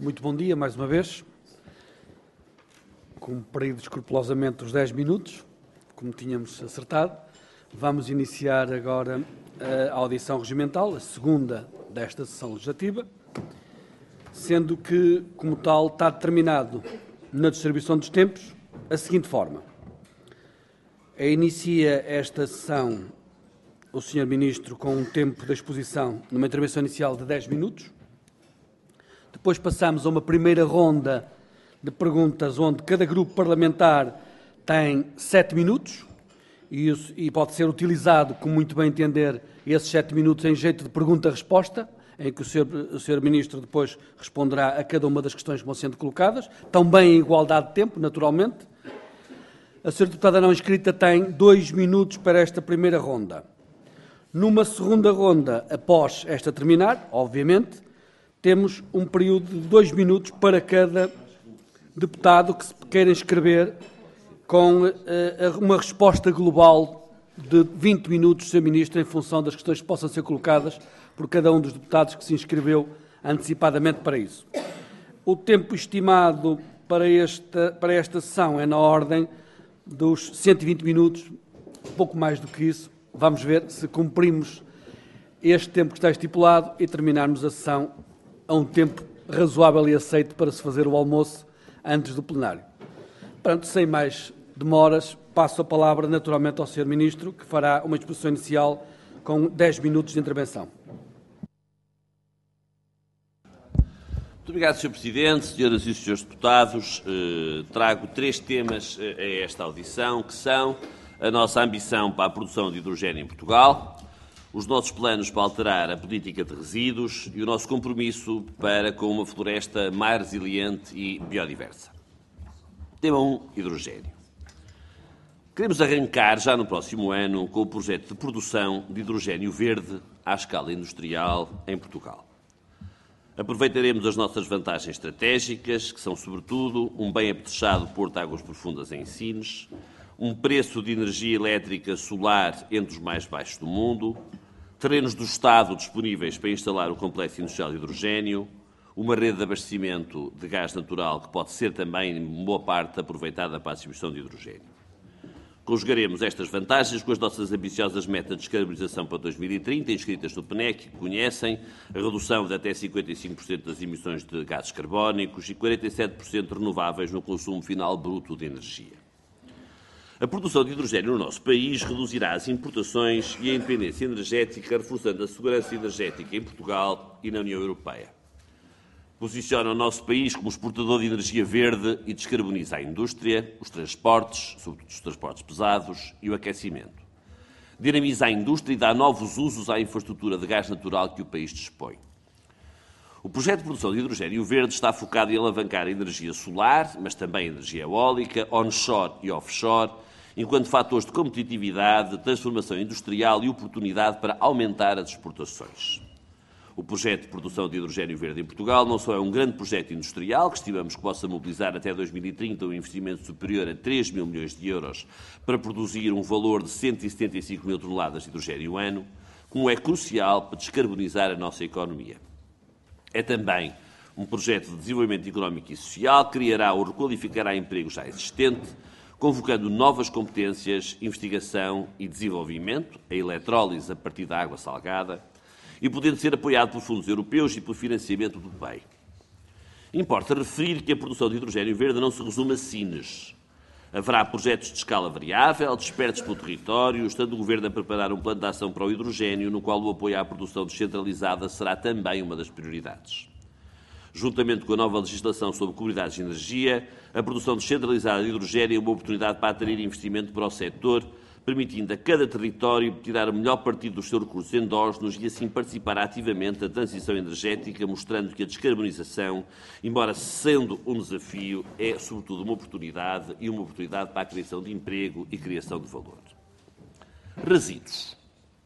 Muito bom dia, mais uma vez. Cumprido escrupulosamente os 10 minutos, como tínhamos acertado, vamos iniciar agora a audição regimental, a segunda desta sessão legislativa, sendo que, como tal, está determinado na distribuição dos tempos a seguinte forma. Inicia esta sessão o Sr. Ministro com um tempo de exposição numa intervenção inicial de 10 minutos. Depois passamos a uma primeira ronda de perguntas onde cada grupo parlamentar tem 7 minutos e pode ser utilizado, como muito bem entender, esses 7 minutos em jeito de pergunta-resposta, em que o Sr. Ministro depois responderá a cada uma das questões que vão sendo colocadas, também em igualdade de tempo, naturalmente. A Sra. Deputada não inscrita tem 2 minutos para esta primeira ronda. Numa segunda ronda, após esta terminar, obviamente, temos um período de 2 minutos para cada deputado que se queira inscrever com uma resposta global de 20 minutos, Sr. Ministro, em função das questões que possam ser colocadas por cada um dos deputados que se inscreveu antecipadamente para isso. O tempo estimado para esta sessão é na ordem dos 120 minutos, pouco mais do que isso. Vamos ver se cumprimos este tempo que está estipulado e terminarmos a sessão a um tempo razoável e aceito para se fazer o almoço antes do plenário. Portanto, sem mais demoras, passo a palavra naturalmente ao Sr. Ministro, que fará uma exposição inicial com 10 minutos de intervenção. Muito obrigado, Sr. Presidente, Senhoras e Senhores Deputados. Trago 3 temas a esta audição, que são a nossa ambição para a produção de hidrogênio em Portugal, os nossos planos para alterar a política de resíduos e o nosso compromisso para com uma floresta mais resiliente e biodiversa. Tema 1, hidrogênio. Queremos arrancar já no próximo ano com o projeto de produção de hidrogênio verde à escala industrial em Portugal. Aproveitaremos as nossas vantagens estratégicas, que são, sobretudo, um bem apetrechado porto de águas profundas em Sines, um preço de energia elétrica solar entre os mais baixos do mundo, terrenos do Estado disponíveis para instalar o complexo industrial de hidrogênio, uma rede de abastecimento de gás natural que pode ser também, em boa parte, aproveitada para a distribuição de hidrogênio. Conjugaremos estas vantagens com as nossas ambiciosas metas de descarbonização para 2030, inscritas no PNEC, que conhecem, a redução de até 55% das emissões de gases carbónicos e 47% renováveis no consumo final bruto de energia. A produção de hidrogênio no nosso país reduzirá as importações e a independência energética, reforçando a segurança energética em Portugal e na União Europeia. Posiciona o nosso país como exportador de energia verde e descarboniza a indústria, os transportes, sobretudo os transportes pesados, e o aquecimento. Dinamiza a indústria e dá novos usos à infraestrutura de gás natural que o país dispõe. O projeto de produção de hidrogênio verde está focado em alavancar a energia solar, mas também a energia eólica, onshore e offshore, enquanto fatores de competitividade, transformação industrial e oportunidade para aumentar as exportações. O projeto de produção de hidrogênio verde em Portugal não só é um grande projeto industrial, que estimamos que possa mobilizar até 2030 um investimento superior a 3 mil milhões de euros para produzir um valor de 175 mil toneladas de hidrogênio ano, como é crucial para descarbonizar a nossa economia. É também um projeto de desenvolvimento económico e social que criará ou requalificará emprego já existente, convocando novas competências, investigação e desenvolvimento, a eletrólise a partir da água salgada, e podendo ser apoiado por fundos europeus e por financiamento do BEI. Importa referir que a produção de hidrogênio verde não se resume a Sines. Haverá projetos de escala variável, dispersos pelo território, estando o Governo a preparar um plano de ação para o hidrogênio, no qual o apoio à produção descentralizada será também uma das prioridades. Juntamente com a nova legislação sobre comunidades de energia, a produção descentralizada de hidrogênio é uma oportunidade para atrair investimento para o setor, permitindo a cada território tirar o melhor partido dos seus recursos endógenos e assim participar ativamente da transição energética, mostrando que a descarbonização, embora sendo um desafio, é sobretudo uma oportunidade e uma oportunidade para a criação de emprego e criação de valor. Resíduos.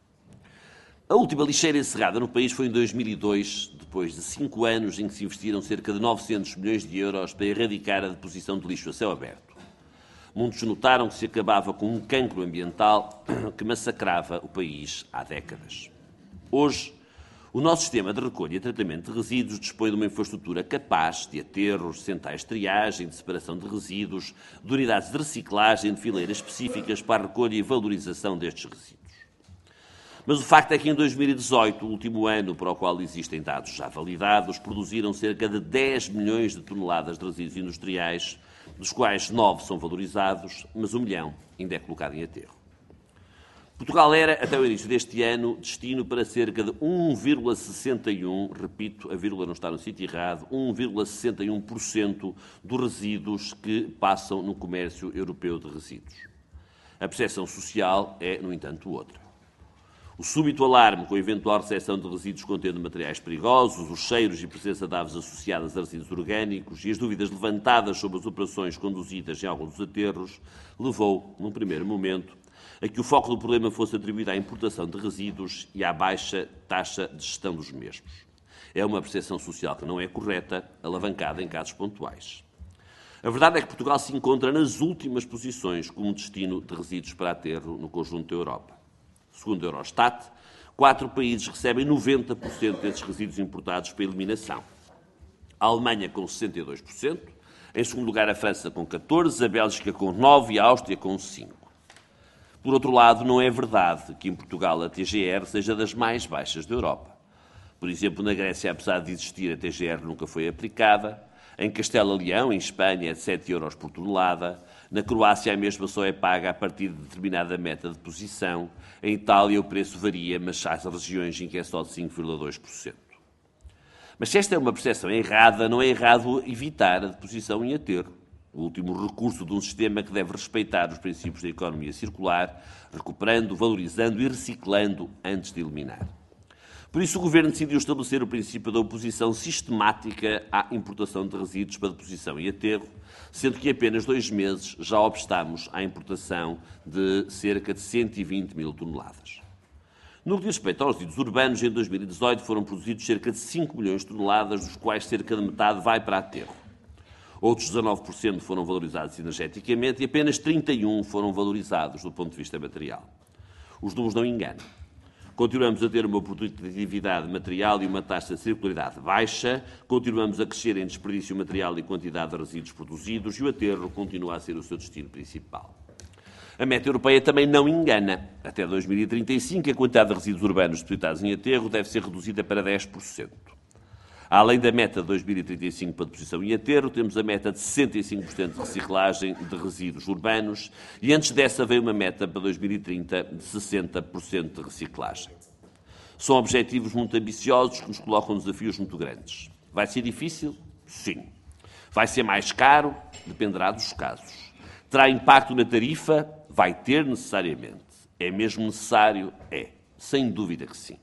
A última lixeira encerrada no país foi em 2002, depois de 5 anos em que se investiram cerca de 900 milhões de euros para erradicar a deposição de lixo a céu aberto. Muitos notaram que se acabava com um cancro ambiental que massacrava o país há décadas. Hoje, O nosso sistema de recolha e tratamento de resíduos dispõe de uma infraestrutura capaz de aterros, centrais de triagem, de separação de resíduos, de unidades de reciclagem, de fileiras específicas para a recolha e valorização destes resíduos. Mas o facto é que em 2018, o último ano para o qual existem dados já validados, produziram cerca de 10 milhões de toneladas de resíduos industriais, dos quais 9 são valorizados, mas 1 milhão ainda é colocado em aterro. Portugal era, até o início deste ano, destino para cerca de 1,61%, repito, a vírgula não está no sítio errado, 1,61% dos resíduos que passam no comércio europeu de resíduos. A percepção social é, no entanto, outra. O súbito alarme com a eventual recepção de resíduos contendo materiais perigosos, os cheiros e presença de aves associadas a resíduos orgânicos e as dúvidas levantadas sobre as operações conduzidas em alguns dos aterros levou, num primeiro momento, a que o foco do problema fosse atribuído à importação de resíduos e à baixa taxa de gestão dos mesmos. É uma percepção social que não é correta, alavancada em casos pontuais. A verdade é que Portugal se encontra nas últimas posições como destino de resíduos para aterro no conjunto da Europa. Segundo a Eurostat, 4 países recebem 90% desses resíduos importados para eliminação. A Alemanha com 62%, em segundo lugar a França com 14%, a Bélgica com 9% e a Áustria com 5%. Por outro lado, não é verdade que em Portugal a TGR seja das mais baixas da Europa. Por exemplo, na Grécia, apesar de existir, a TGR nunca foi aplicada. Em Castela-Leão, em Espanha, é de 7 euros por tonelada. Na Croácia, a mesma só é paga a partir de determinada meta de posição. Em Itália, o preço varia, mas há regiões em que é só de 5,2%. Mas se esta é uma percepção errada, não é errado evitar a deposição em aterro. O último recurso de um sistema que deve respeitar os princípios da economia circular, recuperando, valorizando e reciclando antes de eliminar. Por isso, o Governo decidiu estabelecer o princípio da oposição sistemática à importação de resíduos para deposição e aterro, sendo que em apenas 2 meses já obstamos à importação de cerca de 120 mil toneladas. No que diz respeito aos resíduos urbanos, em 2018 foram produzidos cerca de 5 milhões de toneladas, dos quais cerca de metade vai para aterro. Outros 19% foram valorizados energeticamente e apenas 31% foram valorizados do ponto de vista material. Os números não enganam. Continuamos a ter uma produtividade material e uma taxa de circularidade baixa, continuamos a crescer em desperdício material e quantidade de resíduos produzidos e o aterro continua a ser o seu destino principal. A meta europeia também não engana. Até 2035, a quantidade de resíduos urbanos depositados em aterro deve ser reduzida para 10%. Além da meta de 2035 para deposição em aterro, temos a meta de 65% de reciclagem de resíduos urbanos e antes dessa veio uma meta para 2030 de 60% de reciclagem. São objetivos muito ambiciosos que nos colocam desafios muito grandes. Vai ser difícil? Sim. Vai ser mais caro? Dependerá dos casos. Terá impacto na tarifa? Vai ter necessariamente. É mesmo necessário? É. Sem dúvida que sim.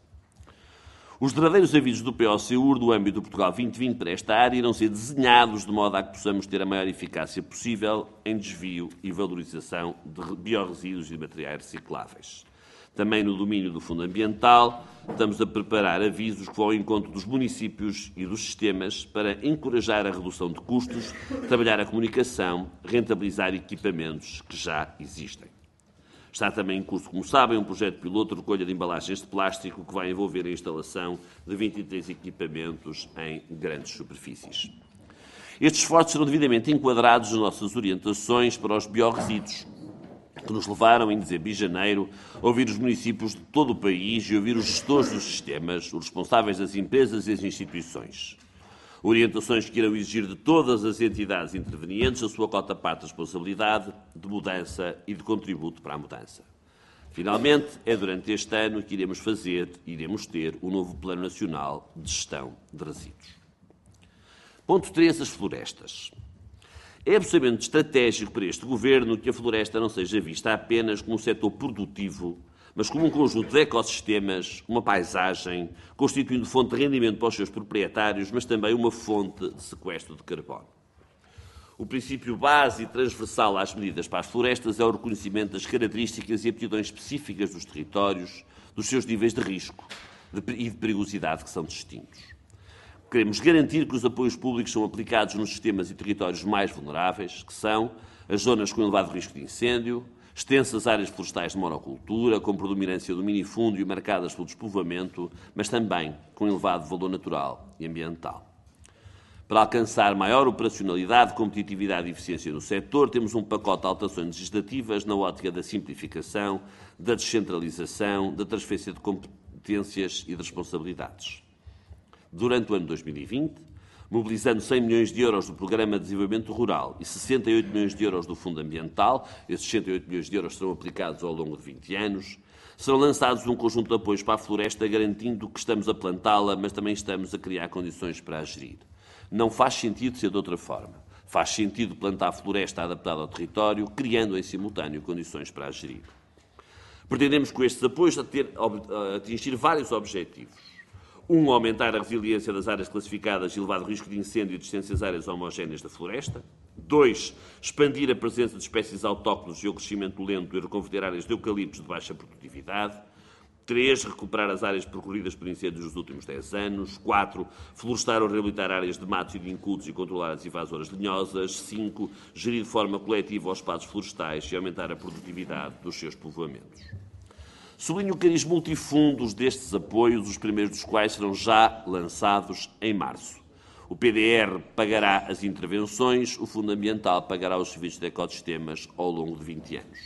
Os derradeiros avisos do POCUR do âmbito do Portugal 2020 para esta área irão ser desenhados de modo a que possamos ter a maior eficácia possível em desvio e valorização de biorresíduos e materiais recicláveis. Também no domínio do Fundo Ambiental, estamos a preparar avisos que vão ao encontro dos municípios e dos sistemas para encorajar a redução de custos, trabalhar a comunicação, rentabilizar equipamentos que já existem. Está também em curso, como sabem, um projeto piloto de recolha de embalagens de plástico que vai envolver a instalação de 23 equipamentos em grandes superfícies. Estes esforços serão devidamente enquadrados nas nossas orientações para os biorresíduos, que nos levaram, em dezembro e janeiro, a ouvir os municípios de todo o país e ouvir os gestores dos sistemas, os responsáveis das empresas e das instituições. Orientações que irão exigir de todas as entidades intervenientes a sua cota-parte de responsabilidade, de mudança e de contributo para a mudança. Finalmente, é durante este ano que iremos ter o novo Plano Nacional de Gestão de Resíduos. Ponto 3. As florestas. É absolutamente estratégico para este Governo que a floresta não seja vista apenas como um setor produtivo, mas como um conjunto de ecossistemas, uma paisagem, constituindo fonte de rendimento para os seus proprietários, mas também uma fonte de sequestro de carbono. O princípio base e transversal às medidas para as florestas é o reconhecimento das características e aptidões específicas dos territórios, dos seus níveis de risco e de perigosidade que são distintos. Queremos garantir que os apoios públicos são aplicados nos sistemas e territórios mais vulneráveis, que são as zonas com elevado risco de incêndio, Extensas áreas florestais de monocultura, com predominância do minifúndio e marcadas pelo despovoamento, mas também com elevado valor natural e ambiental. Para alcançar maior operacionalidade, competitividade e eficiência no setor, temos um pacote de alterações legislativas na ótica da simplificação, da descentralização, da transferência de competências e de responsabilidades. Durante o ano 2020, mobilizando 100 milhões de euros do Programa de Desenvolvimento Rural e 68 milhões de euros do Fundo Ambiental, esses 68 milhões de euros serão aplicados ao longo de 20 anos, serão lançados um conjunto de apoios para a floresta, garantindo que estamos a plantá-la, mas também estamos a criar condições para a gerir. Não faz sentido ser de outra forma. Faz sentido plantar floresta adaptada ao território, criando em simultâneo condições para a gerir. Pretendemos com estes apoios atingir vários objetivos. Aumentar a resiliência das áreas classificadas e elevado risco de incêndio e de distâncias áreas homogéneas da floresta. 2. Expandir a presença de espécies autóctones e o crescimento lento e reconverter áreas de eucaliptos de baixa produtividade. 3. Recuperar as áreas percorridas por incêndios nos últimos 10 anos. 4. Florestar ou reabilitar áreas de matos e de incultos e controlar as invasoras lenhosas. 5. Gerir de forma coletiva os espaços florestais e aumentar a produtividade dos seus povoamentos. Sublinho o cariz multifundos destes apoios, os primeiros dos quais serão já lançados em março. O PDR pagará as intervenções, o Fundo Ambiental pagará os serviços de ecossistemas ao longo de 20 anos.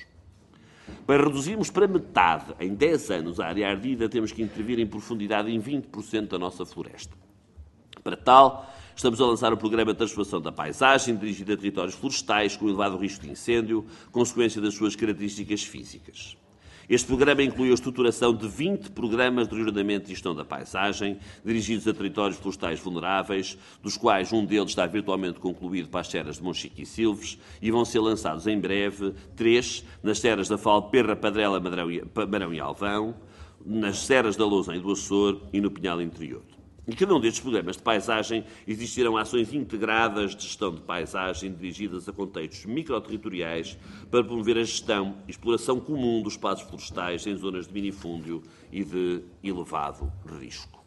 Para reduzirmos para metade, em 10 anos, a área ardida, temos que intervir em profundidade em 20% da nossa floresta. Para tal, estamos a lançar o Programa de Transformação da Paisagem, dirigido a territórios florestais com elevado risco de incêndio, consequência das suas características físicas. Este programa inclui a estruturação de 20 programas de reordenamento e gestão da paisagem, dirigidos a territórios florestais vulneráveis, dos quais um deles está virtualmente concluído para as serras de Monchique e Silves, e vão ser lançados em breve 3 nas serras da Falperra, Padrela, Marão e Alvão, nas serras da Lousa e do Açor e no Pinhal Interior. Em cada um destes programas de paisagem existirão ações integradas de gestão de paisagem dirigidas a contextos microterritoriais para promover a gestão e exploração comum dos espaços florestais em zonas de minifúndio e de elevado risco.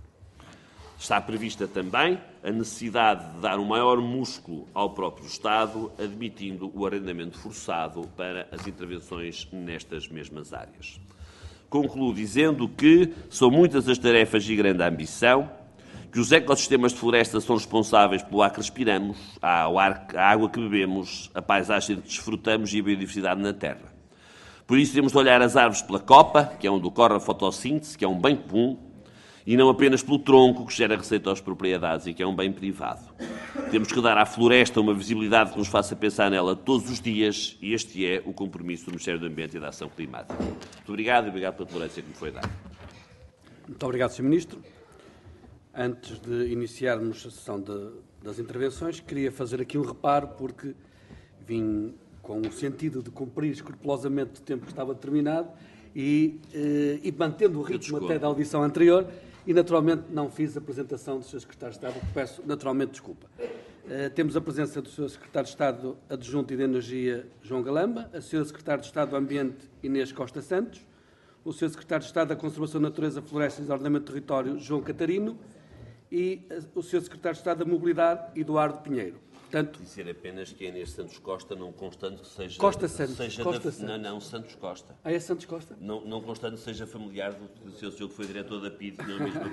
Está prevista também a necessidade de dar um maior músculo ao próprio Estado, admitindo o arrendamento forçado para as intervenções nestas mesmas áreas. Concluo dizendo que são muitas as tarefas e grande a ambição, que os ecossistemas de floresta são responsáveis pelo ar que respiramos, a água que bebemos, a paisagem que desfrutamos e a biodiversidade na Terra. Por isso temos de olhar as árvores pela copa, que é onde ocorre a fotossíntese, que é um bem comum, e não apenas pelo tronco, que gera receita às propriedades e que é um bem privado. Temos que dar à floresta uma visibilidade que nos faça pensar nela todos os dias, e este é o compromisso do Ministério do Ambiente e da Ação Climática. Muito obrigado e obrigado pela tolerância que me foi dada. Muito obrigado, Sr. Ministro. Antes de iniciarmos a sessão das intervenções, queria fazer aqui um reparo, porque vim com o sentido de cumprir escrupulosamente o tempo que estava determinado e mantendo o ritmo até da audição anterior, e naturalmente não fiz a apresentação do Sr. Secretário de Estado, que peço naturalmente desculpa. Temos a presença do Sr. Secretário de Estado Adjunto e de Energia, João Galamba, a Sra. Secretária de Estado do Ambiente, Inês Costa Santos, o Sr. Secretário de Estado da Conservação da Natureza, Florestas e Ordenamento do Território, João Catarino, e o Sr. Secretário de Estado da Mobilidade, Eduardo Pinheiro. Portanto, dizer apenas que é Inês Santos Costa, não constando que seja... Costa Santos. Santos. Não, Santos Costa. Ah, é Santos Costa? Não constando que seja familiar do seu senhor que foi diretor da PID, não é mesmo?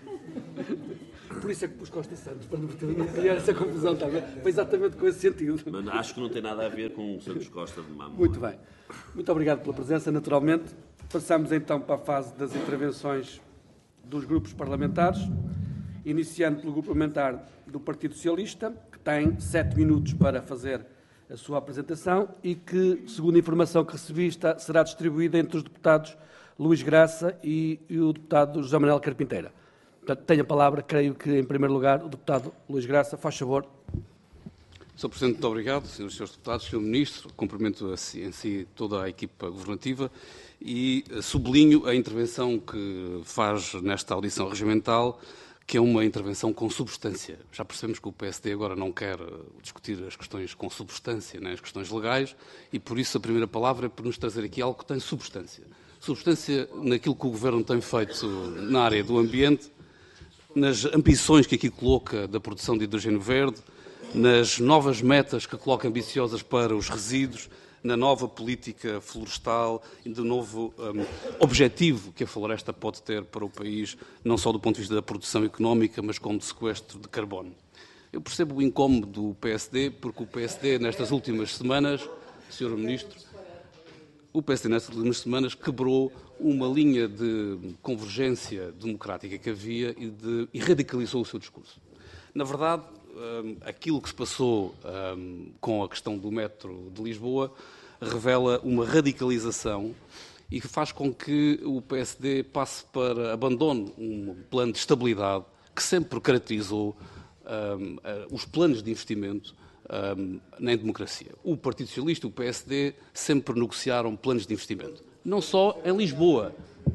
Por isso é que pus Costa Santos, para não criar essa confusão, está bem? Foi exatamente com esse sentido. Mas acho que não tem nada a ver com o Santos Costa de Mamo. Muito bem. Muito obrigado pela presença, naturalmente. Passamos então para a fase das intervenções dos grupos parlamentares, iniciando pelo grupo parlamentar do Partido Socialista, que tem 7 minutos para fazer a sua apresentação e que, segundo a informação que recebi, será distribuída entre os deputados Luís Graça e o deputado José Manuel Carpinteira. Portanto, tenho a palavra, creio que, em primeiro lugar, o deputado Luís Graça. Faz favor. Sr. Presidente, muito obrigado. Senhores e senhores deputados, Sr. Ministro, cumprimento em si toda a equipa governativa e sublinho a intervenção que faz nesta audição regimental, que é uma intervenção com substância. Já percebemos que o PSD agora não quer discutir as questões com substância, nem as questões legais, e por isso a primeira palavra é para nos trazer aqui algo que tem substância. Substância naquilo que o Governo tem feito na área do ambiente, nas ambições que aqui coloca da produção de hidrogênio verde, nas novas metas que coloca ambiciosas para os resíduos, na nova política florestal e do novo objetivo que a floresta pode ter para o país, não só do ponto de vista da produção económica, mas como de sequestro de carbono. Eu percebo o incómodo do PSD, porque o PSD, nestas últimas semanas, Sr. Ministro, o PSD, nestas últimas semanas, quebrou uma linha de convergência democrática que havia e radicalizou o seu discurso. Na verdade, aquilo que se passou com a questão do metro de Lisboa revela uma radicalização e que faz com que o PSD abandone um plano de estabilidade que sempre caracterizou os planos de investimento na democracia. O Partido Socialista e o PSD sempre negociaram planos de investimento. Não só em Lisboa.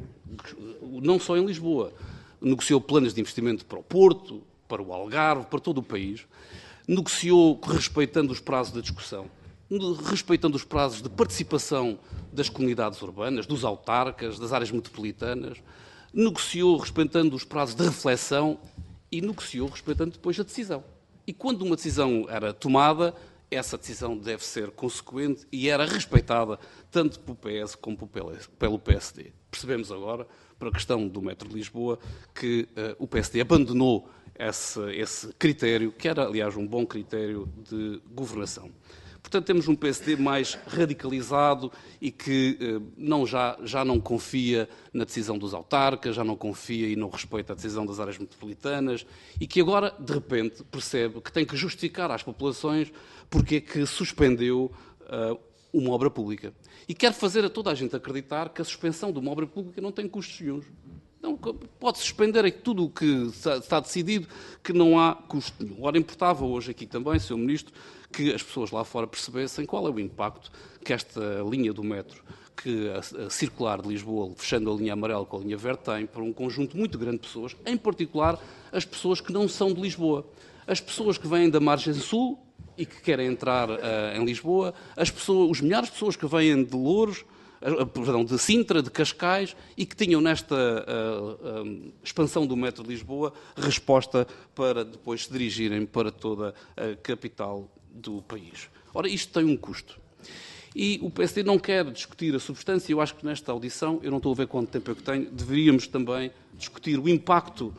Negociou planos de investimento para o Porto, para o Algarve, para todo o país. Negociou respeitando os prazos da discussão, respeitando os prazos de participação das comunidades urbanas, dos autarcas, das áreas metropolitanas. Negociou respeitando os prazos de reflexão e negociou respeitando depois a decisão. E quando uma decisão era tomada, essa decisão deve ser consequente e era respeitada tanto pelo PS como pelo PSD. Percebemos agora, para a questão do metro de Lisboa, que o PSD abandonou esse critério, que era, aliás, um bom critério de governação. Portanto, temos um PSD mais radicalizado e que já não confia na decisão dos autarcas, já não confia e não respeita a decisão das áreas metropolitanas e que agora, de repente, percebe que tem que justificar às populações porque é que suspendeu uma obra pública. E quer fazer a toda a gente acreditar que a suspensão de uma obra pública não tem custos nenhuns. Não, pode suspender tudo o que está decidido, que não há custo nenhum. Ora, importava hoje aqui também, Sr. Ministro, que as pessoas lá fora percebessem qual é o impacto que esta linha do metro, que a circular de Lisboa, fechando a linha amarela com a linha verde, tem para um conjunto muito grande de pessoas, em particular as pessoas que não são de Lisboa. As pessoas que vêm da margem sul e que querem entrar em Lisboa, os milhares de pessoas que vêm de Louros, de Sintra, de Cascais, e que tinham nesta expansão do metro de Lisboa resposta para depois se dirigirem para toda a capital do país. Ora, isto tem um custo. E o PSD não quer discutir a substância. Eu acho que nesta audição, eu não estou a ver quanto tempo é que tenho, deveríamos também discutir o impacto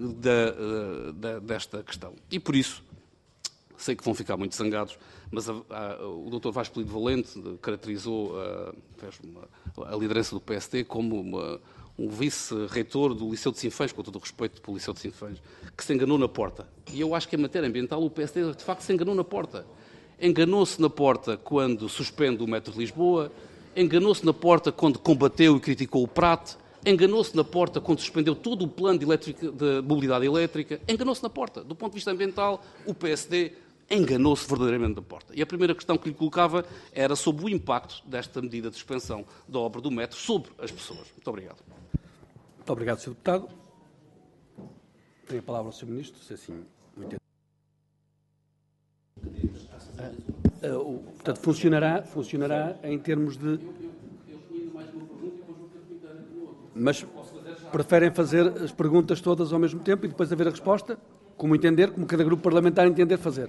desta questão. E por isso, sei que vão ficar muito zangados, mas o Dr. Vasco Polido Valente caracterizou a liderança do PSD como um vice-reitor do Liceu de Sinfãs, com todo o respeito pelo Liceu de Sinfãs, que se enganou na porta. E eu acho que em matéria ambiental o PSD de facto se enganou na porta. Enganou-se na porta quando suspende o metro de Lisboa, enganou-se na porta quando combateu e criticou o Prat, enganou-se na porta quando suspendeu todo o plano de mobilidade elétrica, enganou-se na porta. Do ponto de vista ambiental, o PSD enganou-se verdadeiramente na porta. E a primeira questão que lhe colocava era sobre o impacto desta medida de suspensão da obra do metro sobre as pessoas. Muito obrigado. Muito obrigado, Sr. Deputado. Tem a palavra o Sr. Ministro, se assim o entender. Portanto, funcionará em termos de... Mas preferem fazer as perguntas todas ao mesmo tempo e depois haver a resposta? Como entender, como cada grupo parlamentar entender fazer.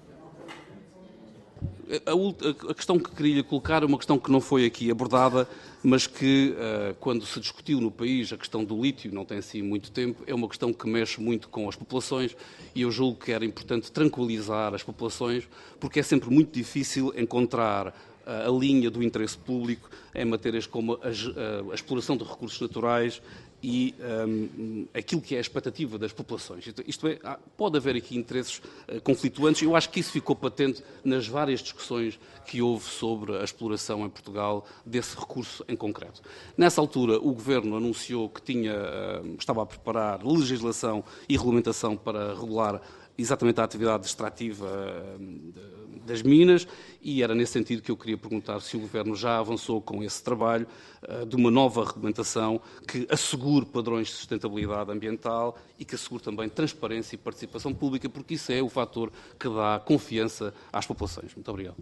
A questão que queria colocar é uma questão que não foi aqui abordada, mas que, quando se discutiu no país a questão do lítio, não tem assim muito tempo, é uma questão que mexe muito com as populações e eu julgo que era importante tranquilizar as populações, porque é sempre muito difícil encontrar a linha do interesse público em matérias como a exploração de recursos naturais e aquilo que é a expectativa das populações. Isto é, pode haver aqui interesses conflituantes e eu acho que isso ficou patente nas várias discussões que houve sobre a exploração em Portugal desse recurso em concreto. Nessa altura, o Governo anunciou que estava a preparar legislação e regulamentação para regular exatamente a atividade extrativa das minas e era nesse sentido que eu queria perguntar se o Governo já avançou com esse trabalho de uma nova regulamentação que assegure padrões de sustentabilidade ambiental e que assegure também transparência e participação pública, porque isso é o fator que dá confiança às populações. Muito obrigado.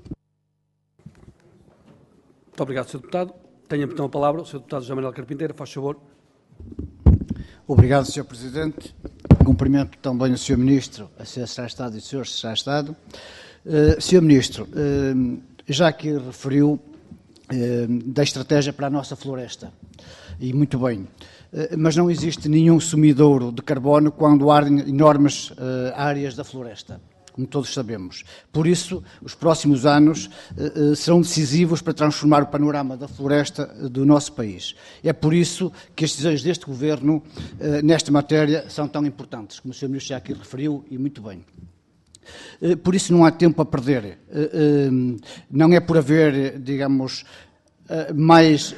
Muito obrigado, Sr. Deputado. Tenho então a palavra o Sr. Deputado José Manuel Carpinteiro. Faz favor. Obrigado, Sr. Presidente. Cumprimento também o Sr. Ministro, a Sr. Secretário de Estado e o Sr. Secretário de Estado. Sr. Ministro, já que referiu da estratégia para a nossa floresta. E muito bem. Mas não existe nenhum sumidouro de carbono quando há enormes áreas da floresta, como todos sabemos. Por isso, os próximos anos serão decisivos para transformar o panorama da floresta do nosso país. É por isso que as decisões deste Governo nesta matéria são tão importantes, como o Sr. Ministro já aqui referiu, e muito bem. Por isso não há tempo a perder. Não é por haver, digamos, mais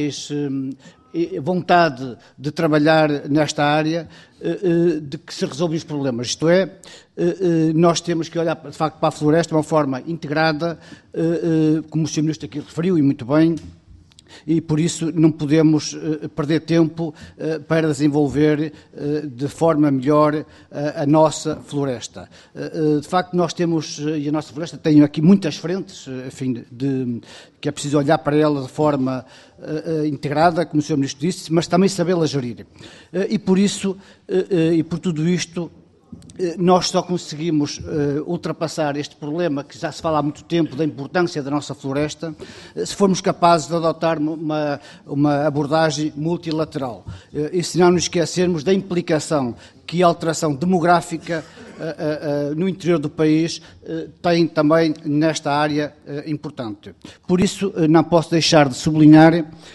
vontade de trabalhar nesta área de que se resolvem os problemas. Isto é, nós temos que olhar, de facto, para a floresta de uma forma integrada, como o Sr. Ministro aqui referiu, e muito bem, e por isso não podemos perder tempo para desenvolver de forma melhor a nossa floresta. De facto, nós temos, e a nossa floresta tem aqui muitas frentes, enfim, que é preciso olhar para ela de forma integrada, como o Sr. Ministro disse, mas também sabê-la gerir. E por isso, e por tudo isto, nós só conseguimos ultrapassar este problema, que já se fala há muito tempo, da importância da nossa floresta, se formos capazes de adotar uma abordagem multilateral. E se não nos esquecermos da implicação que a alteração demográfica no interior do país tem também nesta área importante. Por isso, não posso deixar de sublinhar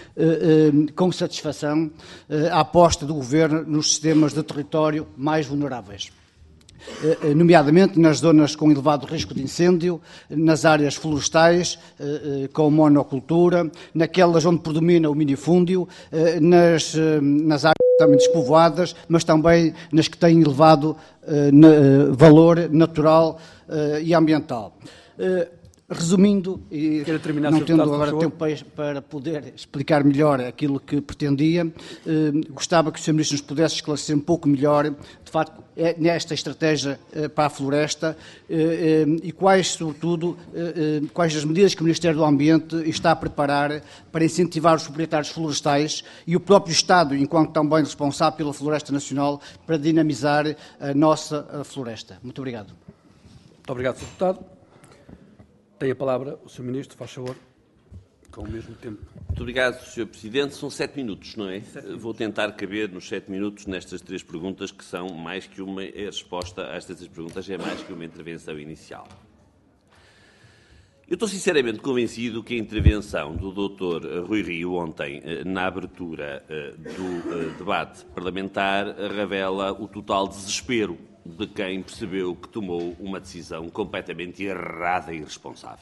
com satisfação a aposta do Governo nos sistemas de território mais vulneráveis, nomeadamente nas zonas com elevado risco de incêndio, nas áreas florestais, com monocultura, naquelas onde predomina o minifúndio, nas áreas também despovoadas, mas também nas que têm elevado valor natural e ambiental. Resumindo, e não tendo agora tempo para poder explicar melhor aquilo que pretendia, gostava que o Sr. Ministro nos pudesse esclarecer um pouco melhor, de facto, nesta estratégia para a floresta e quais, sobretudo, quais as medidas que o Ministério do Ambiente está a preparar para incentivar os proprietários florestais e o próprio Estado, enquanto também responsável pela Floresta Nacional, para dinamizar a nossa floresta. Muito obrigado. Muito obrigado, Sr. Deputado. Tem a palavra o Sr. Ministro, faz favor, com o mesmo tempo. Muito obrigado, Sr. Presidente. São 7 minutos, não é? Vou tentar caber nos 7 minutos nestas 3 perguntas, que são mais que uma resposta a estas 3 perguntas, é mais que uma intervenção inicial. Eu estou sinceramente convencido que a intervenção do Dr. Rui Rio ontem, na abertura do debate parlamentar, revela o total desespero de quem percebeu que tomou uma decisão completamente errada e irresponsável.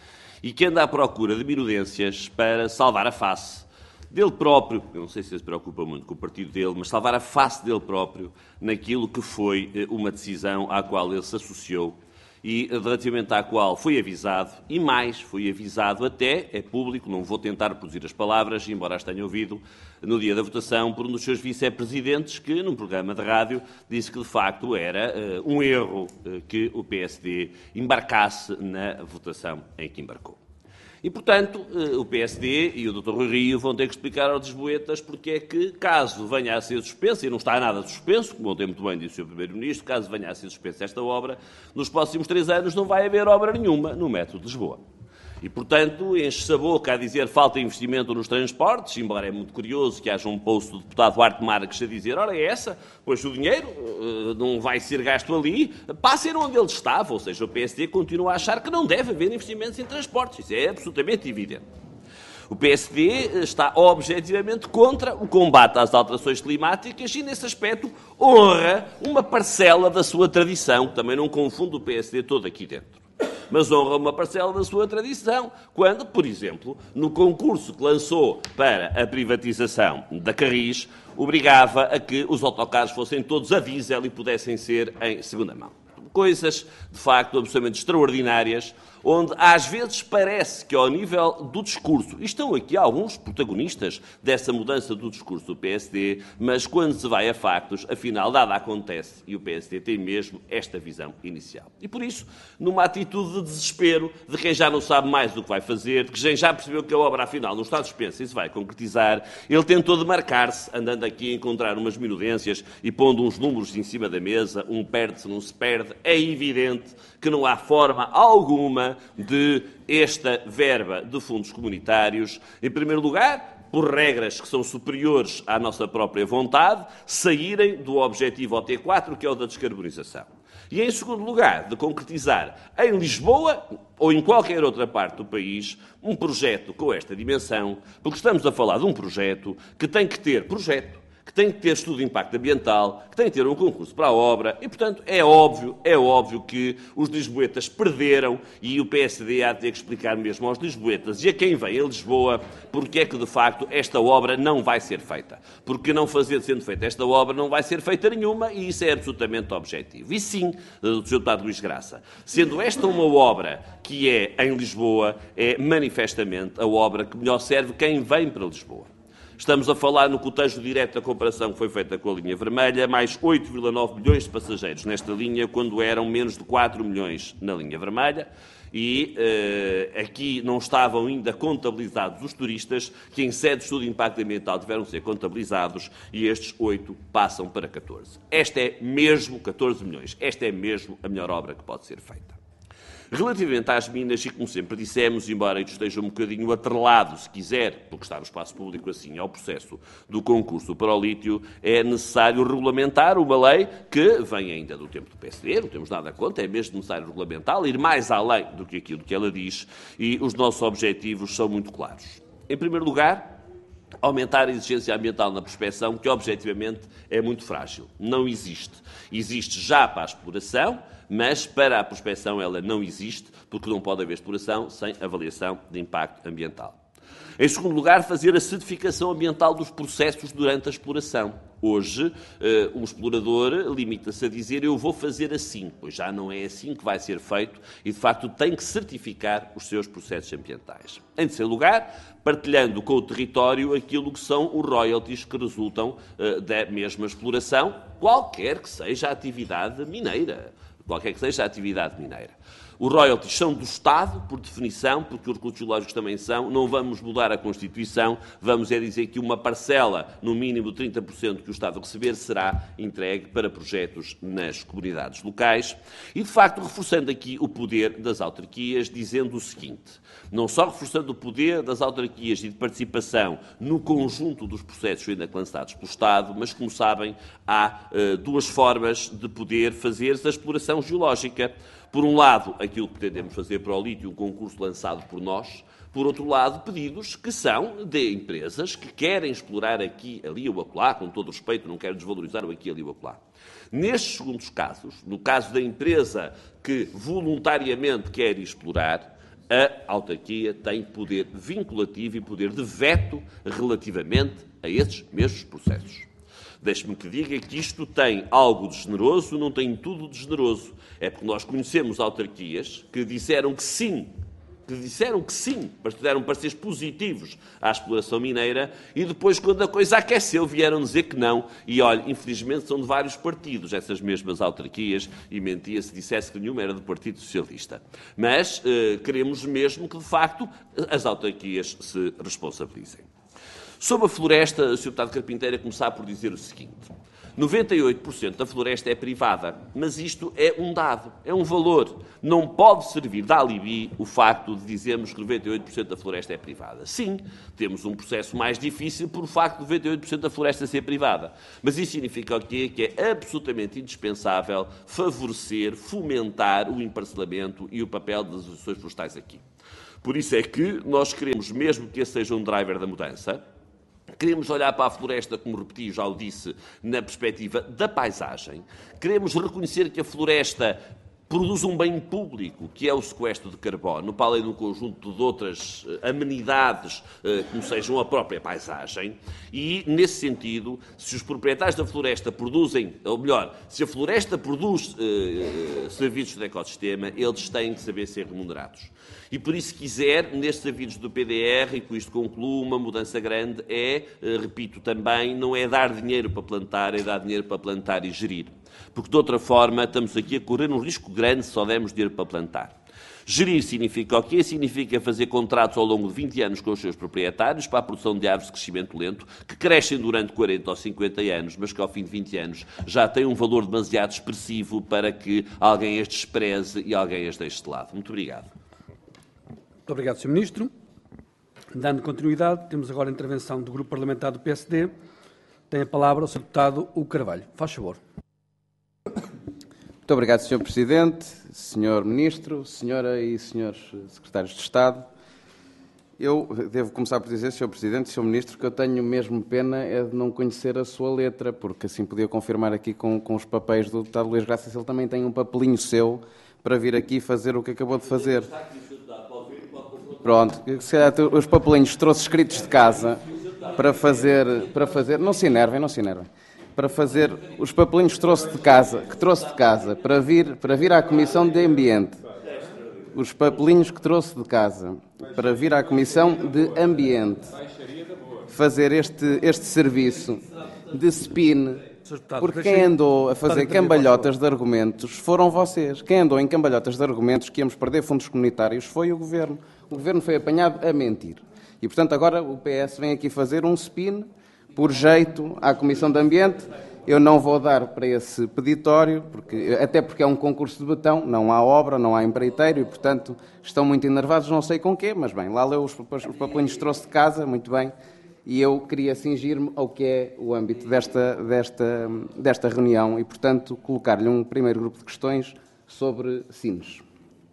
E que anda à procura de minudências para salvar a face dele próprio, eu não sei se ele se preocupa muito com o partido dele, mas salvar a face dele próprio naquilo que foi uma decisão à qual ele se associou e relativamente à qual foi avisado, e mais, foi avisado até, é público, não vou tentar reproduzir as palavras, embora as tenha ouvido, no dia da votação, por um dos seus vice-presidentes, que, num programa de rádio, disse que, de facto, era um erro que o PSD embarcasse na votação em que embarcou. E, portanto, o PSD e o Dr. Rui Rio vão ter que explicar aos lisboetas porque é que, caso venha a ser suspenso, e não está nada suspenso, como ontem muito bem disse o Sr. Primeiro-Ministro, caso venha a ser suspensa esta obra, nos próximos 3 anos não vai haver obra nenhuma no metro de Lisboa. E, portanto, enche-se a boca a dizer falta investimento nos transportes, embora é muito curioso que haja um post do deputado Duarte Marques a dizer, ora é essa, pois o dinheiro não vai ser gasto ali, passem onde ele estava, ou seja, o PSD continua a achar que não deve haver investimentos em transportes, isso é absolutamente evidente. O PSD está objetivamente contra o combate às alterações climáticas e, nesse aspecto, honra uma parcela da sua tradição, que também não confunde o PSD todo aqui dentro. Mas honra uma parcela da sua tradição, quando, por exemplo, no concurso que lançou para a privatização da Carris, obrigava a que os autocarros fossem todos a diesel e pudessem ser em segunda mão. Coisas, de facto, absolutamente extraordinárias, onde às vezes parece que ao nível do discurso, e estão aqui alguns protagonistas dessa mudança do discurso do PSD, mas quando se vai a factos, afinal nada acontece e o PSD tem mesmo esta visão inicial. E por isso, numa atitude de desespero de quem já não sabe mais do que vai fazer, de quem já percebeu que a obra afinal não está suspensa e se vai concretizar, ele tentou demarcar-se, andando aqui a encontrar umas minudências e pondo uns números em cima da mesa, um perde-se, não se perde. É evidente que não há forma alguma nenhuma de esta verba de fundos comunitários, em primeiro lugar, por regras que são superiores à nossa própria vontade, saírem do objetivo OT4, que é o da descarbonização. E, em segundo lugar, de concretizar em Lisboa ou em qualquer outra parte do país um projeto com esta dimensão, porque estamos a falar de um projeto que tem que ter que tem que ter estudo de impacto ambiental, que tem que ter um concurso para a obra e, portanto, é óbvio que os lisboetas perderam e o PSD há de ter que explicar mesmo aos lisboetas e a quem vem a Lisboa porque é que, de facto, esta obra não vai ser feita. Porque não sendo feita esta obra, não vai ser feita nenhuma e isso é absolutamente objetivo. E sim, do Sr. Deputado Luís Graça, sendo esta uma obra que é em Lisboa, é manifestamente a obra que melhor serve quem vem para Lisboa. Estamos a falar no cotejo direto da comparação que foi feita com a linha vermelha, mais 8,9 milhões de passageiros nesta linha, quando eram menos de 4 milhões na linha vermelha. E aqui não estavam ainda contabilizados os turistas, que em sede de estudo de impacto ambiental tiveram que ser contabilizados, e estes 8 passam para 14. Esta é mesmo 14 milhões. Esta é mesmo a melhor obra que pode ser feita. Relativamente às minas, e como sempre dissemos, embora isto esteja um bocadinho atrelado, se quiser, porque está no espaço público assim, ao processo do concurso para o lítio, é necessário regulamentar uma lei que vem ainda do tempo do PSD, não temos nada contra, é mesmo necessário regulamentá-la, ir mais além do que aquilo que ela diz, e os nossos objetivos são muito claros. Em primeiro lugar, aumentar a exigência ambiental na prospecção, que objetivamente é muito frágil. Não existe. Existe já para a exploração, mas para a prospecção ela não existe, porque não pode haver exploração sem avaliação de impacto ambiental. Em segundo lugar, fazer a certificação ambiental dos processos durante a exploração. Hoje, um explorador limita-se a dizer eu vou fazer assim, pois já não é assim que vai ser feito e, de facto, tem que certificar os seus processos ambientais. Em terceiro lugar, partilhando com o território aquilo que são os royalties que resultam da mesma exploração, qualquer que seja a atividade mineira. Os royalties são do Estado, por definição, porque os recursos geológicos também são. Não vamos mudar a Constituição, vamos dizer que uma parcela, no mínimo 30% que o Estado receber, será entregue para projetos nas comunidades locais. E, de facto, reforçando aqui o poder das autarquias, dizendo o seguinte, não só reforçando o poder das autarquias e de participação no conjunto dos processos ainda lançados pelo Estado, mas, como sabem, há duas formas de poder fazer a exploração geológica. Por um lado, aquilo que pretendemos fazer para o lítio, um concurso lançado por nós. Por outro lado, pedidos que são de empresas que querem explorar aqui, ali ou acolá, com todo o respeito, não quero desvalorizar o aqui, ali ou acolá. Nestes segundos casos, no caso da empresa que voluntariamente quer explorar, a autarquia tem poder vinculativo e poder de veto relativamente a esses mesmos processos. Deixe-me que diga que isto tem algo de generoso, não tem tudo de generoso. É porque nós conhecemos autarquias que disseram que sim, deram pareceres positivos à exploração mineira e depois, quando a coisa aqueceu, vieram dizer que não. E, olha, infelizmente são de vários partidos, essas mesmas autarquias, e mentia se dissesse que nenhuma era do Partido Socialista. Mas queremos mesmo que, de facto, as autarquias se responsabilizem. Sobre a floresta, o Sr. Deputado Carpinteiro começar por dizer o seguinte. 98% da floresta é privada, mas isto é um dado, é um valor. Não pode servir de alibi o facto de dizermos que 98% da floresta é privada. Sim, temos um processo mais difícil por o facto de 98% da floresta ser privada. Mas isso significa o quê? Que é absolutamente indispensável favorecer, fomentar o emparcelamento e o papel das associações florestais aqui. Por isso é que nós queremos, mesmo que esse seja um driver da mudança, queremos olhar para a floresta, como repeti, já o disse, na perspectiva da paisagem. Queremos reconhecer que a floresta produz um bem público, que é o sequestro de carbono, para além de um conjunto de outras amenidades, como sejam a própria paisagem. E, nesse sentido, se os proprietários da floresta produzem, ou melhor, se a floresta produz serviços de ecossistema, eles têm que saber ser remunerados. E por isso, se quiser, nestes avisos do PDR, e com isto concluo, uma mudança grande é, repito também, não é dar dinheiro para plantar, é dar dinheiro para plantar e gerir. Porque, de outra forma, estamos aqui a correr um risco grande se só demos dinheiro para plantar. Gerir significa o quê? Significa fazer contratos ao longo de 20 anos com os seus proprietários para a produção de árvores de crescimento lento, que crescem durante 40 ou 50 anos, mas que ao fim de 20 anos já têm um valor demasiado expressivo para que alguém as despreze e alguém as deixe de lado. Muito obrigado. Muito obrigado, Sr. Ministro. Dando continuidade, temos agora a intervenção do Grupo Parlamentar do PSD. Tem a palavra o Sr. Deputado Hugo Carvalho. Faz favor. Muito obrigado, Sr. Presidente, Sr. Ministro, Senhora e Srs. Secretários de Estado. Eu devo começar por dizer, Sr. Presidente e Sr. Ministro, que eu tenho mesmo pena é de não conhecer a sua letra, porque assim podia confirmar aqui com os papéis do deputado Luís Graça, se ele também tem um papelinho seu para vir aqui fazer o que acabou de fazer. Pronto, se calhar os papelinhos trouxe escritos de casa para fazer, não se enervem, para fazer os papelinhos que trouxe de casa para vir à Comissão de Ambiente. Os papelinhos que trouxe de casa para vir à Comissão de Ambiente fazer este serviço de spin, porque quem andou a fazer cambalhotas de argumentos foram vocês. Quem andou em cambalhotas de argumentos que íamos perder fundos comunitários foi o Governo. O Governo foi apanhado a mentir. E, portanto, agora o PS vem aqui fazer um spin, por jeito, à Comissão de Ambiente. Eu não vou dar para esse peditório, até porque é um concurso de betão, não há obra, não há empreiteiro e, portanto, estão muito enervados, não sei com quê, mas bem, lá leu os papelinhos que trouxe de casa, muito bem, e eu queria cingir-me ao que é o âmbito desta reunião e, portanto, colocar-lhe um primeiro grupo de questões sobre Sines.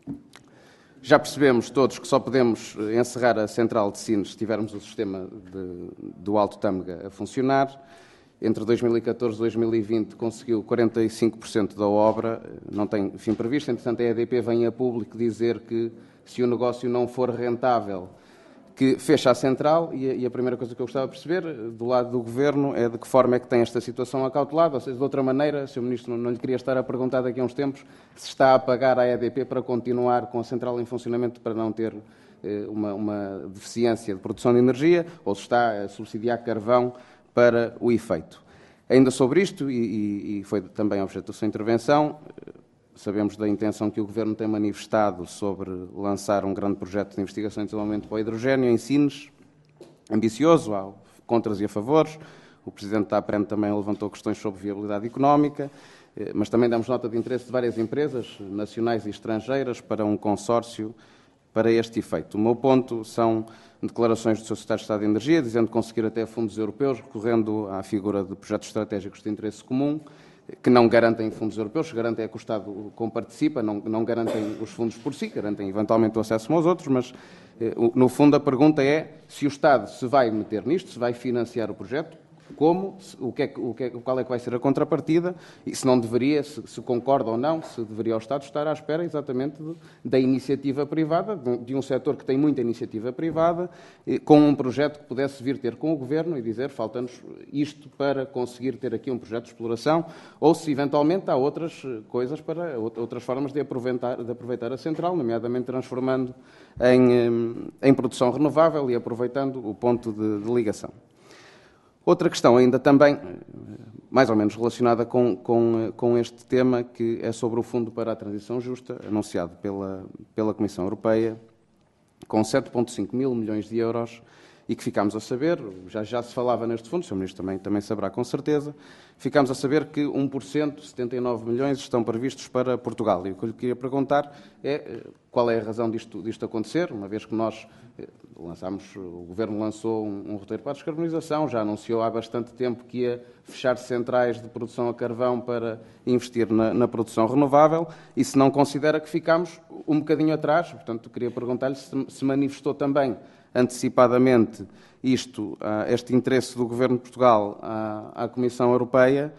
Já percebemos todos que só podemos encerrar a central de Sines se tivermos o sistema do Alto Tâmega a funcionar. Entre 2014 e 2020 conseguiu 45% da obra, não tem fim previsto. Entretanto, a EDP vem a público dizer que, se o negócio não for rentável, que fecha a central. E a primeira coisa que eu gostava de perceber, do lado do Governo, é de que forma é que tem esta situação acautelada. Ou seja, de outra maneira, Sr. Ministro, não lhe queria estar a perguntar daqui a uns tempos se está a pagar à EDP para continuar com a central em funcionamento para não ter uma deficiência de produção de energia, ou se está a subsidiar carvão para o efeito. Ainda sobre isto, e foi também objeto da sua intervenção, sabemos da intenção que o Governo tem manifestado sobre lançar um grande projeto de investigação e desenvolvimento para o hidrogénio em Sines, ambicioso, há contras e a favores. O Presidente da APREM também levantou questões sobre viabilidade económica, mas também damos nota de interesse de várias empresas, nacionais e estrangeiras, para um consórcio para este efeito. O meu ponto são declarações do Sr. Secretário de Estado de Energia, dizendo que conseguir até fundos europeus, recorrendo à figura de projetos estratégicos de interesse comum, que não garantem fundos europeus, garantem que o Estado comparticipa, não garantem os fundos por si, garantem eventualmente o acesso uns aos outros, mas, no fundo, a pergunta é se o Estado se vai meter nisto, se vai financiar o projeto, como, qual é que vai ser a contrapartida e se não deveria, se concorda ou não, se deveria o Estado estar à espera exatamente da iniciativa privada, de um setor que tem muita iniciativa privada, com um projeto que pudesse vir ter com o Governo e dizer falta-nos isto para conseguir ter aqui um projeto de exploração, ou se eventualmente há outras coisas, outras formas de aproveitar a central, nomeadamente transformando em produção renovável e aproveitando o ponto de ligação. Outra questão ainda também, mais ou menos relacionada com este tema, que é sobre o Fundo para a Transição Justa, anunciado pela Comissão Europeia, com 7,5 mil milhões de euros, e que ficámos a saber, já se falava neste fundo, o Sr. Ministro também saberá com certeza, ficámos a saber que 1%, 79 milhões, estão previstos para Portugal. E o que eu lhe queria perguntar é qual é a razão disto acontecer, uma vez que nós o Governo lançou um roteiro para a descarbonização, já anunciou há bastante tempo que ia fechar centrais de produção a carvão para investir na produção renovável, e se não considera que ficámos um bocadinho atrás, portanto, queria perguntar-lhe se manifestou também antecipadamente este interesse do Governo de Portugal à Comissão Europeia,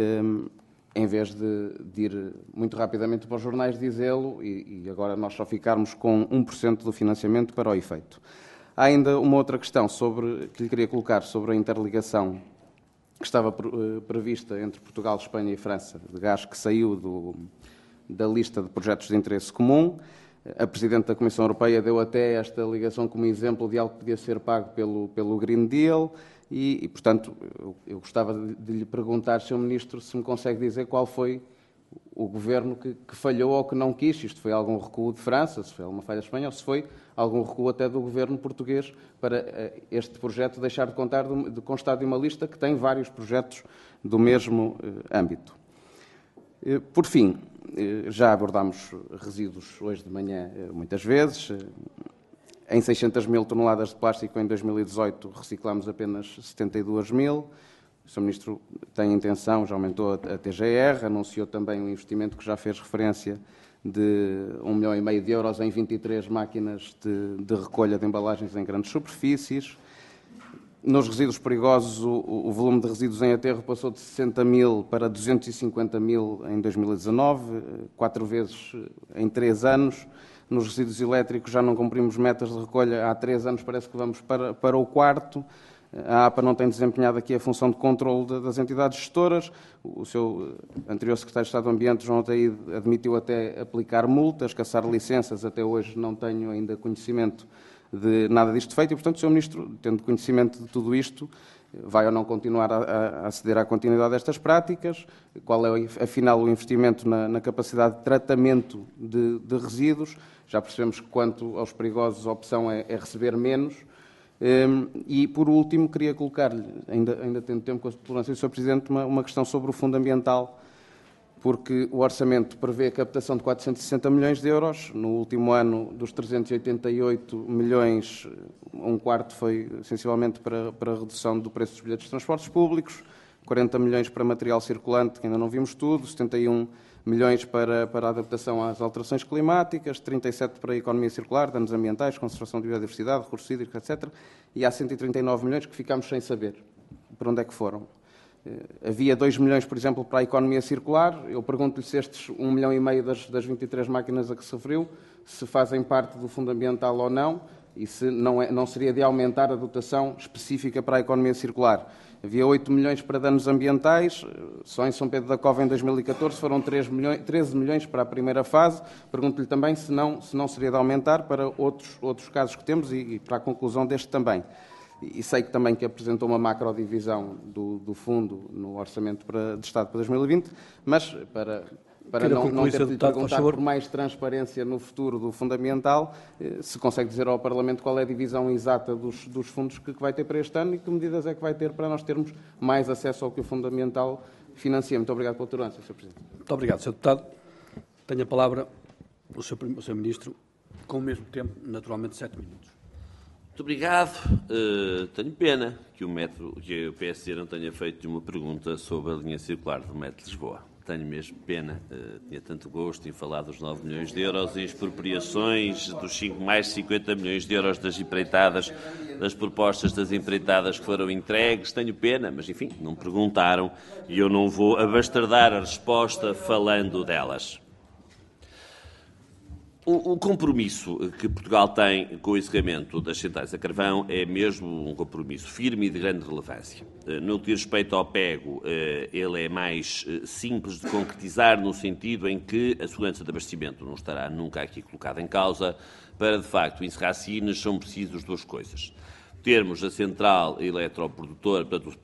em vez de ir muito rapidamente para os jornais dizê-lo e agora nós só ficarmos com 1% do financiamento para o efeito. Há ainda uma outra questão que lhe queria colocar sobre a interligação que estava prevista entre Portugal, Espanha e França, de gás que saiu da lista de projetos de interesse comum. A Presidente da Comissão Europeia deu até esta ligação como exemplo de algo que podia ser pago pelo Green Deal e portanto, eu gostava de lhe perguntar, Sr. Ministro, se me consegue dizer qual foi o Governo que falhou ou que não quis. Isto foi algum recuo de França, se foi alguma falha espanhola, ou se foi algum recuo até do Governo português para este projeto deixar de constar de uma lista que tem vários projetos do mesmo âmbito. Por fim, já abordámos resíduos hoje de manhã muitas vezes. em 600 mil toneladas de plástico em 2018 reciclámos apenas 72 mil. O Sr. Ministro tem intenção, já aumentou a TGR, anunciou também um investimento que já fez referência de 1,5 milhão de euros em 23 máquinas de recolha de embalagens em grandes superfícies. Nos resíduos perigosos, o volume de resíduos em aterro passou de 60 mil para 250 mil em 2019, 4 vezes em 3 anos. Nos resíduos elétricos já não cumprimos metas de recolha há 3 anos, parece que vamos para o 4º. A APA não tem desempenhado aqui a função de controle das entidades gestoras. O seu anterior secretário de Estado do Ambiente, João Ataíde, admitiu até aplicar multas, caçar licenças. Até hoje não tenho ainda conhecimento de nada disto feito e, portanto, o Sr. Ministro, tendo conhecimento de tudo isto, vai ou não continuar a ceder à continuidade destas práticas? Qual é, afinal, o investimento na capacidade de tratamento de resíduos? Já percebemos que, quanto aos perigosos, a opção é receber menos. E, por último, queria colocar-lhe, ainda tendo tempo com a tolerância do Sr. Presidente, uma questão sobre o Fundo Ambiental, porque o orçamento prevê a captação de 460 milhões de euros. No último ano, dos 388 milhões, um quarto foi, essencialmente, para a redução do preço dos bilhetes de transportes públicos, 40 milhões para material circulante, que ainda não vimos tudo, 71 milhões para a adaptação às alterações climáticas, 37 para a economia circular, danos ambientais, conservação de biodiversidade, recursos hídricos, etc. E há 139 milhões que ficámos sem saber para onde é que foram. Havia 2 milhões, por exemplo, para a economia circular. Eu pergunto-lhe se estes 1,5 milhão das 23 máquinas a que se referiu, se fazem parte do Fundo Ambiental ou não, e se não seria de aumentar a dotação específica para a economia circular. Havia 8 milhões para danos ambientais, só em São Pedro da Cova em 2014 foram 13 milhões para a primeira fase. Pergunto-lhe também se não seria de aumentar para outros casos que temos e para a conclusão deste também. E sei que também que apresentou uma macrodivisão do fundo no Orçamento de Estado para 2020, mas para não ter de lhe perguntar por mais transparência no futuro do Fundo Ambiental, se consegue dizer ao Parlamento qual é a divisão exata dos fundos que vai ter para este ano e que medidas é que vai ter para nós termos mais acesso ao que o Fundo Ambiental financia. Muito obrigado pela tolerância, Sr. Presidente. Muito obrigado, Sr. Deputado. Tenho a palavra o Sr. Ministro, com o mesmo tempo, naturalmente, 7 minutos. Muito obrigado. Tenho pena que o PSD não tenha feito uma pergunta sobre a linha circular do Metro de Lisboa. Tenho mesmo pena. Tinha tanto gosto em falar dos 9 milhões de euros em expropriações, dos mais 50 milhões de euros das empreitadas, das propostas das empreitadas que foram entregues. Tenho pena, mas, enfim, não perguntaram e eu não vou abastardar a resposta falando delas. O compromisso que Portugal tem com o encerramento das centrais a carvão é mesmo um compromisso firme e de grande relevância. No que diz respeito ao PEGO, ele é mais simples de concretizar no sentido em que a segurança de abastecimento não estará nunca aqui colocada em causa. Para, de facto, encerrar Sines são precisas duas coisas. Termos a central eletroprodutora,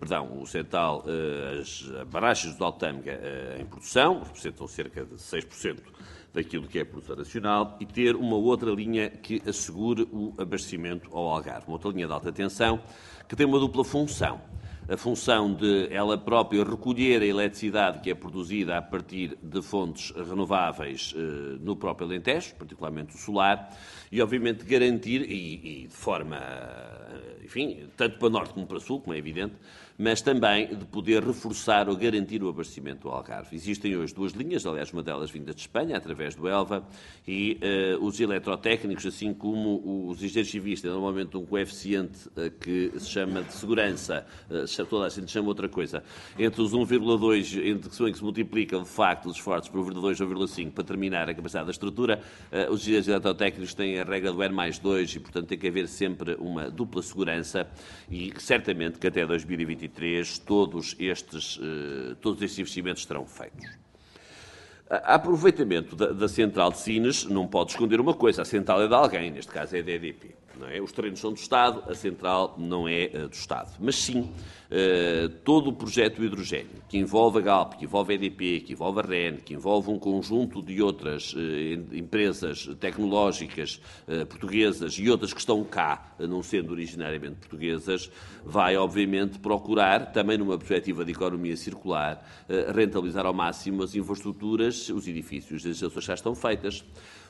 as barragens do Altâmega em produção, representam cerca de 6% daquilo que é a produção nacional, e ter uma outra linha que assegure o abastecimento ao Algarve. Uma outra linha de alta tensão que tem uma dupla função. A função de ela própria recolher a eletricidade que é produzida a partir de fontes renováveis no próprio Alentejo, particularmente o solar, e obviamente garantir, e de forma, enfim, tanto para norte como para sul, como é evidente, mas também de poder reforçar ou garantir o abastecimento do Algarve. Existem hoje duas linhas, aliás, uma delas vinda de Espanha, através do Elva, e os eletrotécnicos, assim como os engenheiros civis, têm normalmente um coeficiente que se chama de segurança, toda a gente chama outra coisa, entre os 1,2, entre que se multiplicam, de facto, os esforços por 1,2 ou 1,5 para terminar a capacidade da estrutura, os engenheiros eletrotécnicos têm a regra do N+2 e, portanto, tem que haver sempre uma dupla segurança e certamente que até 2023 todos estes investimentos estarão feitos. A aproveitamento da central de Sines não pode esconder uma coisa, a central é de alguém, neste caso é da EDP. Não é? Os terrenos são do Estado, a central não é do Estado. Mas sim, todo o projeto de hidrogênio, que envolve a Galp, que envolve a EDP, que envolve a REN, que envolve um conjunto de outras empresas tecnológicas portuguesas e outras que estão cá, não sendo originariamente portuguesas, vai obviamente procurar, também numa perspectiva de economia circular, rentabilizar ao máximo as infraestruturas, os edifícios, as instalações já estão feitas.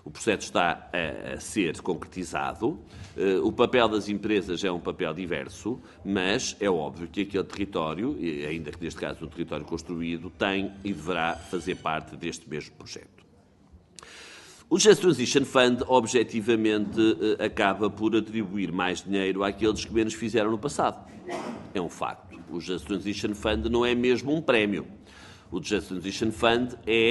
O processo está a ser concretizado. O papel das empresas é um papel diverso, mas é óbvio que aquele território, ainda que neste caso um território construído, tem e deverá fazer parte deste mesmo projeto. O Just Transition Fund, objetivamente, acaba por atribuir mais dinheiro àqueles que menos fizeram no passado. É um facto. O Just Transition Fund não é mesmo um prémio. O Just Transition Fund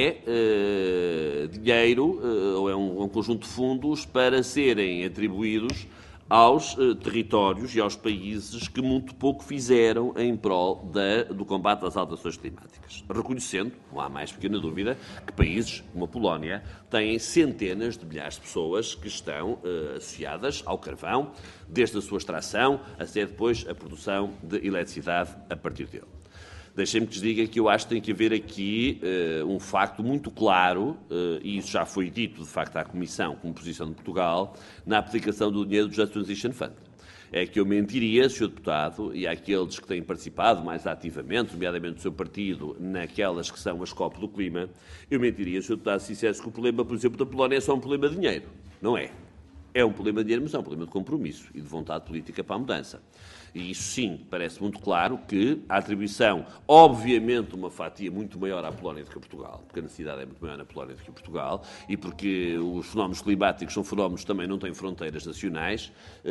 é dinheiro, ou é um conjunto de fundos para serem atribuídos aos territórios e aos países que muito pouco fizeram em prol do combate às alterações climáticas. Reconhecendo, não há mais pequena dúvida, que países como a Polónia têm centenas de milhares de pessoas que estão associadas ao carvão, desde a sua extração até depois a produção de eletricidade a partir dele. Deixem-me que lhes diga que eu acho que tem que haver aqui um facto muito claro, e isso já foi dito, de facto, à Comissão, como posição de Portugal, na aplicação do dinheiro do Just Transition Fund. É que eu mentiria, Sr. Deputado, e àqueles que têm participado mais ativamente, nomeadamente do seu partido, naquelas que são as COP do clima, eu mentiria, Sr. Deputado, se dissesse que o problema, por exemplo, da Polónia é só um problema de dinheiro. Não é. É um problema de dinheiro, mas é um problema de compromisso e de vontade política para a mudança. E isso, sim, parece muito claro que a atribuição, obviamente, uma fatia muito maior à Polónia do que a Portugal, porque a necessidade é muito maior na Polónia do que em Portugal, e porque os fenómenos climáticos são fenómenos que também não têm fronteiras nacionais,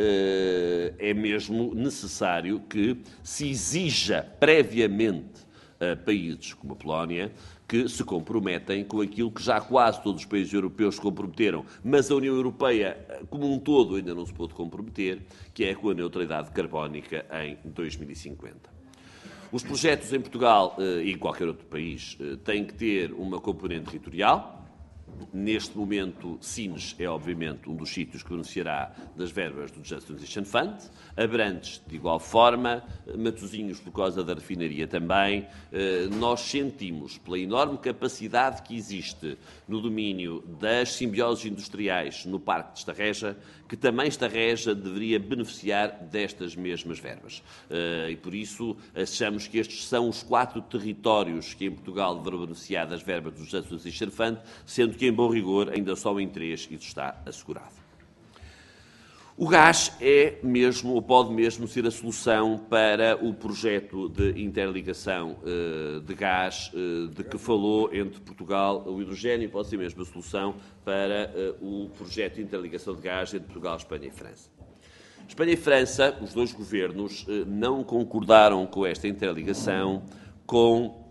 é mesmo necessário que se exija previamente a países como a Polónia que se comprometem com aquilo que já quase todos os países europeus se comprometeram, mas a União Europeia como um todo ainda não se pôde comprometer, que é com a neutralidade carbónica em 2050. Os projetos em Portugal e em qualquer outro país têm que ter uma componente territorial. Neste momento, Sines é, obviamente, um dos sítios que beneficiará das verbas do Just Transition Fund. Abrantes, de igual forma. Matosinhos, por causa da refinaria também. Nós sentimos, pela enorme capacidade que existe no domínio das simbioses industriais no Parque de Estarreja, que também Estarreja deveria beneficiar destas mesmas verbas. E, por isso, achamos que estes são os 4 territórios que em Portugal deverão beneficiar das verbas do Just Transition Fund, sendo que, em bom rigor, ainda só em 3 isso está assegurado. O gás é mesmo, ou pode mesmo, ser a solução para o projeto de interligação de gás de que falou entre Portugal, o hidrogênio, pode ser mesmo a solução para o projeto de interligação de gás entre Portugal, Espanha e França. Espanha e França, os dois governos, não concordaram com esta interligação com...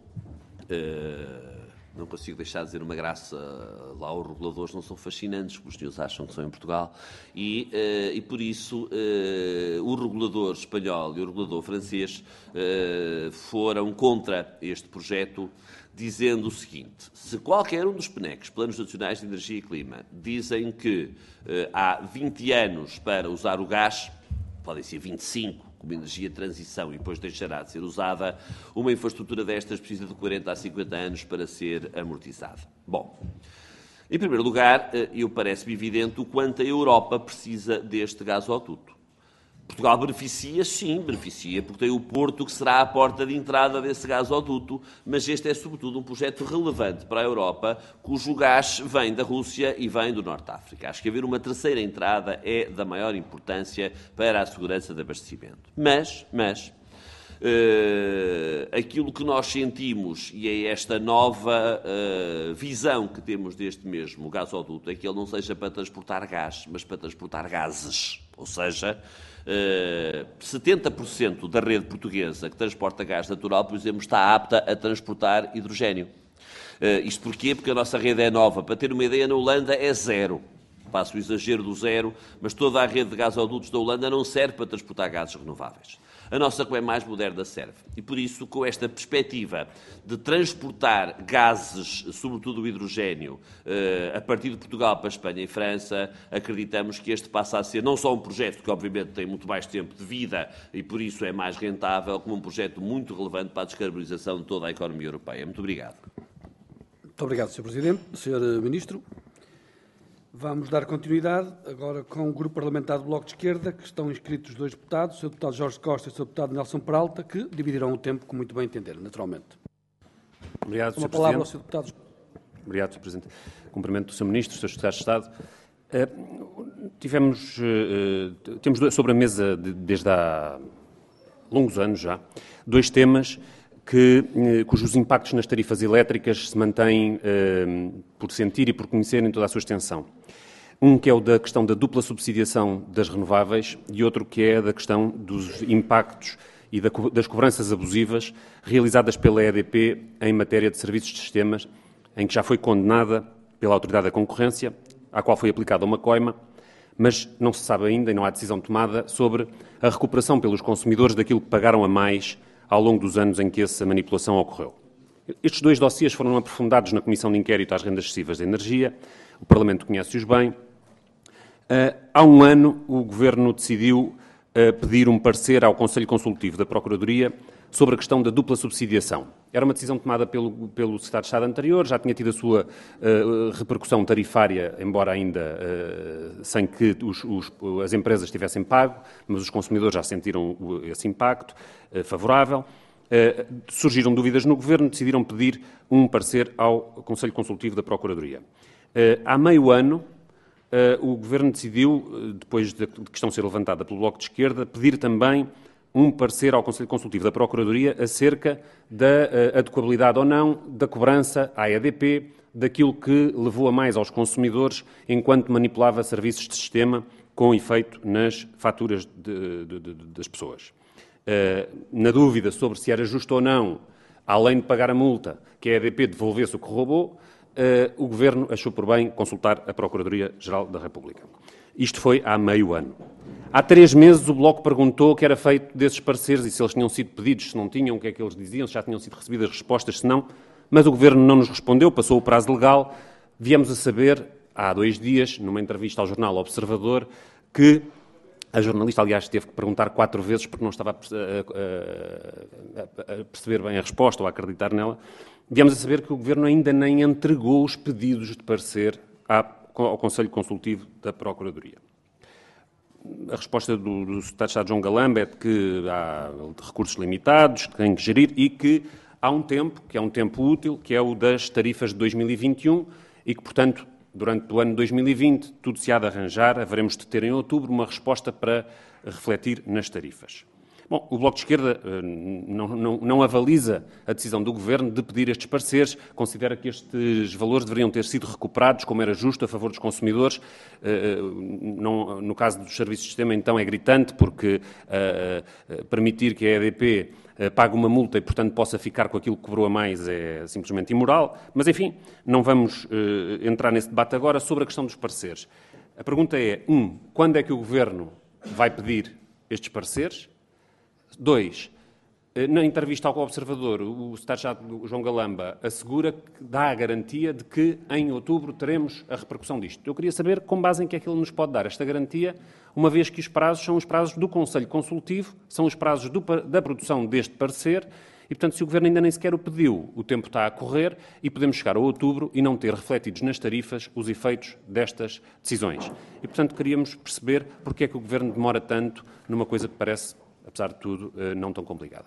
Não consigo deixar de dizer uma graça, lá os reguladores não são fascinantes, como os senhores acham que são em Portugal, e por isso o regulador espanhol e o regulador francês foram contra este projeto, dizendo o seguinte: se qualquer um dos PNECs, Planos Nacionais de Energia e Clima, dizem que há 20 anos para usar o gás, podem ser 25, como energia de transição, e depois deixará de ser usada, uma infraestrutura destas precisa de 40 a 50 anos para ser amortizada. Bom, em primeiro lugar, parece-me evidente o quanto a Europa precisa deste gasoduto. Portugal beneficia, sim, beneficia, porque tem o Porto que será a porta de entrada desse gasoduto, mas este é, sobretudo, um projeto relevante para a Europa, cujo gás vem da Rússia e vem do Norte de África. Acho que haver uma terceira entrada é da maior importância para a segurança de abastecimento. Mas aquilo que nós sentimos, e é esta nova visão que temos deste mesmo gasoduto, é que ele não seja para transportar gás, mas para transportar gases. Ou seja, 70% da rede portuguesa que transporta gás natural, por exemplo, está apta a transportar hidrogénio. Isto porquê? Porque a nossa rede é nova. Para ter uma ideia, na Holanda é 0. Passo o exagero do 0, mas toda a rede de gasodutos da Holanda não serve para transportar gases renováveis. A nossa, como é mais moderna, serve. E por isso, com esta perspectiva de transportar gases, sobretudo o hidrogénio, a partir de Portugal para a Espanha e França, acreditamos que este passa a ser não só um projeto que, obviamente, tem muito mais tempo de vida e por isso é mais rentável, como um projeto muito relevante para a descarbonização de toda a economia europeia. Muito obrigado. Muito obrigado, Sr. Presidente. Sr. Ministro. Vamos dar continuidade agora com o Grupo Parlamentar do Bloco de Esquerda, que estão inscritos 2 deputados, o Sr. Deputado Jorge Costa e o Sr. Deputado Nelson Peralta, que dividirão o tempo como muito bem entenderem, naturalmente. Obrigado, Sr. Uma palavra ao Presidente. Sr. Deputado. Obrigado, Sr. Presidente. Cumprimento o Sr. Ministro, Sr. Secretário de Estado. Temos sobre a mesa, desde há longos anos já, dois temas cujos impactos nas tarifas elétricas se mantêm por sentir e por conhecer em toda a sua extensão. Um que é o da questão da dupla subsidiação das renováveis e outro que é da questão dos impactos e das cobranças abusivas realizadas pela EDP em matéria de serviços de sistemas, em que já foi condenada pela Autoridade da Concorrência, à qual foi aplicada uma coima, mas não se sabe ainda e não há decisão tomada sobre a recuperação pelos consumidores daquilo que pagaram a mais ao longo dos anos em que essa manipulação ocorreu. Estes dois dossiês foram aprofundados na Comissão de Inquérito às Rendas Excessivas de Energia, o Parlamento conhece-os bem. Há um ano, o Governo decidiu pedir um parecer ao Conselho Consultivo da Procuradoria sobre a questão da dupla subsidiação. Era uma decisão tomada pelo Secretário de Estado anterior, já tinha tido a sua repercussão tarifária, embora ainda sem que as empresas tivessem pago, mas os consumidores já sentiram esse impacto favorável. Surgiram dúvidas no Governo, decidiram pedir um parecer ao Conselho Consultivo da Procuradoria. Há meio ano, o Governo decidiu, depois da questão ser levantada pelo Bloco de Esquerda, pedir também um parecer ao Conselho Consultivo da Procuradoria acerca da adequabilidade ou não da cobrança à EDP daquilo que levou a mais aos consumidores enquanto manipulava serviços de sistema com efeito nas faturas das pessoas. Na dúvida sobre se era justo ou não, além de pagar a multa, que a EDP devolvesse o que roubou, o Governo achou por bem consultar a Procuradoria-Geral da República. Isto foi há meio ano. Há 3 meses o Bloco perguntou o que era feito desses pareceres e se eles tinham sido pedidos, se não tinham, o que é que eles diziam, se já tinham sido recebidas respostas, se não, mas o Governo não nos respondeu, passou o prazo legal. Viemos a saber, há 2 dias, numa entrevista ao jornal Observador, que a jornalista, aliás, teve que perguntar 4 vezes porque não estava a perceber bem a resposta ou a acreditar nela. Viemos a saber que o Governo ainda nem entregou os pedidos de parecer ao Conselho Consultivo da Procuradoria. A resposta do Secretário de Estado João Galamba é de que há recursos limitados, que têm que gerir e que há um tempo, que é um tempo útil, que é o das tarifas de 2021 e que, portanto, durante o ano de 2020, tudo se há de arranjar, haveremos de ter em outubro uma resposta para refletir nas tarifas. Bom, o Bloco de Esquerda não avaliza a decisão do Governo de pedir estes pareceres, considera que estes valores deveriam ter sido recuperados, como era justo, a favor dos consumidores. No caso dos serviços de sistema, então, é gritante, porque permitir que a EDP pague uma multa e, portanto, possa ficar com aquilo que cobrou a mais é simplesmente imoral. Mas, enfim, não vamos entrar nesse debate agora sobre a questão dos pareceres. A pergunta é, quando é que o Governo vai pedir estes pareceres? 2. Na entrevista ao Observador, o Secretário-Geral João Galamba assegura que dá a garantia de que em outubro teremos a repercussão disto. Eu queria saber com base em que é que ele nos pode dar esta garantia, uma vez que os prazos são os prazos do Conselho Consultivo, são os prazos da produção deste parecer e, portanto, se o Governo ainda nem sequer o pediu, o tempo está a correr e podemos chegar a outubro e não ter refletidos nas tarifas os efeitos destas decisões. E, portanto, queríamos perceber porque é que o Governo demora tanto numa coisa que parece, apesar de tudo, não tão complicada.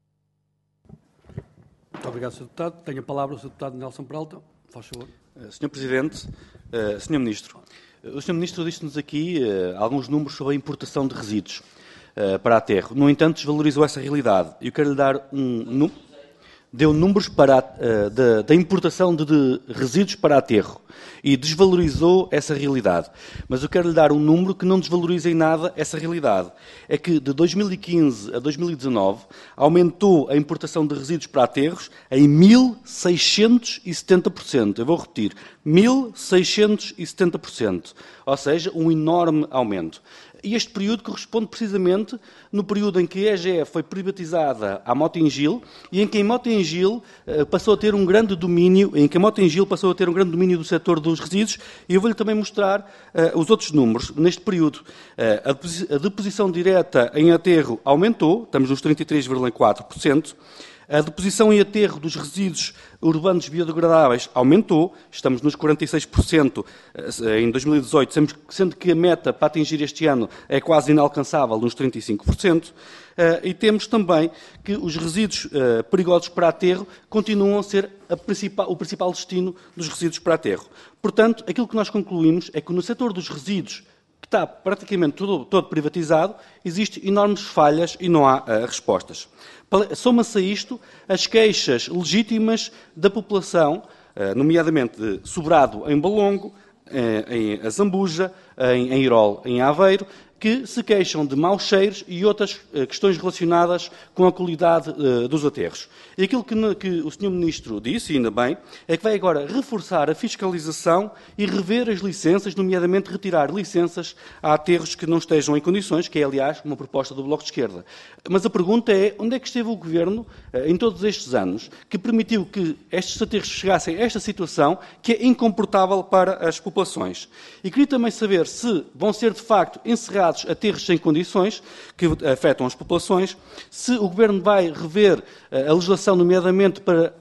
Muito obrigado, Sr. Deputado. Tenho a palavra o Sr. Deputado Nelson Peralta. Faz favor. Sr. Presidente, Sr. Ministro, o Sr. Ministro disse-nos aqui alguns números sobre a importação de resíduos para aterro. No entanto, desvalorizou essa realidade. Eu quero lhe dar deu números da importação de resíduos para aterro e desvalorizou essa realidade. Mas eu quero lhe dar um número que não desvaloriza em nada essa realidade. É que de 2015 a 2019 aumentou a importação de resíduos para aterros em 1.670%. Eu vou repetir, 1.670%. Ou seja, um enorme aumento. E este período corresponde precisamente no período em que a EGF foi privatizada à Mota-Engil e em que a Mota-Engil passou a ter um grande domínio, do setor dos resíduos, e eu vou-lhe também mostrar os outros números neste período. A deposição direta em aterro aumentou, estamos nos 33,4%. A deposição em aterro dos resíduos urbanos biodegradáveis aumentou, estamos nos 46% em 2018, sendo que a meta para atingir este ano é quase inalcançável, nos 35%. e temos também que os resíduos perigosos para aterro continuam a ser o principal destino dos resíduos para aterro. Portanto, aquilo que nós concluímos é que no setor dos resíduos, que está praticamente todo privatizado, existem enormes falhas e não há respostas. Soma-se a isto as queixas legítimas da população, nomeadamente de Sobrado em Balongo, em Azambuja, em Irol, em Aveiro, que se queixam de maus cheiros e outras questões relacionadas com a qualidade dos aterros. E aquilo que o Sr. Ministro disse, e ainda bem, é que vai agora reforçar a fiscalização e rever as licenças, nomeadamente retirar licenças a aterros que não estejam em condições, que é, aliás, uma proposta do Bloco de Esquerda. Mas a pergunta é, onde é que esteve o Governo, em todos estes anos, que permitiu que estes aterros chegassem a esta situação, que é incomportável para as populações? E queria também saber se vão ser, de facto, encerrados aterros sem condições, que afetam as populações, se o Governo vai rever a legislação, nomeadamente para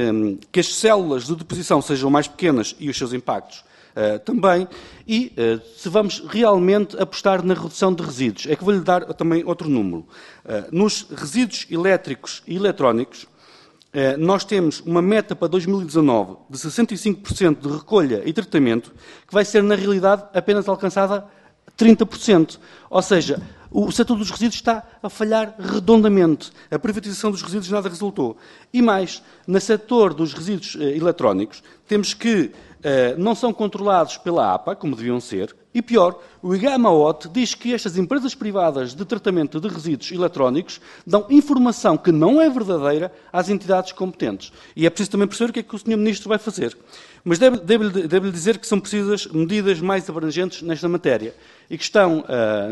que as células de deposição sejam mais pequenas e os seus impactos também, e se vamos realmente apostar na redução de resíduos. É que vou-lhe dar também outro número. Nos resíduos elétricos e eletrónicos, nós temos uma meta para 2019 de 65% de recolha e tratamento, que vai ser, na realidade, apenas alcançada 30%. Ou seja, o setor dos resíduos está a falhar redondamente. A privatização dos resíduos nada resultou. E mais, no setor dos resíduos eletrónicos, temos que não são controlados pela APA, como deviam ser, e pior, o IGAMAOT diz que estas empresas privadas de tratamento de resíduos eletrónicos dão informação que não é verdadeira às entidades competentes. E é preciso também perceber o que é que o Sr. Ministro vai fazer. Mas devo-lhe dizer que são precisas medidas mais abrangentes nesta matéria e que estão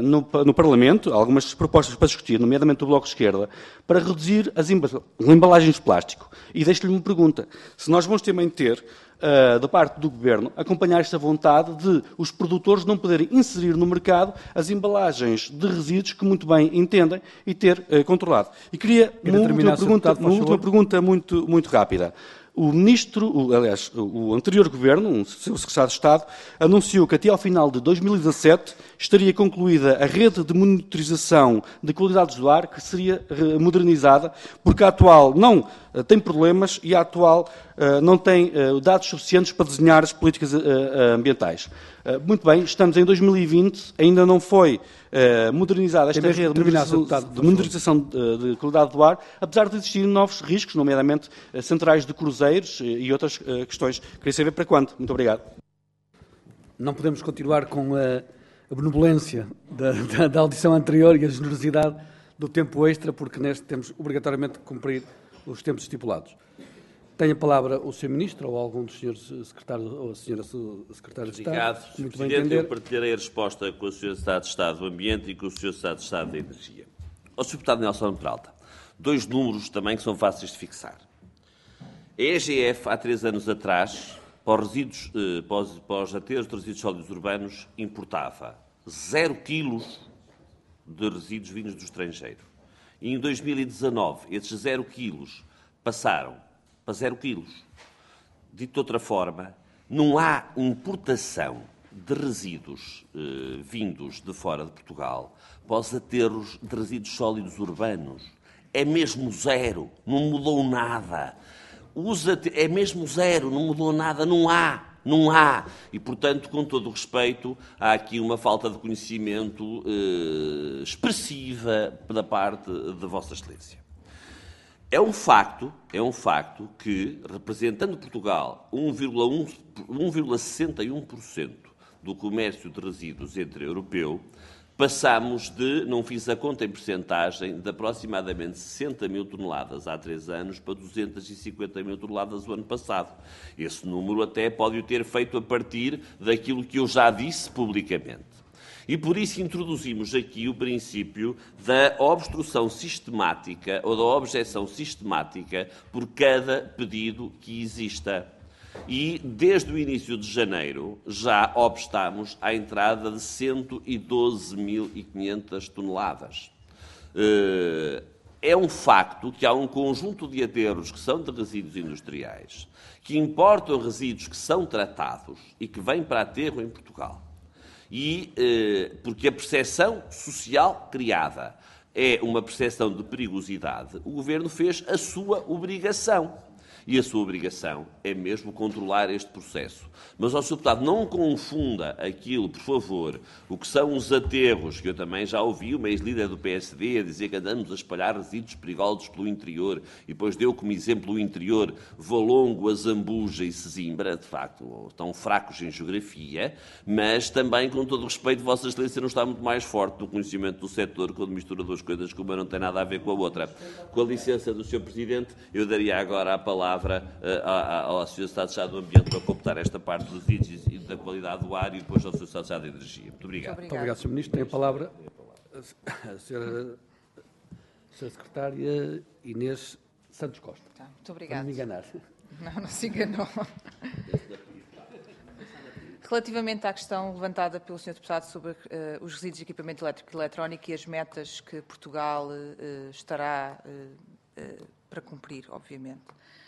no Parlamento, algumas propostas para discutir, nomeadamente do Bloco de Esquerda, para reduzir as embalagens de plástico. E deixo-lhe uma pergunta. Se nós vamos também ter, da parte do Governo, acompanhar esta vontade de os produtores não poderem inserir no mercado as embalagens de resíduos que muito bem entendem e ter controlado. E queria uma última pergunta muito rápida. O Ministro, aliás, o anterior Governo, o seu Secretário de Estado, anunciou que até ao final de 2017 estaria concluída a rede de monitorização de qualidades do ar, que seria modernizada, porque a atual não tem problemas e a atual não tem dados suficientes para desenhar as políticas ambientais. Muito bem, estamos em 2020, ainda não foi modernizada esta rede de monitorização de qualidade do ar, apesar de existirem novos riscos, nomeadamente centrais de cruzeiros e outras questões. Queria saber para quando. Muito obrigado. Não podemos continuar com a benevolência da audição anterior e a generosidade do tempo extra, porque neste temos obrigatoriamente de cumprir os tempos estipulados. Tem a palavra o Sr. Ministro ou algum dos senhores secretários ou a Sra. Secretária de Estado. Obrigado, Sr. Presidente. Eu partilharei a resposta com o Sr. Secretário de Estado do Ambiente e com o Sr. Secretário de Estado da Energia. Ao Sr. Deputado Nelson Peralta, dois números também que são fáceis de fixar. A EGF, há 3 anos atrás, para os aterros de resíduos sólidos urbanos, importava 0 quilos de resíduos vindos do estrangeiro. E em 2019, esses 0 quilos passaram para 0 quilos. Dito de outra forma, não há importação de resíduos vindos de fora de Portugal para os aterros de resíduos sólidos urbanos. É mesmo zero, não mudou nada. É mesmo zero, não mudou nada, não há. E, portanto, com todo o respeito, há aqui uma falta de conhecimento expressiva da parte de Vossa Excelência. É um facto que, representando Portugal 1,61% do comércio de resíduos entre europeu, passamos de, não fiz a conta em percentagem, de aproximadamente 60 mil toneladas há 3 anos para 250 mil toneladas o ano passado. Esse número até pode o ter feito a partir daquilo que eu já disse publicamente. E por isso introduzimos aqui o princípio da obstrução sistemática ou da objeção sistemática por cada pedido que exista. E desde o início de janeiro já obstamos à entrada de 112.500 toneladas. É um facto que há um conjunto de aterros que são de resíduos industriais, que importam resíduos que são tratados e que vêm para aterro em Portugal. E porque a percepção social criada é uma percepção de perigosidade, o Governo fez a sua obrigação. E a sua obrigação é mesmo controlar este processo. Mas, ó Sr. Deputado, não confunda aquilo, por favor, o que são os aterros, que eu também já ouvi uma ex-líder do PSD a dizer que andamos a espalhar resíduos perigosos pelo interior, e depois deu como exemplo o interior Valongo, Azambuja e Sesimbra, de facto, estão fracos em geografia, mas também, com todo o respeito, Vossa Excelência não está muito mais forte no conhecimento do setor, quando mistura duas coisas que uma não tem nada a ver com a outra. Com a licença do Sr. Presidente, eu daria agora a palavra ao Sr. Estado de Estado do Ambiente para completar esta parte dos vídeos e da qualidade do ar e depois ao Sr. Estado de Estado da Energia. Muito obrigado. Muito obrigado, Sr. Ministro. Tem a palavra a Sra. Secretária Inês Santos Costa. Tá, muito obrigada. Não me enganar. Não se enganou. Relativamente à questão levantada pelo Sr. Deputado sobre os resíduos de equipamento elétrico e eletrónico e as metas que Portugal estará para cumprir, obviamente.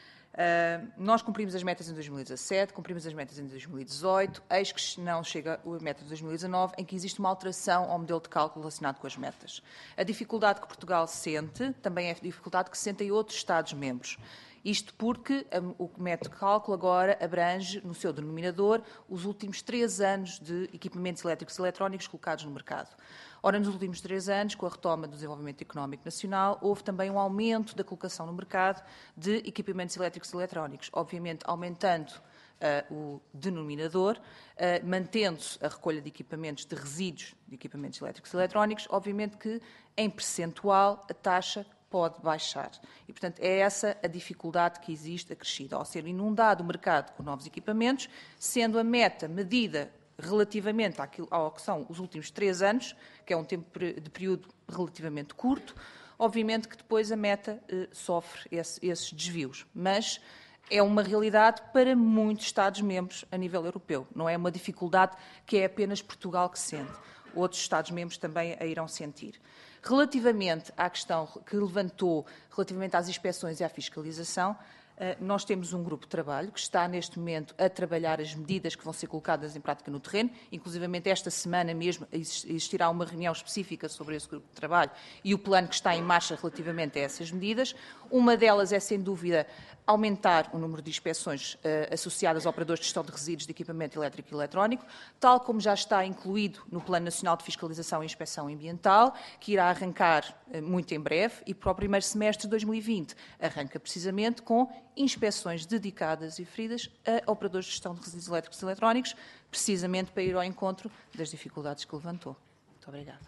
Nós cumprimos as metas em 2017, cumprimos as metas em 2018, eis que não chega a meta de 2019, em que existe uma alteração ao modelo de cálculo relacionado com as metas. A dificuldade que Portugal sente também é a dificuldade que sentem outros Estados-membros. Isto porque o método de cálculo agora abrange, no seu denominador, os últimos 3 anos de equipamentos elétricos e eletrónicos colocados no mercado. Ora, nos últimos 3 anos, com a retoma do desenvolvimento económico nacional, houve também um aumento da colocação no mercado de equipamentos elétricos e eletrónicos, obviamente aumentando o denominador, mantendo-se a recolha de equipamentos de resíduos de equipamentos elétricos e eletrónicos, obviamente que, em percentual, a taxa pode baixar. E, portanto, é essa a dificuldade que existe acrescida, ao ser inundado o mercado com novos equipamentos, sendo a meta medida relativamente ao que são os últimos 3 anos, que é um tempo de período relativamente curto, obviamente que depois a meta sofre esses desvios. Mas é uma realidade para muitos Estados-membros a nível europeu. Não é uma dificuldade que é apenas Portugal que sente. Outros Estados-membros também a irão sentir. Relativamente à questão que levantou, relativamente às inspeções e à fiscalização, nós temos um grupo de trabalho que está, neste momento, a trabalhar as medidas que vão ser colocadas em prática no terreno. Inclusivamente, esta semana mesmo existirá uma reunião específica sobre esse grupo de trabalho e o plano que está em marcha relativamente a essas medidas. Uma delas é, sem dúvida, aumentar o número de inspeções associadas a operadores de gestão de resíduos de equipamento elétrico e eletrónico, tal como já está incluído no Plano Nacional de Fiscalização e Inspeção Ambiental, que irá arrancar muito em breve e para o primeiro semestre de 2020 arranca precisamente com inspeções dedicadas e referidas a operadores de gestão de resíduos elétricos e eletrónicos, precisamente para ir ao encontro das dificuldades que levantou. Muito obrigada.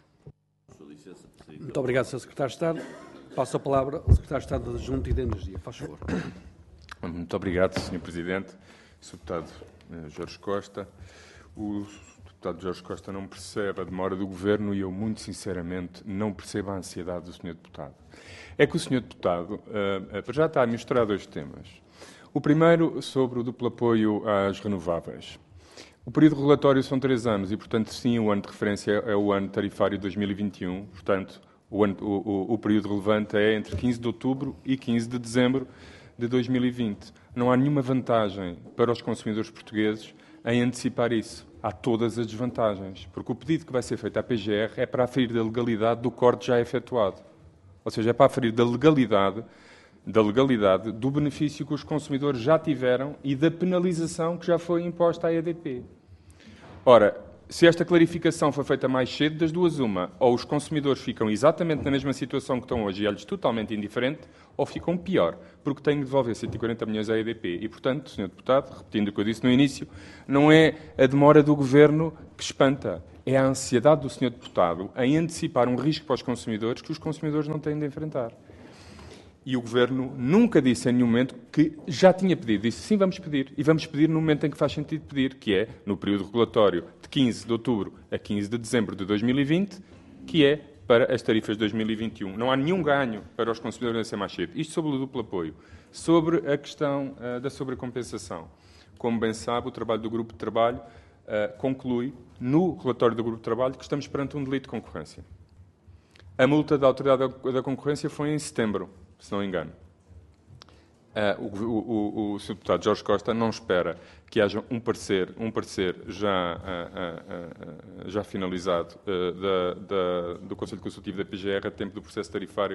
Muito obrigado, Sr. Secretário de Estado. Passo a palavra ao Secretário de Estado da Junta e da Energia. Faz favor. Muito obrigado, Sr. Presidente. Sr. Deputado Jorge Costa. O Deputado Jorge Costa não percebe a demora do Governo e eu, muito sinceramente, não percebo a ansiedade do Sr. Deputado. É que o Sr. Deputado já está a misturar 2 temas. O primeiro sobre o duplo apoio às renováveis. O período regulatório são 3 anos e, portanto, sim, o ano de referência é o ano tarifário 2021. Portanto, o período relevante é entre 15 de outubro e 15 de dezembro de 2020. Não há nenhuma vantagem para os consumidores portugueses em antecipar isso. Há todas as desvantagens, porque o pedido que vai ser feito à PGR é para aferir da legalidade do corte já efetuado. Ou seja, é para aferir da legalidade do benefício que os consumidores já tiveram e da penalização que já foi imposta à EDP. Ora, se esta clarificação foi feita mais cedo, das duas uma, ou os consumidores ficam exatamente na mesma situação que estão hoje e é-lhes totalmente indiferente, ou ficam pior, porque têm de devolver 140 milhões à EDP. E, portanto, Sr. Deputado, repetindo o que eu disse no início, não é a demora do Governo que espanta, é a ansiedade do Sr. Deputado em antecipar um risco para os consumidores que os consumidores não têm de enfrentar. E o Governo nunca disse em nenhum momento que já tinha pedido. Disse, sim, vamos pedir. E vamos pedir no momento em que faz sentido pedir, que é no período regulatório de 15 de outubro a 15 de dezembro de 2020, que é para as tarifas de 2021. Não há nenhum ganho para os consumidores a ser mais cedo. Isto sobre o duplo apoio. Sobre a questão da sobrecompensação. Como bem sabe, o trabalho do Grupo de Trabalho conclui, no relatório do Grupo de Trabalho, que estamos perante um delito de concorrência. A multa da Autoridade da Concorrência foi em setembro, se não me engano. O Sr. Deputado Jorge Costa não espera que haja um parecer já finalizado do Conselho Consultivo da PGR a tempo do processo tarifário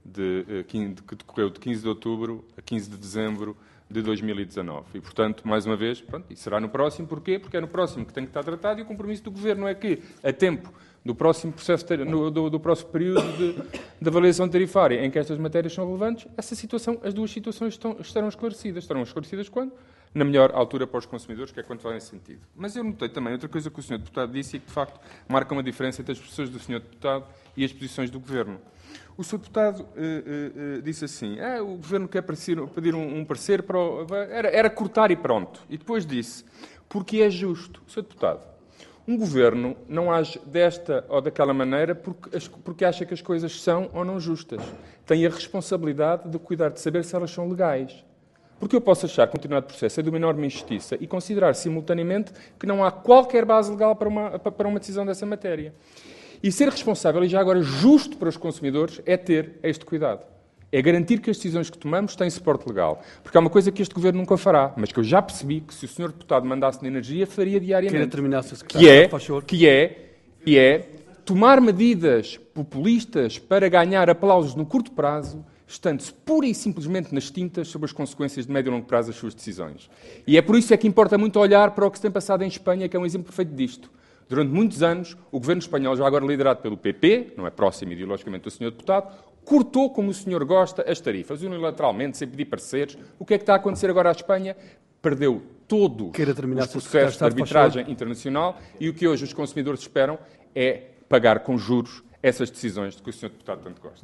que decorreu de 15 de outubro a 15 de dezembro de 2019. E, portanto, mais uma vez, pronto, isso será no próximo. Porquê? Porque é no próximo que tem que estar tratado e o compromisso do Governo é que, a tempo do próximo processo, do próximo período de avaliação tarifária em que estas matérias são relevantes, as duas situações estarão esclarecidas. Estarão esclarecidas quando? Na melhor altura para os consumidores, que é quando vai nesse sentido. Mas eu notei também outra coisa que o Sr. Deputado disse e que, de facto, marca uma diferença entre as posições do Sr. Deputado e as posições do Governo. O Sr. Deputado disse assim, o Governo quer pedir um parecer para era cortar e pronto. E depois disse, porque é justo. Sr. Deputado, um Governo não age desta ou daquela maneira porque acha que as coisas são ou não justas. Tem a responsabilidade de cuidar de saber se elas são legais. Porque eu posso achar que um determinado processo é de uma enorme injustiça e considerar simultaneamente que não há qualquer base legal para uma decisão dessa matéria. E ser responsável, e já agora justo para os consumidores, é ter este cuidado. É garantir que as decisões que tomamos têm suporte legal. Porque há uma coisa que este Governo nunca fará, mas que eu já percebi que se o Sr. Deputado mandasse na energia, faria diariamente. Queira terminar, Sr. Secretário, que é tomar medidas populistas para ganhar aplausos no curto prazo, estando-se pura e simplesmente nas tintas sobre as consequências de médio e longo prazo das suas decisões. E é por isso que importa muito olhar para o que se tem passado em Espanha, que é um exemplo perfeito disto. Durante muitos anos, o Governo espanhol, já agora liderado pelo PP, não é próximo ideologicamente do Sr. Deputado, cortou, como o senhor gosta, as tarifas, unilateralmente, sem pedir pareceres. O que é que está a acontecer agora à Espanha? Perdeu todo o processo de arbitragem internacional e o que hoje os consumidores esperam é pagar com juros essas decisões de que o Sr. Deputado tanto gosta.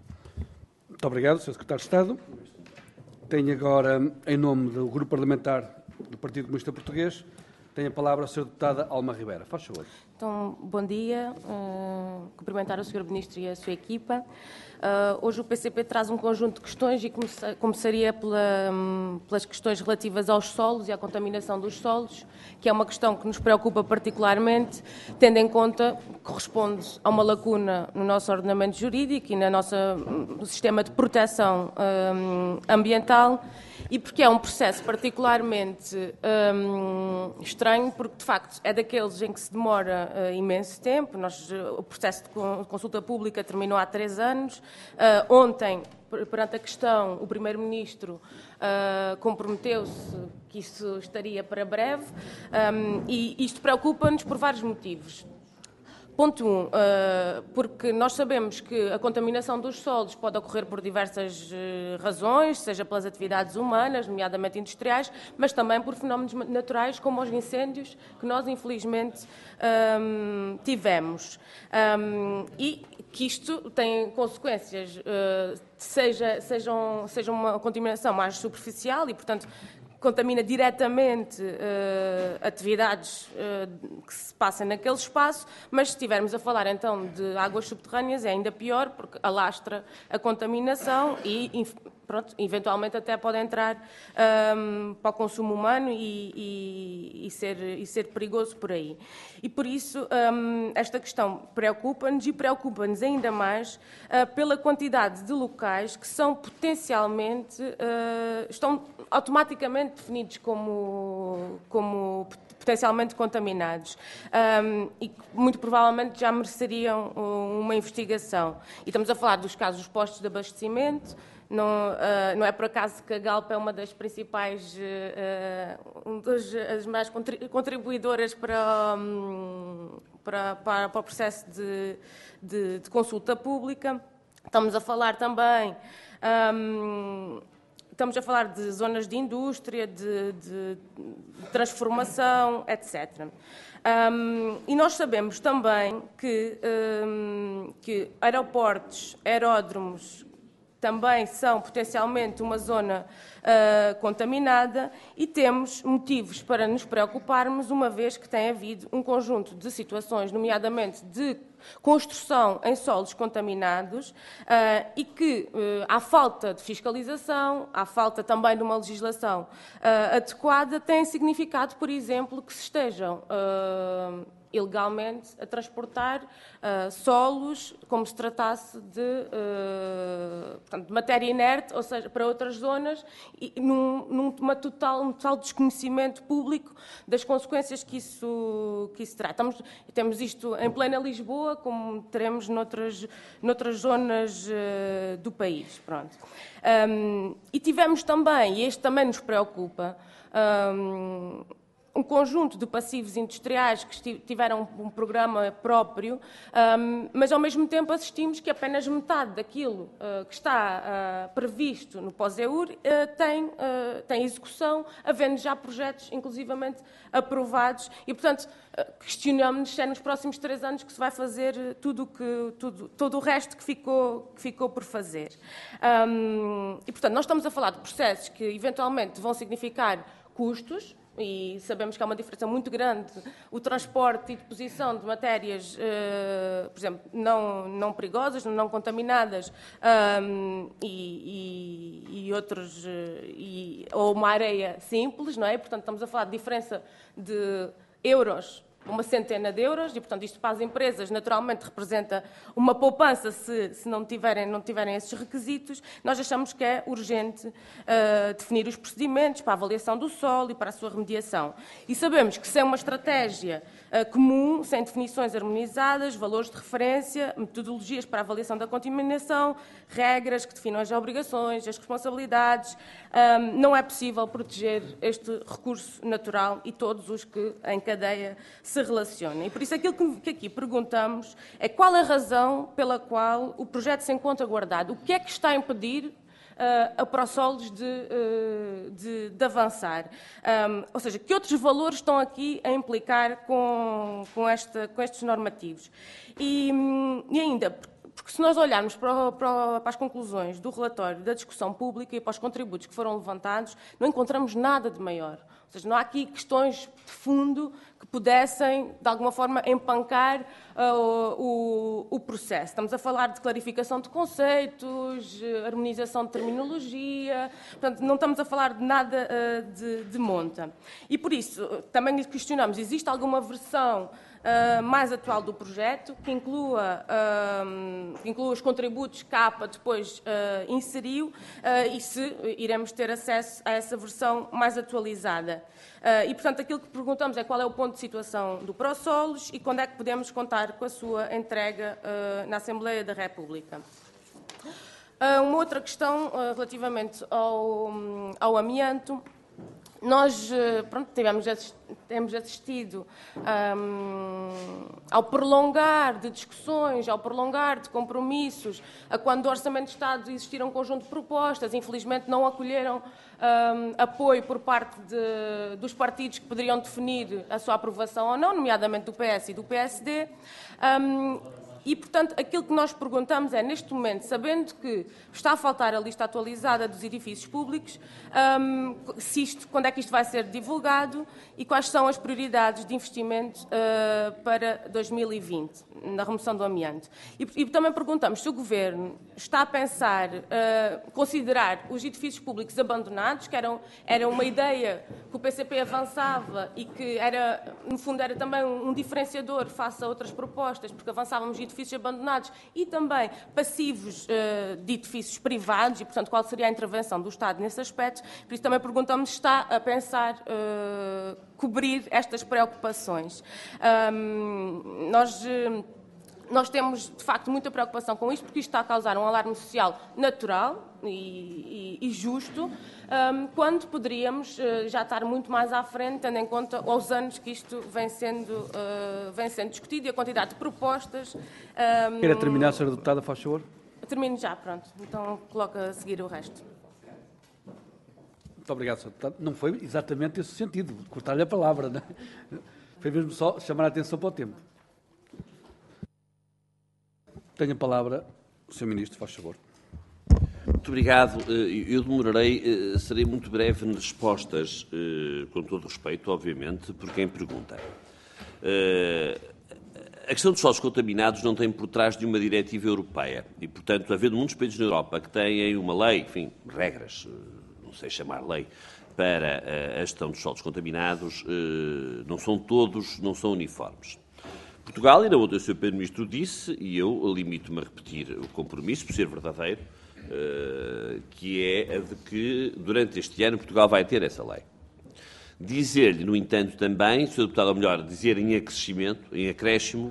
Muito obrigado, Sr. Secretário de Estado. Tenho agora, em nome do Grupo Parlamentar do Partido Comunista Português, tem a palavra a Sra. Deputada Alma Ribeira. Faz favor. Então, bom dia. Cumprimentar o Sr. Ministro e a sua equipa. Hoje o PCP traz um conjunto de questões e começaria pelas questões relativas aos solos e à contaminação dos solos, que é uma questão que nos preocupa particularmente, tendo em conta que corresponde a uma lacuna no nosso ordenamento jurídico e no sistema de proteção ambiental, e porque é um processo particularmente estranho, porque, de facto, é daqueles em que se demora imenso tempo. O processo de consulta pública terminou há 3 anos. Ontem, perante a questão, o Primeiro-Ministro comprometeu-se que isso estaria para breve, e isto preocupa-nos por vários motivos. Ponto 1, porque nós sabemos que a contaminação dos solos pode ocorrer por diversas razões, seja pelas atividades humanas, nomeadamente industriais, mas também por fenómenos naturais, como os incêndios, que nós, infelizmente, tivemos. E que isto tem consequências, seja uma contaminação mais superficial e, portanto, contamina diretamente atividades que se passam naquele espaço, mas se estivermos a falar então de águas subterrâneas é ainda pior, porque alastra a contaminação e pronto, eventualmente até pode entrar para o consumo humano e ser perigoso por aí. E por isso esta questão preocupa-nos e preocupa-nos ainda mais pela quantidade de locais que são potencialmente, estão automaticamente definidos como potencialmente contaminados e que muito provavelmente já mereceriam uma investigação. E estamos a falar dos casos dos postos de abastecimento. Não é por acaso que a Galp é uma das principais, as mais contribuidoras para o processo de consulta pública. Estamos a falar também, de zonas de indústria, de transformação, etc. E nós sabemos também que aeroportos, aeródromos, também são potencialmente uma zona contaminada e temos motivos para nos preocuparmos, uma vez que tem havido um conjunto de situações, nomeadamente de construção em solos contaminados e que há falta de fiscalização, há falta também de uma legislação adequada, tem significado, por exemplo, que se estejam ilegalmente a transportar solos como se tratasse de, portanto, de matéria inerte, ou seja, para outras zonas, e um total desconhecimento público das consequências que isso terá. Temos isto em plena Lisboa, como teremos noutras zonas do país. Pronto. E tivemos também, e este também nos preocupa, um conjunto de passivos industriais que tiveram um programa próprio, mas ao mesmo tempo assistimos que apenas metade daquilo que está previsto no POSEUR tem execução, havendo já projetos inclusivamente aprovados e, portanto, questionamos se é nos próximos 3 anos que se vai fazer todo o resto que ficou por fazer. E, portanto, nós estamos a falar de processos que eventualmente vão significar custos, e sabemos que há uma diferença muito grande o transporte e deposição de matérias, por exemplo, não perigosas, não contaminadas e outros, ou uma areia simples, não é? Portanto, estamos a falar de diferença de euros, uma centena de euros, e, portanto, isto para as empresas, naturalmente, representa uma poupança se não tiverem esses requisitos. Nós achamos que é urgente definir os procedimentos para a avaliação do solo e para a sua remediação. E sabemos que sem uma estratégia comum, sem definições harmonizadas, valores de referência, metodologias para a avaliação da contaminação, regras que definam as obrigações, as responsabilidades, não é possível proteger este recurso natural e todos os que em cadeia se relacionam. E por isso aquilo que aqui perguntamos é qual a razão pela qual o projeto se encontra guardado. O que é que está a impedir a ProSolos de avançar? Ou seja, que outros valores estão aqui a implicar com estes normativos? E ainda, porque se nós olharmos para as conclusões do relatório da discussão pública e para os contributos que foram levantados, não encontramos nada de maior. Ou seja, não há aqui questões de fundo que pudessem, de alguma forma, empancar o processo. Estamos a falar de clarificação de conceitos, harmonização de terminologia, portanto, não estamos a falar de nada de monta. E, por isso, também questionamos, existe alguma versão mais atual do projeto, que inclua os contributos que a APA depois inseriu e se iremos ter acesso a essa versão mais atualizada. E, portanto, aquilo que perguntamos é qual é o ponto de situação do ProSolos e quando é que podemos contar com a sua entrega na Assembleia da República. Uma outra questão relativamente ao amianto. Nós temos assistido ao prolongar de discussões, ao prolongar de compromissos, a quando do Orçamento de Estado existiram um conjunto de propostas, infelizmente não acolheram apoio por parte dos partidos que poderiam definir a sua aprovação ou não, nomeadamente do PS e do PSD. E, portanto, aquilo que nós perguntamos é, neste momento, sabendo que está a faltar a lista atualizada dos edifícios públicos, quando é que isto vai ser divulgado e quais são as prioridades de investimento para 2020, na remoção do amianto. E também perguntamos se o Governo está a pensar, considerar os edifícios públicos abandonados, que era uma ideia que o PCP avançava e que, no fundo, era também um diferenciador face a outras propostas, porque avançávamos edifícios abandonados e também passivos de edifícios privados e, portanto, qual seria a intervenção do Estado nesse aspecto. Por isso também perguntamos se está a pensar cobrir estas preocupações. Nós temos, de facto, muita preocupação com isto, porque isto está a causar um alarme social natural e justo, quando poderíamos já estar muito mais à frente, tendo em conta os anos que isto vem sendo discutido e a quantidade de propostas. Quer terminar, Sra. Deputada, faz favor? Termino já, pronto. Então, coloco a seguir o resto. Muito obrigado, Sr. Deputado. Não foi exatamente esse o sentido, cortar-lhe a palavra, não é? Foi mesmo só chamar a atenção para o tempo. Tenho a palavra o Sr. Ministro, faz favor. Muito obrigado. Eu demorarei, serei muito breve nas respostas, com todo o respeito, obviamente, por quem pergunta. A questão dos solos contaminados não tem por trás de uma diretiva europeia e, portanto, havendo muitos países na Europa que têm uma lei, enfim, regras, não sei chamar lei, para a gestão dos solos contaminados, não são todos, não são uniformes. Portugal, ainda ontem o Sr. Primeiro-Ministro disse, e eu limito-me a repetir o compromisso, por ser verdadeiro, que é a de que, durante este ano, Portugal vai ter essa lei. Dizer-lhe, no entanto, também, Sr. Deputado, ou melhor, dizer em acréscimo,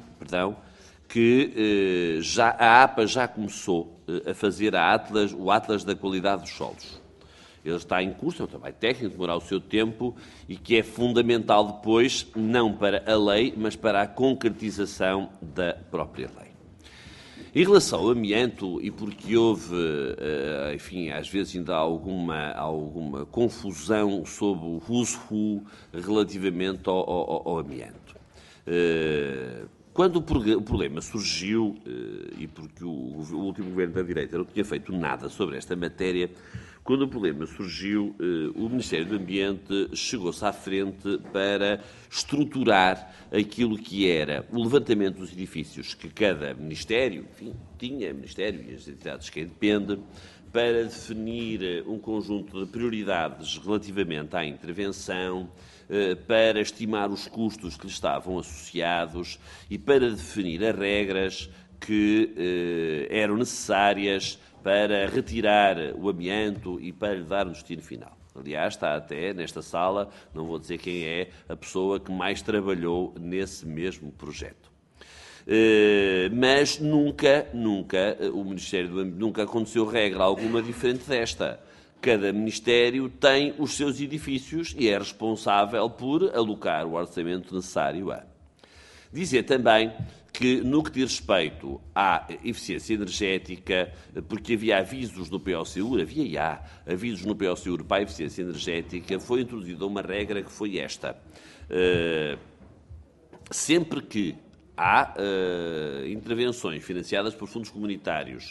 que a APA já começou a fazer o Atlas da qualidade dos solos. Ele está em curso, é um trabalho técnico, demorará o seu tempo e que é fundamental depois, não para a lei, mas para a concretização da própria lei. Em relação ao amianto, e porque houve, enfim, às vezes ainda há alguma confusão sobre o who's-who relativamente ao amianto. Quando o problema surgiu, e porque o último governo da direita não tinha feito nada sobre esta matéria, quando o problema surgiu, o Ministério do Ambiente chegou-se à frente para estruturar aquilo que era o levantamento dos edifícios que cada Ministério, enfim, tinha, Ministério e as entidades que dependem, para definir um conjunto de prioridades relativamente à intervenção, para estimar os custos que lhe estavam associados e para definir as regras que eram necessárias para retirar o amianto e para lhe dar o destino final. Aliás, está até nesta sala, não vou dizer quem é, a pessoa que mais trabalhou nesse mesmo projeto. Mas nunca o Ministério do Ambiente, nunca aconteceu regra alguma diferente desta. Cada Ministério tem os seus edifícios e é responsável por alocar o orçamento necessário a. Dizer também que, no que diz respeito à eficiência energética, porque havia avisos no PO-SEUR, avisos no PO-SEUR para a eficiência energética, foi introduzida uma regra que foi esta. Sempre que há intervenções financiadas por fundos comunitários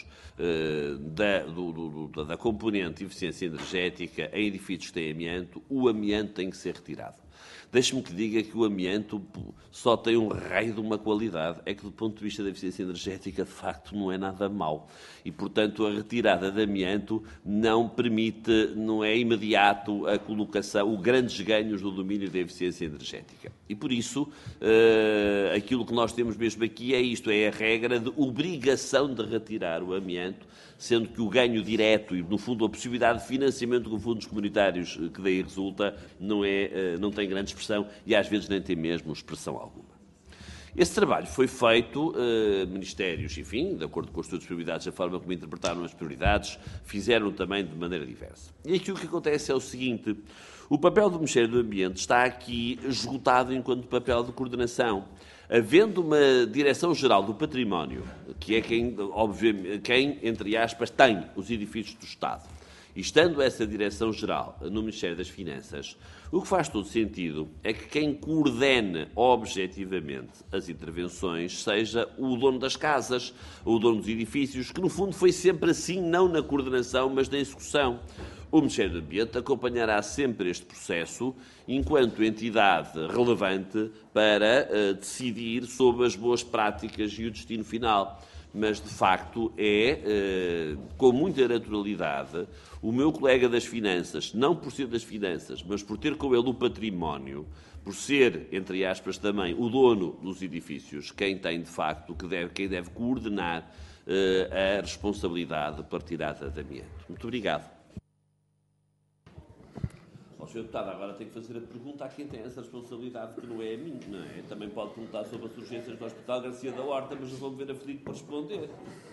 da componente de eficiência energética em edifícios que têm amianto, o amianto tem que ser retirado. Deixe-me que diga que o amianto só tem um raio de uma qualidade, é que do ponto de vista da eficiência energética, de facto, não é nada mau. E, portanto, a retirada de amianto não permite, não é imediato a colocação, os grandes ganhos do domínio da eficiência energética. E, por isso, aquilo que nós temos mesmo aqui é isto, é a regra de obrigação de retirar o amianto, sendo que o ganho direto e, no fundo, a possibilidade de financiamento com fundos comunitários que daí resulta não tem grande expressão e, às vezes, nem tem mesmo expressão alguma. Esse trabalho foi feito, ministérios, enfim, de acordo com as suas prioridades, a forma como interpretaram as prioridades, fizeram também de maneira diversa. E aqui o que acontece é o seguinte: o papel do Ministério do Ambiente está aqui esgotado enquanto papel de coordenação. Havendo uma Direção-Geral do Património, que é quem, entre aspas, tem os edifícios do Estado, e estando essa Direção-Geral no Ministério das Finanças, o que faz todo sentido é que quem coordene objetivamente as intervenções seja o dono das casas, o dono dos edifícios, que no fundo foi sempre assim, não na coordenação, mas na execução. O Ministério do Ambiente acompanhará sempre este processo enquanto entidade relevante para decidir sobre as boas práticas e o destino final. Mas, de facto, com muita naturalidade, o meu colega das Finanças, não por ser das Finanças, mas por ter com ele o património, por ser, entre aspas, também o dono dos edifícios, quem tem, de facto, quem deve coordenar a responsabilidade para a retirada de amianto. Muito obrigado. Ao Sr. Deputado, agora tenho que fazer a pergunta a quem tem essa responsabilidade, que não é a mim, não é? Também pode perguntar sobre as urgências do Hospital Garcia da Horta, mas não vou me ver aflito por responder.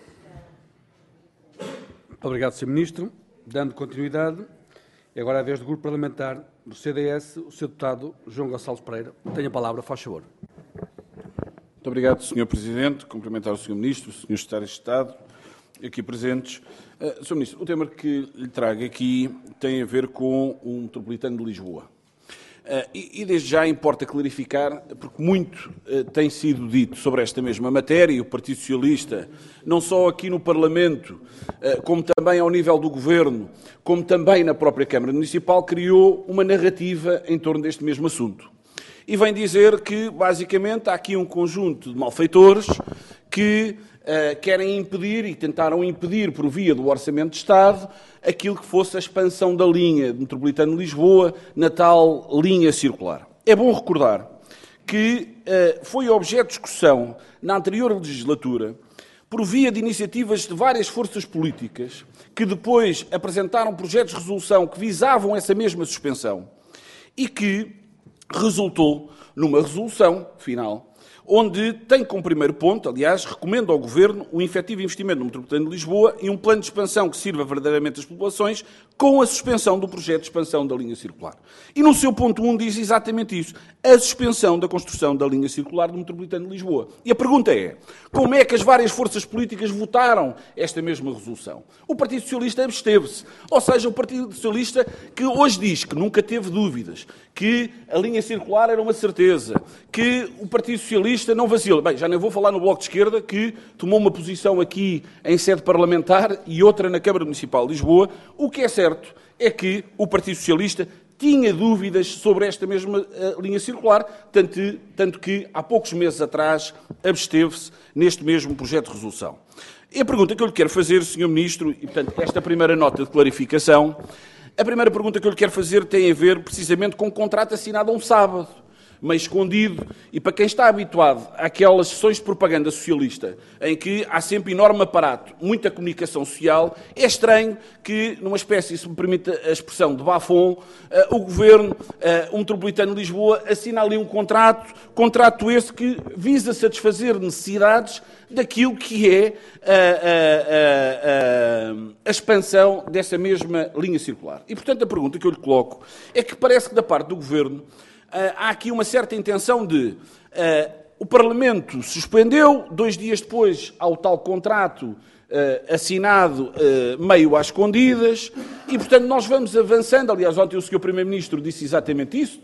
Obrigado, Sr. Ministro. Dando continuidade, é agora a vez do Grupo Parlamentar do CDS, o Sr. Deputado João Gonçalves Pereira. Tenha a palavra, faz favor. Muito obrigado, Sr. Presidente. Cumprimentar o Sr. Ministro, os Srs. Secretários de Estado, aqui presentes. Sr. Ministro, o tema que lhe trago aqui tem a ver com o metropolitano de Lisboa. E desde já importa clarificar, porque muito tem sido dito sobre esta mesma matéria, e o Partido Socialista, não só aqui no Parlamento, como também ao nível do Governo, como também na própria Câmara Municipal, criou uma narrativa em torno deste mesmo assunto. e vem dizer que, basicamente, há aqui um conjunto de malfeitores que querem impedir e tentaram impedir, por via do Orçamento de Estado, aquilo que fosse a expansão da linha metropolitana de Lisboa na tal linha circular. É bom recordar que foi objeto de discussão na anterior legislatura, por via de iniciativas de várias forças políticas, que depois apresentaram projetos de resolução que visavam essa mesma suspensão e que resultou numa resolução final, onde tem como primeiro ponto, aliás, recomenda ao Governo o efetivo investimento no Metropolitano de Lisboa e um plano de expansão que sirva verdadeiramente as populações, com a suspensão do projeto de expansão da linha circular. E no seu ponto 1 diz exatamente isso, a suspensão da construção da linha circular do Metropolitano de Lisboa. E a pergunta é, como é que as várias forças políticas votaram esta mesma resolução? O Partido Socialista absteve-se, ou seja, o Partido Socialista que hoje diz que nunca teve dúvidas, que a linha circular era uma certeza, que o Partido Socialista não vacila. Bem, já nem vou falar no Bloco de Esquerda, que tomou uma posição aqui em sede parlamentar e outra na Câmara Municipal de Lisboa. O que é certo é que o Partido Socialista tinha dúvidas sobre esta mesma linha circular, tanto que há poucos meses atrás absteve-se neste mesmo projeto de resolução. E a pergunta que eu lhe quero fazer, Sr. Ministro, e portanto esta primeira nota de clarificação, a primeira pergunta que eu lhe quero fazer tem a ver precisamente com um contrato assinado a um sábado, meio escondido, e para quem está habituado àquelas sessões de propaganda socialista, em que há sempre enorme aparato, muita comunicação social, é estranho que, numa espécie, se me permite a expressão, de bafom, o Governo, o Metropolitano de Lisboa, assina ali um contrato esse que visa satisfazer necessidades daquilo que é a expansão dessa mesma linha circular. E, portanto, a pergunta que eu lhe coloco é que parece que, da parte do Governo, há aqui uma certa intenção de... o Parlamento suspendeu, 2 dias depois há o tal contrato assinado meio às escondidas, e, portanto, nós vamos avançando. Aliás, ontem o Sr. Primeiro-Ministro disse exatamente isso,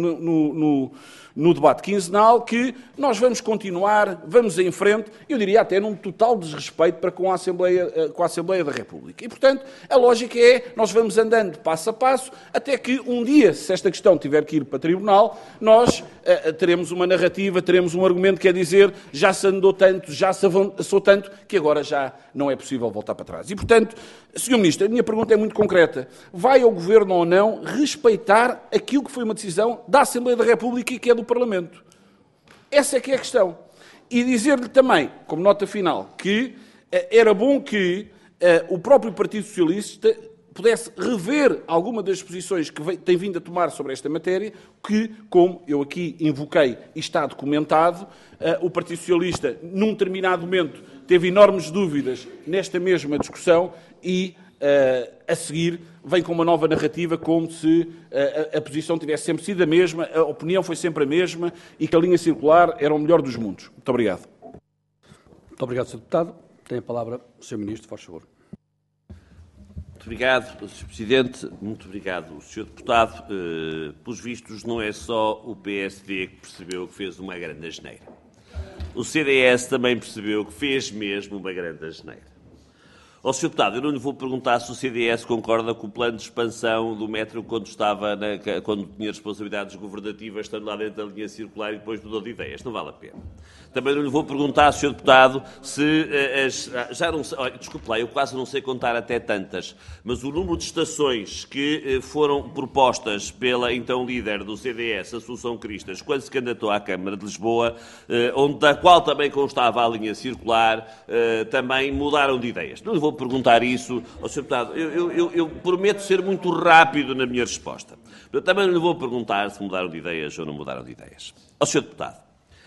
no debate quinzenal, que nós vamos continuar, vamos em frente, eu diria até num total desrespeito para com a Assembleia da República. E, portanto, a lógica é, nós vamos andando passo a passo, até que um dia, se esta questão tiver que ir para tribunal, nós teremos uma narrativa, teremos um argumento que é dizer já se andou tanto, já se avançou tanto, que agora já não é possível voltar para trás. E, portanto, Sr. Ministro, a minha pergunta é muito concreta. Vai ao Governo ou não respeitar aquilo que foi uma decisão da Assembleia da República e que é do Parlamento? Essa é que é a questão. E dizer-lhe também, como nota final, que era bom que o próprio Partido Socialista pudesse rever alguma das posições que tem vindo a tomar sobre esta matéria, que, como eu aqui invoquei e está documentado, o Partido Socialista, num determinado momento, teve enormes dúvidas nesta mesma discussão e, a seguir, vem com uma nova narrativa, como se a posição tivesse sempre sido a mesma, a opinião foi sempre a mesma e que a linha circular era o melhor dos mundos. Muito obrigado. Muito obrigado, Sr. Deputado. Tem a palavra o Sr. Ministro, faz favor. Muito obrigado, Sr. Presidente. Muito obrigado, Sr. Deputado. Pelos vistos, não é só o PSD que percebeu que fez uma grande asneira. O CDS também percebeu que fez mesmo uma grande asneira. Ó, Sr. Deputado, eu não lhe vou perguntar se o CDS concorda com o plano de expansão do metro quando tinha responsabilidades governativas, estando lá dentro da linha circular e depois mudou de ideias. Não vale a pena. Também não lhe vou perguntar, Sr. Deputado, se já não sei, olha, desculpe lá, eu quase não sei contar até tantas, mas o número de estações que foram propostas pela então líder do CDS, Assunção Cristas, quando se candidatou à Câmara de Lisboa, da qual também constava a linha circular, também mudaram de ideias. Não lhe vou perguntar isso ao Sr. Deputado. Eu prometo ser muito rápido na minha resposta. Eu também não lhe vou perguntar se mudaram de ideias ou não mudaram de ideias. Ao Sr. Deputado,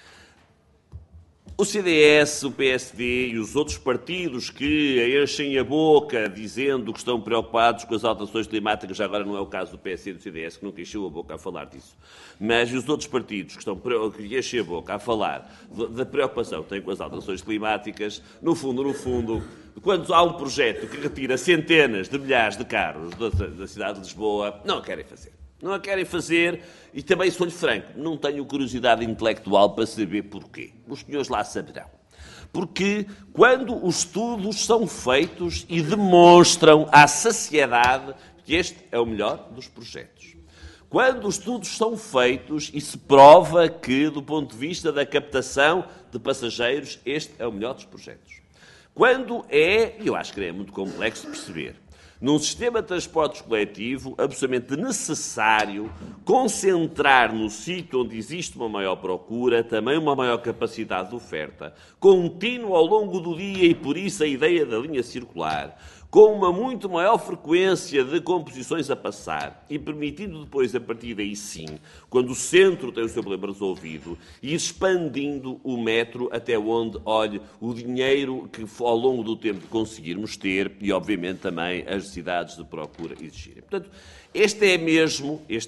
o CDS, o PSD e os outros partidos que enchem a boca dizendo que estão preocupados com as alterações climáticas, já agora não é o caso do PSD e do CDS, que nunca encheu a boca a falar disso, mas os outros partidos que enchem a boca a falar da preocupação que têm com as alterações climáticas, no fundo, quando há um projeto que retira centenas de milhares de carros da cidade de Lisboa, não a querem fazer. Não a querem fazer e também, sou-lhe franco, não tenho curiosidade intelectual para saber porquê. Os senhores lá saberão. Porque quando os estudos são feitos e demonstram à saciedade que este é o melhor dos projetos. Quando os estudos são feitos e se prova que, do ponto de vista da captação de passageiros, este é o melhor dos projetos. Quando e eu acho que é muito complexo de perceber, num sistema de transportes coletivo absolutamente necessário concentrar no sítio onde existe uma maior procura também uma maior capacidade de oferta, contínua ao longo do dia e por isso a ideia da linha circular, com uma muito maior frequência de composições a passar e permitindo depois, a partir daí sim, quando o centro tem o seu problema resolvido, ir expandindo o metro até onde, olhe, o dinheiro que ao longo do tempo conseguirmos ter e, obviamente, também as necessidades de procura existirem. Portanto, este é mesmo, e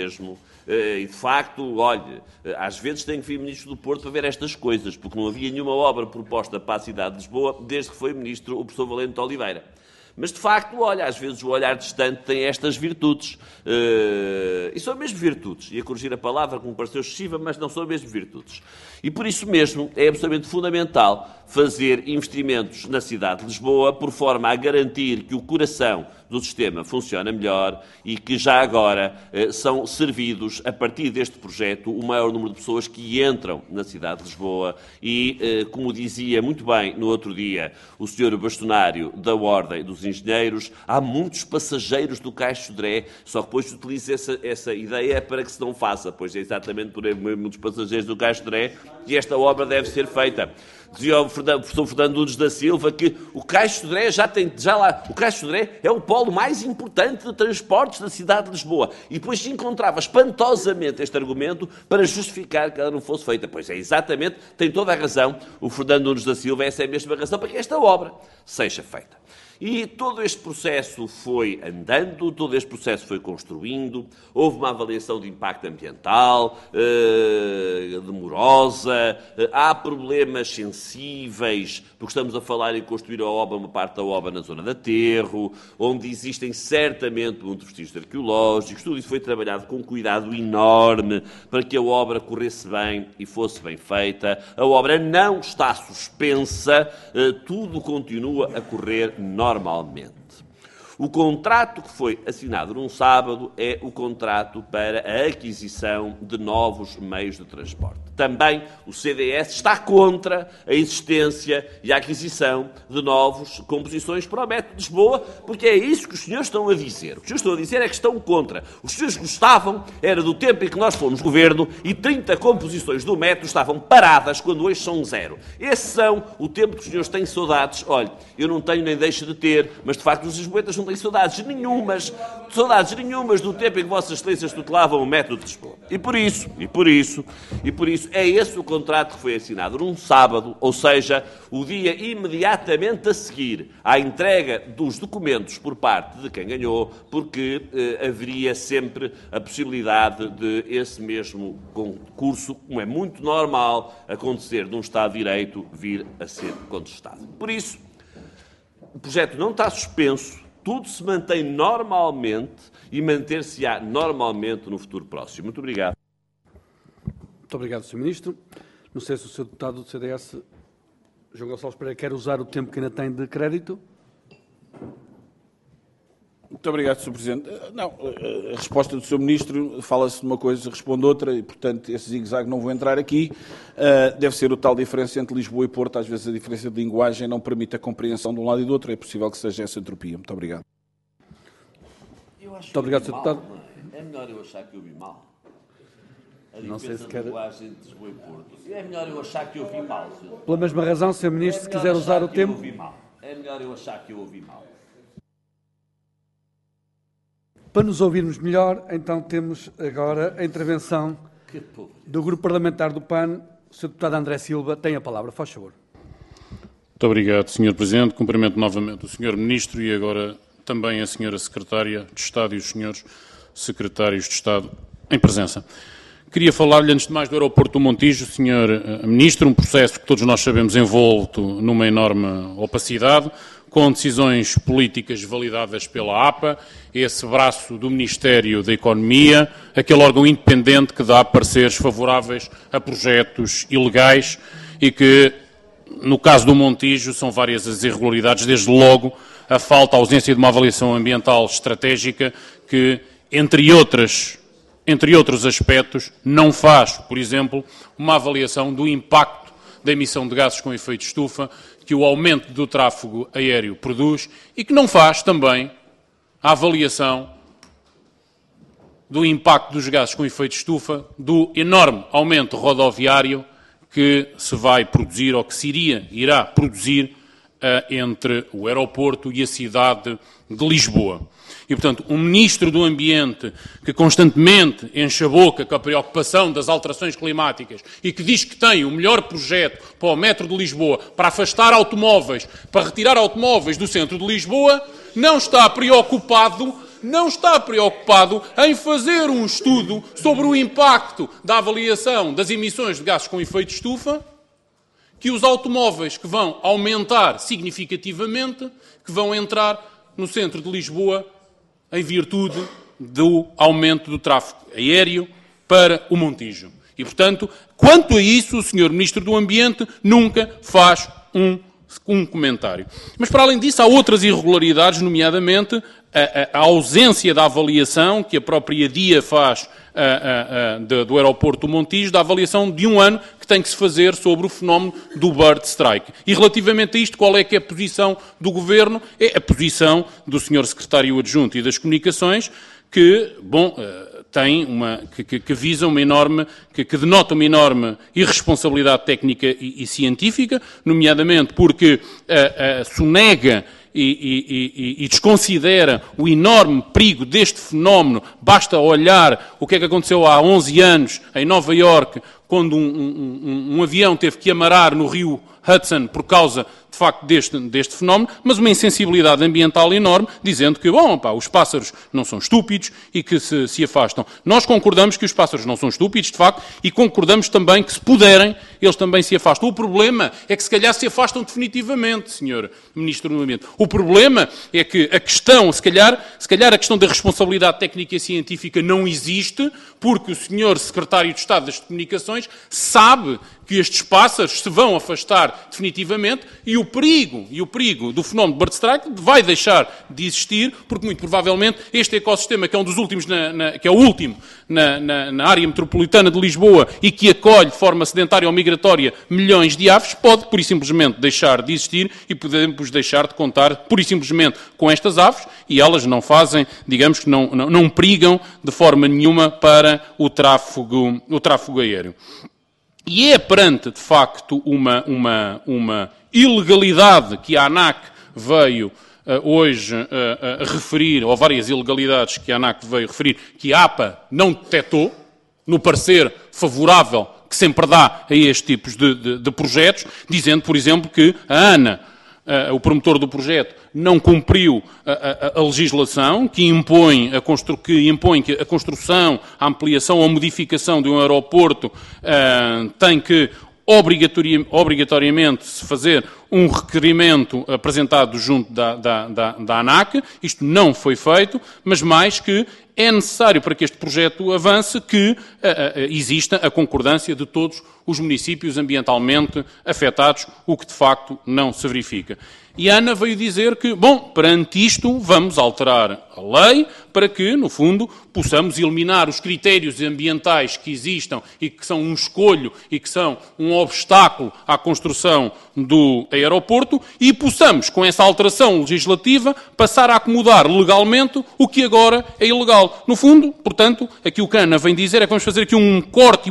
de facto, olhe, às vezes tenho que vir Ministro do Porto para ver estas coisas, porque não havia nenhuma obra proposta para a cidade de Lisboa desde que foi Ministro o professor Valente de Oliveira. Mas, de facto, olha, às vezes o olhar distante tem estas virtudes. E são mesmo virtudes. Ia corrigir a palavra, que me pareceu excessiva, mas não são mesmo virtudes. E por isso mesmo é absolutamente fundamental fazer investimentos na cidade de Lisboa por forma a garantir que o coração do sistema funciona melhor e que já agora são servidos, a partir deste projeto, o maior número de pessoas que entram na cidade de Lisboa e, como dizia muito bem no outro dia o Sr. Bastonário da Ordem dos Engenheiros, há muitos passageiros do Caixo Sodré, só que depois utiliza essa ideia para que se não faça, pois é exatamente por muitos passageiros do Caixo Sodré que esta obra deve ser feita. Dizia o professor Fernando Nunes da Silva que o Caixo Sodré o Caixo Sodré é o polo mais importante de transportes da cidade de Lisboa. E depois se encontrava espantosamente este argumento para justificar que ela não fosse feita. Pois é, exatamente, tem toda a razão o Fernando Nunes da Silva, essa é a mesma razão para que esta obra seja feita. E todo este processo foi andando, todo este processo foi construindo, houve uma avaliação de impacto ambiental, demorosa, há problemas sensíveis, porque estamos a falar em construir a obra, uma parte da obra na zona de aterro, onde existem certamente muitos vestígios arqueológicos, tudo isso foi trabalhado com cuidado enorme para que a obra corresse bem e fosse bem feita. A obra não está suspensa, tudo continua a correr normalmente. O contrato que foi assinado num sábado é o contrato para a aquisição de novos meios de transporte. Também o CDS está contra a existência e a aquisição de novas composições para o metro de Lisboa, porque é isso que os senhores estão a dizer. O que os senhores estão a dizer é que estão contra. Os senhores gostavam, era do tempo em que nós fomos governo e 30 composições do metro estavam paradas quando hoje são 0. Esse são o tempo que os senhores têm saudades. Olha, eu não tenho nem deixo de ter, mas de facto os lisboetas não têm saudades nenhumas do tempo em que vossas excelências tutelavam o metro de Lisboa. E por isso, é esse o contrato que foi assinado num sábado, ou seja, o dia imediatamente a seguir à entrega dos documentos por parte de quem ganhou, porque haveria sempre a possibilidade de esse mesmo concurso, como é muito normal acontecer num Estado de Direito, vir a ser contestado. Por isso, o projeto não está suspenso, tudo se mantém normalmente e manter-se-á normalmente no futuro próximo. Muito obrigado. Muito obrigado, Sr. Ministro. Não sei se o Sr. Deputado do CDS, João Gonçalves Pereira, quer usar o tempo que ainda tem de crédito. Muito obrigado, Sr. Presidente. Não, a resposta do Sr. Ministro fala-se de uma coisa, responde outra, e, portanto, esse zigue-zague não vou entrar aqui. Deve ser o tal diferença entre Lisboa e Porto. Às vezes a diferença de linguagem não permite a compreensão de um lado e do outro. É possível que seja essa entropia. Muito obrigado. Muito obrigado, Sr. Deputado. É melhor eu achar que eu vi mal. Não sei se quer... linguagem entre Lisboa e Porto. É melhor eu achar que eu vi mal. Pela mesma razão, Sr. Ministro, se quiser usar o tempo... É melhor eu achar que eu ouvi mal. Para nos ouvirmos melhor, então temos agora a intervenção do Grupo Parlamentar do PAN. O Sr. Deputado André Silva tem a palavra. Faz favor. Muito obrigado, Sr. Presidente. Cumprimento novamente o Sr. Ministro e agora também a Sra. Secretária de Estado e os Srs. Secretários de Estado em presença. Queria falar-lhe, antes de mais, do aeroporto do Montijo, Sr. Ministro, um processo que todos nós sabemos envolto numa enorme opacidade, com decisões políticas validadas pela APA, esse braço do Ministério da Economia, aquele órgão independente que dá pareceres favoráveis a projetos ilegais e que, no caso do Montijo, são várias as irregularidades, desde logo a falta, a ausência de uma avaliação ambiental estratégica que, entre outras entre outros aspectos, não faz, por exemplo, uma avaliação do impacto da emissão de gases com efeito de estufa que o aumento do tráfego aéreo produz e que não faz também a avaliação do impacto dos gases com efeito de estufa do enorme aumento rodoviário que se vai produzir ou que se irá produzir entre o aeroporto e a cidade de Lisboa. E, portanto, um Ministro do Ambiente que constantemente enche a boca com a preocupação das alterações climáticas e que diz que tem o melhor projeto para o metro de Lisboa, para afastar automóveis, para retirar automóveis do centro de Lisboa, não está preocupado em fazer um estudo sobre o impacto da avaliação das emissões de gases com efeito de estufa, que os automóveis que vão aumentar significativamente, que vão entrar no centro de Lisboa em virtude do aumento do tráfego aéreo para o Montijo. E, portanto, quanto a isso, o Sr. Ministro do Ambiente nunca faz um comentário. Mas, para além disso, há outras irregularidades, nomeadamente a ausência da avaliação que a própria DIA faz do aeroporto do Montijo, da avaliação de um ano que tem que se fazer sobre o fenómeno do bird strike. E relativamente a isto, qual é que é a posição do Governo? É a posição do Sr. Secretário Adjunto e das Comunicações, que, que visa uma enorme, que denota uma enorme irresponsabilidade técnica e científica, nomeadamente porque sonega e desconsidera o enorme perigo deste fenómeno. Basta olhar o que é que aconteceu há 11 anos em Nova Iorque, quando um avião teve que amarar no rio Hudson por causa, de facto, deste fenómeno, mas uma insensibilidade ambiental enorme, dizendo que, os pássaros não são estúpidos e que se afastam. Nós concordamos que os pássaros não são estúpidos, de facto, e concordamos também que, se puderem, eles também se afastam. O problema é que, se calhar, se afastam definitivamente, Sr. Ministro do Ambiente. O problema é que a questão, se calhar a questão da responsabilidade técnica e científica não existe, porque o Sr. Secretário de Estado das Comunicações sabe que estes pássaros se vão afastar definitivamente e o perigo do fenómeno de bird strike vai deixar de existir, porque muito provavelmente este ecossistema, que é um dos últimos, que é o último na área metropolitana de Lisboa e que acolhe de forma sedentária ou migratória milhões de aves, pode pura e simplesmente deixar de existir e podemos deixar de contar pura e simplesmente com estas aves e elas não fazem, digamos que não perigam de forma nenhuma para o tráfego aéreo. E é perante, de facto, uma ilegalidade que a ANAC veio hoje referir, ou várias ilegalidades que a ANAC veio referir, que a APA não detectou, no parecer favorável que sempre dá a estes tipos de projetos, dizendo, por exemplo, que a ANA, o promotor do projeto, não cumpriu a legislação que impõe que a construção, a ampliação ou modificação de um aeroporto tem que obrigatoriamente se fazer um requerimento apresentado junto da ANAC. Isto não foi feito, mas mais que é necessário para que este projeto avance que exista a concordância de todos os municípios ambientalmente afetados, o que de facto não se verifica. E a ANA veio dizer que, perante isto, vamos alterar a lei para que, no fundo, possamos eliminar os critérios ambientais que existam e que são um escolho e que são um obstáculo à construção do aeroporto e possamos, com essa alteração legislativa, passar a acomodar legalmente o que agora é ilegal. No fundo, portanto, aqui o que a ANA vem dizer é que vamos fazer aqui um corte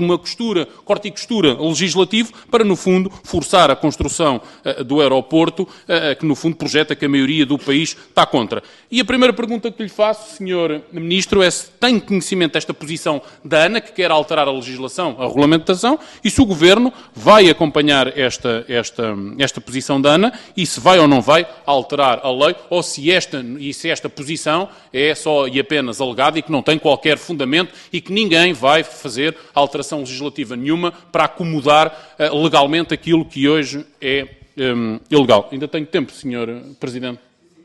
e costura legislativo para, no fundo, forçar a construção do aeroporto que, no fundo, projeta que a maioria do país está contra. E a primeira pergunta que lhe faço, Sr. Ministro, é se tem conhecimento desta posição da ANA, que quer alterar a legislação, a regulamentação, e se o Governo vai acompanhar esta posição da ANA e se vai ou não vai alterar a lei, ou se esta posição é só e apenas alegada e que não tem qualquer fundamento e que ninguém vai fazer alteração legislativa nenhuma para acomodar legalmente aquilo que hoje é ilegal. Ainda tenho tempo, Sr. Presidente.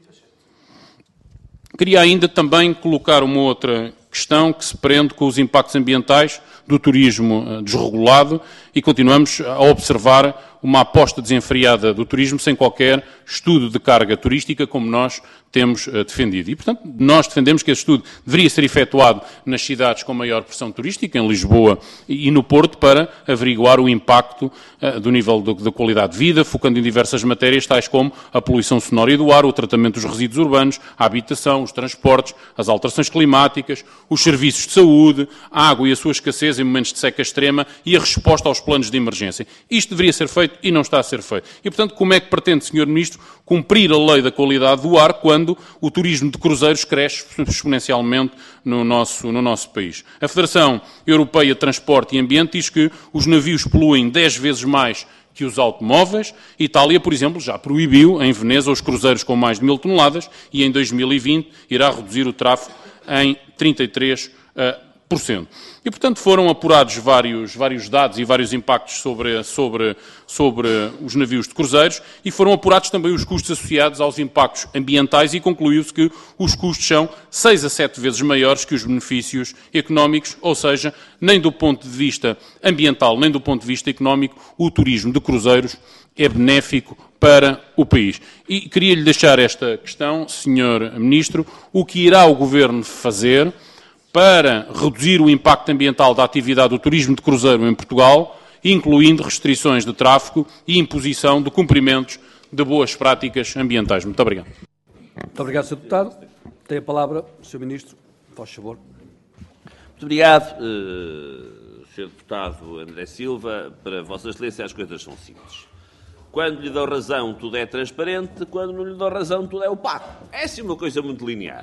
Queria ainda também colocar uma outra questão que se prende com os impactos ambientais do turismo desregulado e continuamos a observar uma aposta desenfreada do turismo sem qualquer estudo de carga turística, como nós temos defendido. E, portanto, nós defendemos que esse estudo deveria ser efetuado nas cidades com maior pressão turística, em Lisboa e no Porto, para averiguar o impacto do nível da qualidade de vida, focando em diversas matérias, tais como a poluição sonora e do ar, o tratamento dos resíduos urbanos, a habitação, os transportes, as alterações climáticas, os serviços de saúde, a água e a sua escassez em momentos de seca extrema e a resposta aos planos de emergência. Isto deveria ser feito e não está a ser feito. E, portanto, como é que pretende, Sr. Ministro, cumprir a lei da qualidade do ar quando o turismo de cruzeiros cresce exponencialmente no nosso país? A Federação Europeia de Transporte e Ambiente diz que os navios poluem 10 vezes mais que os automóveis. Itália, por exemplo, já proibiu em Veneza os cruzeiros com mais de 1000 toneladas e em 2020 irá reduzir o tráfego em 33%. E, portanto, foram apurados vários dados e vários impactos sobre os navios de cruzeiros e foram apurados também os custos associados aos impactos ambientais e concluiu-se que os custos são 6 a 7 vezes maiores que os benefícios económicos, ou seja, nem do ponto de vista ambiental, nem do ponto de vista económico, o turismo de cruzeiros é benéfico para o país. E queria-lhe deixar esta questão, Sr. Ministro: o que irá o Governo fazer para reduzir o impacto ambiental da atividade do turismo de cruzeiro em Portugal, incluindo restrições de tráfego e imposição de cumprimentos de boas práticas ambientais? Muito obrigado. Muito obrigado, Sr. Deputado. Tem a palavra o Sr. Ministro. Faz favor. Muito obrigado, Sr. Deputado André Silva. Para Vossa Excelência, as coisas são simples. Quando lhe dou razão, tudo é transparente. Quando não lhe dou razão, tudo é opaco. É assim uma coisa muito linear.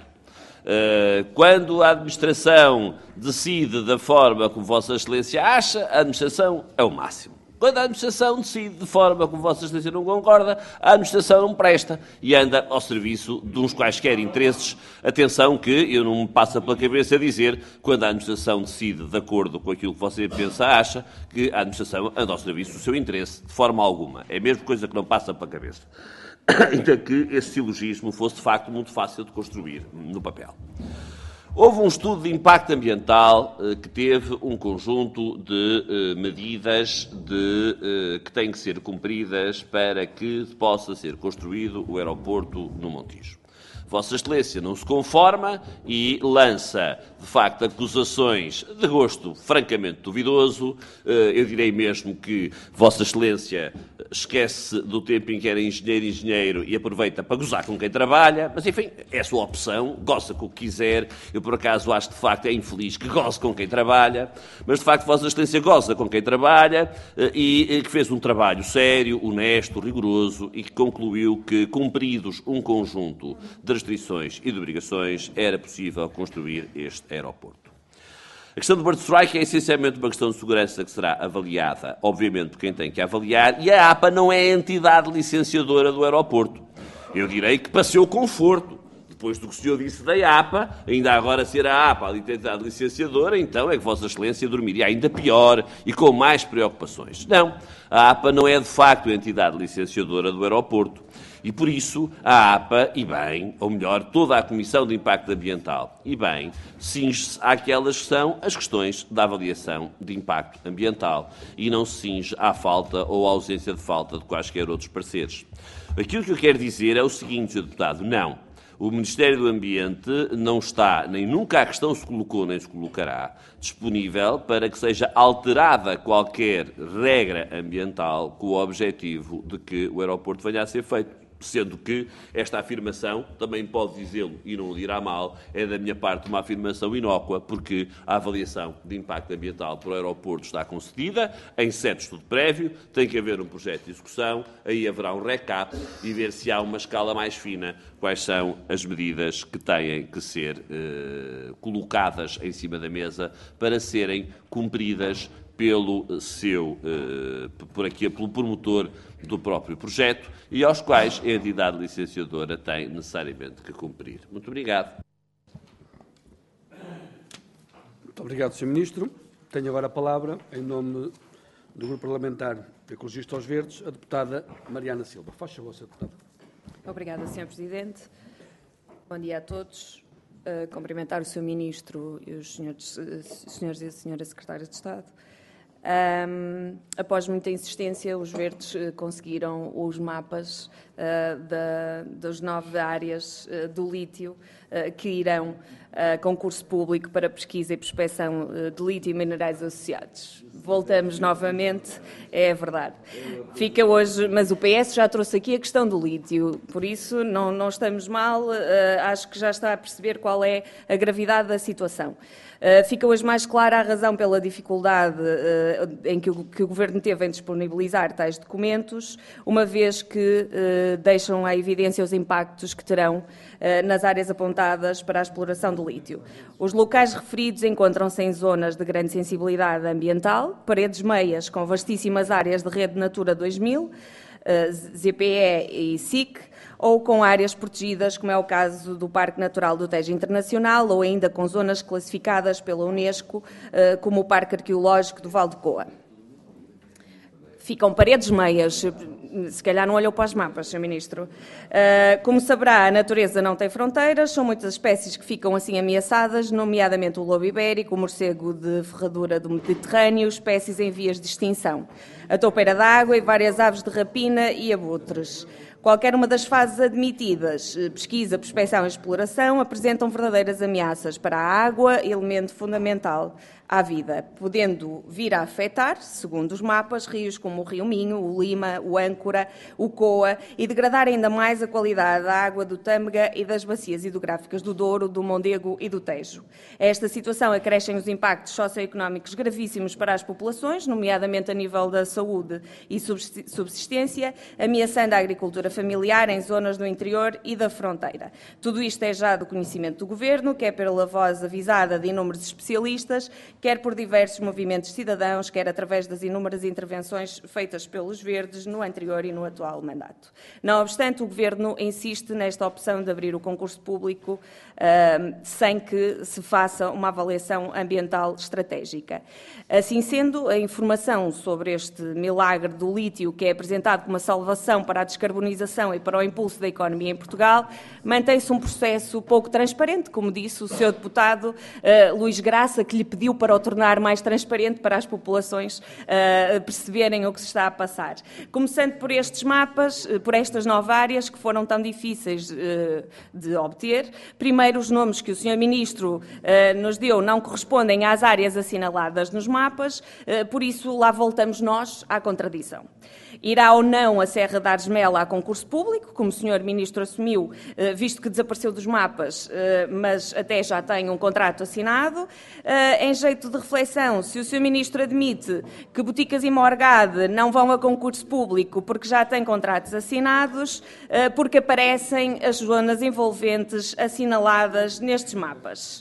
Quando a administração decide da forma como Vossa Excelência acha, a administração é o máximo. Quando a administração decide de forma como Vossa Excelência não concorda, a administração não presta e anda ao serviço de uns quaisquer interesses. Atenção que eu não me passa pela cabeça dizer, quando a administração decide de acordo com aquilo que você pensa, acha, que a administração anda ao serviço do seu interesse, de forma alguma. É a mesma coisa que não passa pela cabeça. Ainda que esse silogismo fosse, de facto, muito fácil de construir no papel. Houve um estudo de impacto ambiental que teve um conjunto de medidas que têm que ser cumpridas para que possa ser construído o aeroporto no Montijo. Vossa Excelência não se conforma e lança, de facto, acusações de gosto francamente duvidoso. Eu direi mesmo que Vossa Excelência esquece do tempo em que era engenheiro e aproveita para gozar com quem trabalha, mas, enfim, é a sua opção, goza com o que quiser. Eu, por acaso, acho que, de facto, é infeliz que goze com quem trabalha, mas, de facto, Vossa Excelência goza com quem trabalha e que fez um trabalho sério, honesto, rigoroso e que concluiu que, cumpridos um conjunto de restrições e de obrigações, era possível construir este aeroporto. A questão do bird strike é essencialmente uma questão de segurança que será avaliada, obviamente, por quem tem que avaliar, e a APA não é a entidade licenciadora do aeroporto. Eu direi que, para seu conforto, depois do que o senhor disse da APA, ainda agora ser a APA a entidade licenciadora, então é que Vossa Excelência dormiria ainda pior e com mais preocupações. Não, a APA não é de facto a entidade licenciadora do aeroporto. E, por isso, a APA, e bem, ou melhor, toda a Comissão de Impacto Ambiental, e bem, cinge-se àquelas que são as questões da avaliação de impacto ambiental e não se cinge à falta ou à ausência de falta de quaisquer outros pareceres. Aquilo que eu quero dizer é o seguinte, Sr. Deputado, não. O Ministério do Ambiente não está, nem nunca a questão se colocou, nem se colocará, disponível para que seja alterada qualquer regra ambiental com o objetivo de que o aeroporto venha a ser feito. Sendo que esta afirmação, também pode dizê-lo e não o dirá mal, é da minha parte uma afirmação inócua, porque a avaliação de impacto ambiental para o aeroporto está concedida, em certo estudo prévio, tem que haver um projeto de execução, aí haverá um recap e ver se há uma escala mais fina quais são as medidas que têm que ser colocadas em cima da mesa para serem cumpridas pelo promotor do próprio projeto e aos quais a entidade licenciadora tem necessariamente que cumprir. Muito obrigado. Muito obrigado, Sr. Ministro. Tenho agora a palavra, em nome do Grupo Parlamentar Ecologista aos Verdes, a deputada Mariana Silva. Faz favor, Sr. Deputado. Obrigada, Sr. Presidente. Bom dia a todos. Cumprimentar o Sr. Ministro e os senhores e a Sra. Secretária de Estado. Após muita insistência, os verdes conseguiram os mapas das 9 áreas do lítio que irão a concurso público para pesquisa e prospecção de lítio e minerais associados. Voltamos novamente, é verdade. Fica hoje, mas o PS já trouxe aqui a questão do lítio, por isso não estamos mal, acho que já está a perceber qual é a gravidade da situação. Fica hoje mais clara a razão pela dificuldade em que o Governo teve em disponibilizar tais documentos, uma vez que deixam à evidência os impactos que terão nas áreas apontadas para a exploração do lítio. Os locais referidos encontram-se em zonas de grande sensibilidade ambiental, paredes meias com vastíssimas áreas de rede Natura 2000, ZPE e SIC, ou com áreas protegidas, como é o caso do Parque Natural do Tejo Internacional, ou ainda com zonas classificadas pela Unesco, como o Parque Arqueológico do Val de Coa. Ficam paredes meias, se calhar não olhou para os mapas, Sr. Ministro. Como saberá, a natureza não tem fronteiras, são muitas espécies que ficam assim ameaçadas, nomeadamente o lobo ibérico, o morcego de ferradura do Mediterrâneo, espécies em vias de extinção, a toupeira d'água e várias aves de rapina e abutres. Qualquer uma das fases admitidas, pesquisa, prospecção e exploração, apresentam verdadeiras ameaças para a água, elemento fundamental à vida, podendo vir a afetar, segundo os mapas, rios como o Rio Minho, o Lima, o Âncora, o Coa e degradar ainda mais a qualidade da água do Tâmega e das bacias hidrográficas do Douro, do Mondego e do Tejo. A esta situação acrescem os impactos socioeconómicos gravíssimos para as populações, nomeadamente a nível da saúde e subsistência, ameaçando a agricultura familiar em zonas do interior e da fronteira. Tudo isto é já do conhecimento do Governo, quer pela voz avisada de inúmeros especialistas, quer por diversos movimentos cidadãos, quer através das inúmeras intervenções feitas pelos Verdes no anterior e no atual mandato. Não obstante, o Governo insiste nesta opção de abrir o concurso público sem que se faça uma avaliação ambiental estratégica. Assim sendo, a informação sobre este milagre do lítio, que é apresentado como uma salvação para a descarbonização e para o impulso da economia em Portugal, mantém-se um processo pouco transparente, como disse o Sr. Deputado Luís Graça, que lhe pediu para o tornar mais transparente para as populações perceberem o que se está a passar. Começando por estes mapas, por estas 9 áreas que foram tão difíceis de obter. Primeiro, os nomes que o Sr. Ministro nos deu não correspondem às áreas assinaladas nos mapas, por isso lá voltamos nós à contradição. Irá ou não a Serra da Argemela a concurso público, como o Sr. Ministro assumiu, visto que desapareceu dos mapas, mas até já tem um contrato assinado. Em jeito de reflexão, se o Sr. Ministro admite que Boticas e Morgade não vão a concurso público porque já têm contratos assinados, porque aparecem as zonas envolventes assinaladas nestes mapas.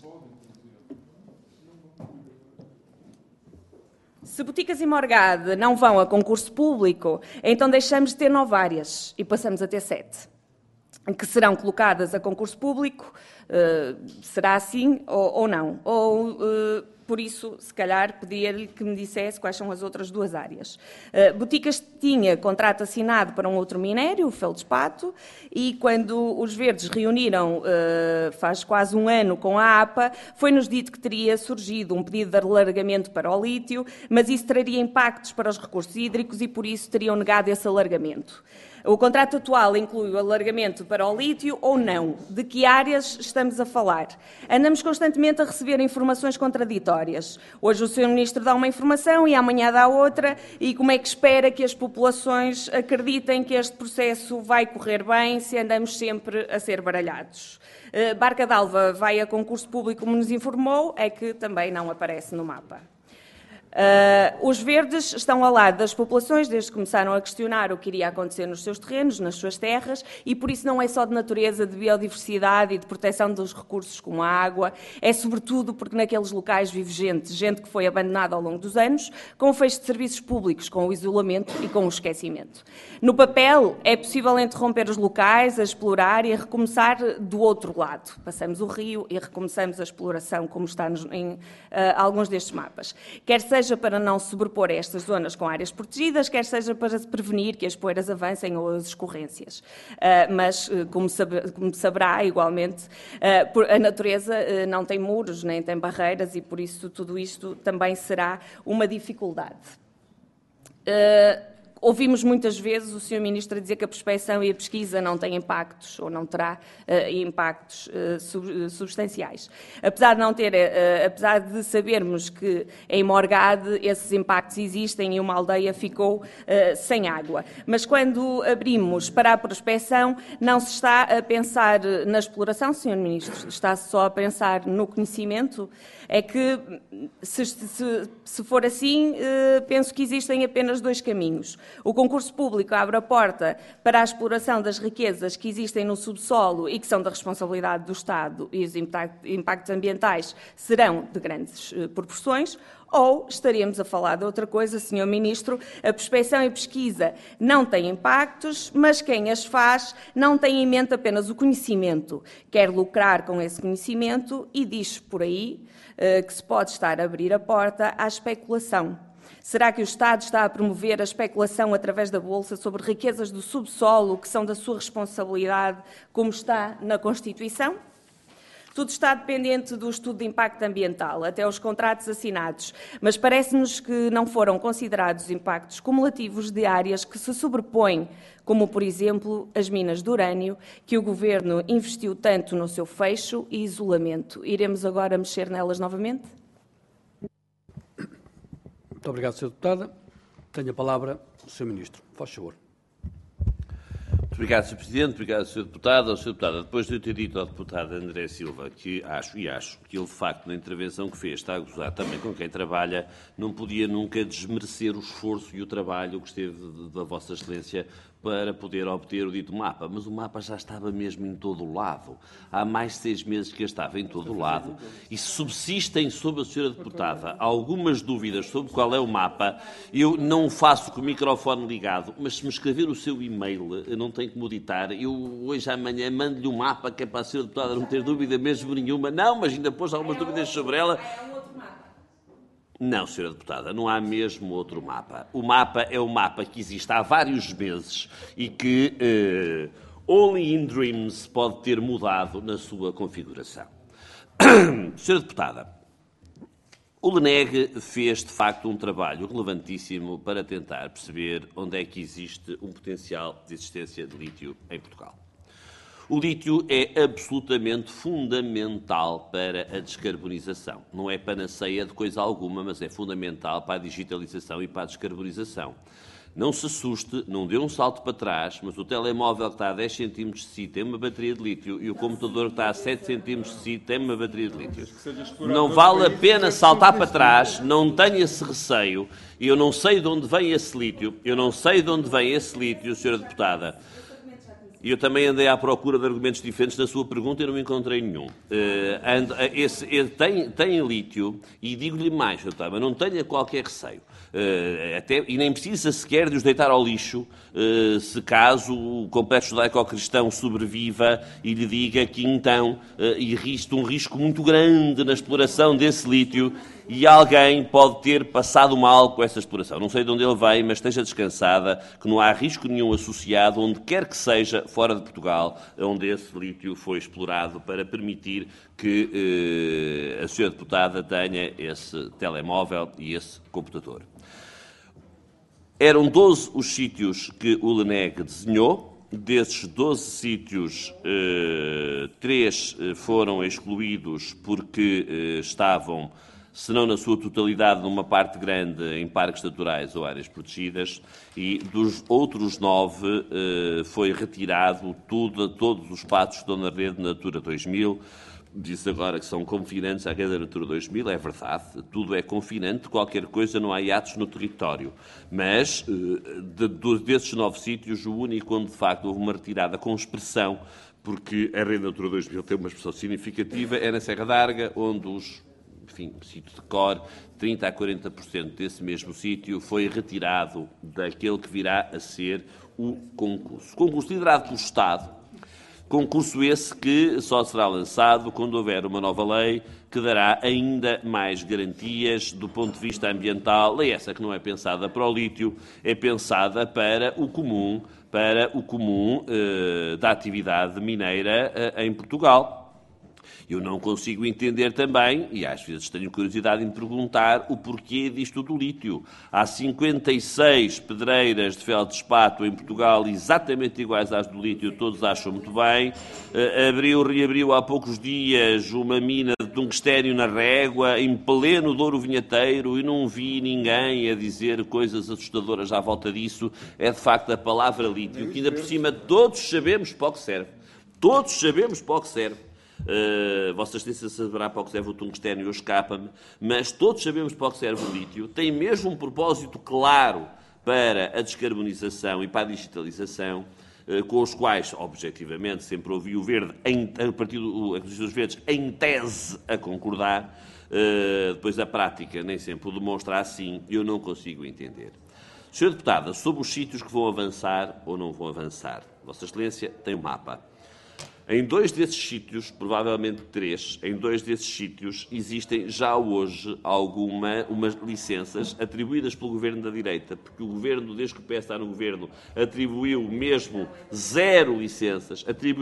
Se Boticas e Morgade não vão a concurso público, então deixamos de ter 9 áreas e passamos a ter 7, que serão colocadas a concurso público. Será assim ou não? Por isso, se calhar, pedia-lhe que me dissesse quais são as outras 2 áreas. Boticas tinha contrato assinado para um outro minério, o Feldspato, e quando os Verdes reuniram, faz quase um ano, com a APA, foi-nos dito que teria surgido um pedido de alargamento para o lítio, mas isso traria impactos para os recursos hídricos e, por isso, teriam negado esse alargamento. O contrato atual inclui o alargamento para o lítio ou não? De que áreas estamos a falar? Andamos constantemente a receber informações contraditórias. Hoje o Sr. Ministro dá uma informação e amanhã dá outra, e como é que espera que as populações acreditem que este processo vai correr bem se andamos sempre a ser baralhados? Barca d'Alva vai a concurso público, como nos informou, é que também não aparece no mapa. Os Verdes estão ao lado das populações desde que começaram a questionar o que iria acontecer nos seus terrenos, nas suas terras, e por isso não é só de natureza, de biodiversidade e de proteção dos recursos como a água, é sobretudo porque naqueles locais vive gente que foi abandonada ao longo dos anos, com o fecho de serviços públicos, com o isolamento e com o esquecimento. No papel, é possível interromper os locais, a explorar e a recomeçar do outro lado. Passamos o rio e recomeçamos a exploração, como está em alguns destes mapas. Quer seja seja para não sobrepor estas zonas com áreas protegidas, quer seja para se prevenir que as poeiras avancem ou as escorrências. Mas, como saberá, igualmente, a natureza não tem muros, nem tem barreiras, e por isso tudo isto também será uma dificuldade. Ouvimos muitas vezes o Sr. Ministro dizer que a prospecção e a pesquisa não têm impactos, ou não terá impactos substanciais. Apesar de sabermos que em Morgade esses impactos existem e uma aldeia ficou sem água. Mas quando abrimos para a prospecção, não se está a pensar na exploração, Sr. Ministro, está-se só a pensar no conhecimento. É que, se for assim, penso que existem apenas dois caminhos. O concurso público abre a porta para a exploração das riquezas que existem no subsolo e que são da responsabilidade do Estado, e os impactos ambientais serão de grandes proporções, ou estaríamos a falar de outra coisa, Sr. Ministro, a prospecção e pesquisa não têm impactos, mas quem as faz não tem em mente apenas o conhecimento, quer lucrar com esse conhecimento e diz por aí que se pode estar a abrir a porta à especulação. Será que o Estado está a promover a especulação através da Bolsa sobre riquezas do subsolo que são da sua responsabilidade, como está na Constituição? Tudo está dependente do estudo de impacto ambiental, até os contratos assinados, mas parece-nos que não foram considerados impactos cumulativos de áreas que se sobrepõem, como, por exemplo, as minas de urânio, que o Governo investiu tanto no seu fecho e isolamento. Iremos agora mexer nelas novamente? Muito obrigado, Sra. Deputada. Tenho a palavra o Sr. Ministro. Faz favor. Muito obrigado, Sr. Presidente. Obrigado, Sr. Deputado. Sr. Deputada, depois de eu ter dito ao deputado André Silva que acho que ele, de facto, na intervenção que fez, está a gozar também com quem trabalha, não podia nunca desmerecer o esforço e o trabalho que esteve da Vossa Excelência para poder obter o dito mapa. Mas o mapa já estava mesmo em todo o lado. Há mais de 6 meses que estava em todo o lado. E se subsistem sobre a Sra. Deputada algumas dúvidas sobre qual é o mapa, eu não o faço com o microfone ligado, mas se me escrever o seu e-mail, eu não tenho que moditar, eu hoje amanhã mando-lhe um mapa que é para a Sra. Deputada não ter dúvida mesmo nenhuma. Não, mas ainda pôs algumas dúvidas sobre ela. Não, Sra. Deputada, não há mesmo outro mapa. O mapa é o mapa que existe há vários meses e que only in dreams pode ter mudado na sua configuração. Sra. Deputada, o LNEG fez, de facto, um trabalho relevantíssimo para tentar perceber onde é que existe um potencial de existência de lítio em Portugal. O lítio é absolutamente fundamental para a descarbonização. Não é panaceia de coisa alguma, mas é fundamental para a digitalização e para a descarbonização. Não se assuste, não dê um salto para trás, mas o telemóvel que está a 10 cm de si tem uma bateria de lítio e o computador que está a 7 cm de si tem uma bateria de lítio. Não vale a pena saltar para trás, não tenha esse receio. Eu não sei de onde vem esse lítio, Sra. Deputada. E eu também andei à procura de argumentos diferentes na sua pergunta e não encontrei nenhum. Tem lítio, e digo-lhe mais, mas não tenha qualquer receio. E nem precisa sequer de os deitar ao lixo, se caso o complexo judaico-cristão sobreviva e lhe diga que então existe um risco muito grande na exploração desse lítio e alguém pode ter passado mal com essa exploração. Não sei de onde ele vem, mas esteja descansada, que não há risco nenhum associado, onde quer que seja, fora de Portugal, onde esse lítio foi explorado para permitir que a Sra. Deputada tenha esse telemóvel e esse computador. Eram 12 os sítios que o LNEG desenhou. Desses 12 sítios, 3 foram excluídos porque estavam, se não na sua totalidade, numa parte grande em parques naturais ou áreas protegidas, e dos outros 9 foi retirado todos os espaços que estão na rede Natura 2000. Disse agora que são confinantes à rede da Natura 2000, é verdade, tudo é confinante, qualquer coisa, não há hiatos no território. Mas, desses 9 sítios, o único onde, de facto, houve uma retirada com expressão, porque a rede Natura 2000 tem uma expressão significativa, é na Serra d'Arga, onde sítio de cor, 30% a 40% desse mesmo sítio foi retirado daquele que virá a ser o concurso. O concurso liderado pelo Estado Concurso esse que só será lançado quando houver uma nova lei que dará ainda mais garantias do ponto de vista ambiental. Lei essa que não é pensada para o lítio, é pensada para o comum da atividade mineira em Portugal. Eu não consigo entender também, e às vezes tenho curiosidade em perguntar, o porquê disto do lítio. Há 56 pedreiras de feldspato em Portugal exatamente iguais às do lítio, todos acham muito bem. Reabriu há poucos dias uma mina de tungstênio na Régua, em pleno Douro Vinheteiro, e não vi ninguém a dizer coisas assustadoras à volta disso. É de facto a palavra lítio, que ainda por cima todos sabemos para o que serve. Todos sabemos para o que serve. Vossa Excelência saberá para o que serve o tungstênio, escapa-me, mas todos sabemos para o que serve o lítio. Tem mesmo um propósito claro para a descarbonização e para a digitalização, com os quais, objetivamente, sempre ouvi o Verde, a Partido dos Verdes, em tese, a concordar. Depois a prática nem sempre o demonstra assim, eu não consigo entender. Sra. Deputada, sobre os sítios que vão avançar ou não vão avançar, Vossa Excelência tem um mapa. Em 2 desses sítios, provavelmente 3, em 2 desses sítios existem já hoje umas licenças atribuídas pelo Governo da direita, porque o Governo, desde que o PS está no Governo, atribuiu mesmo 0 licenças,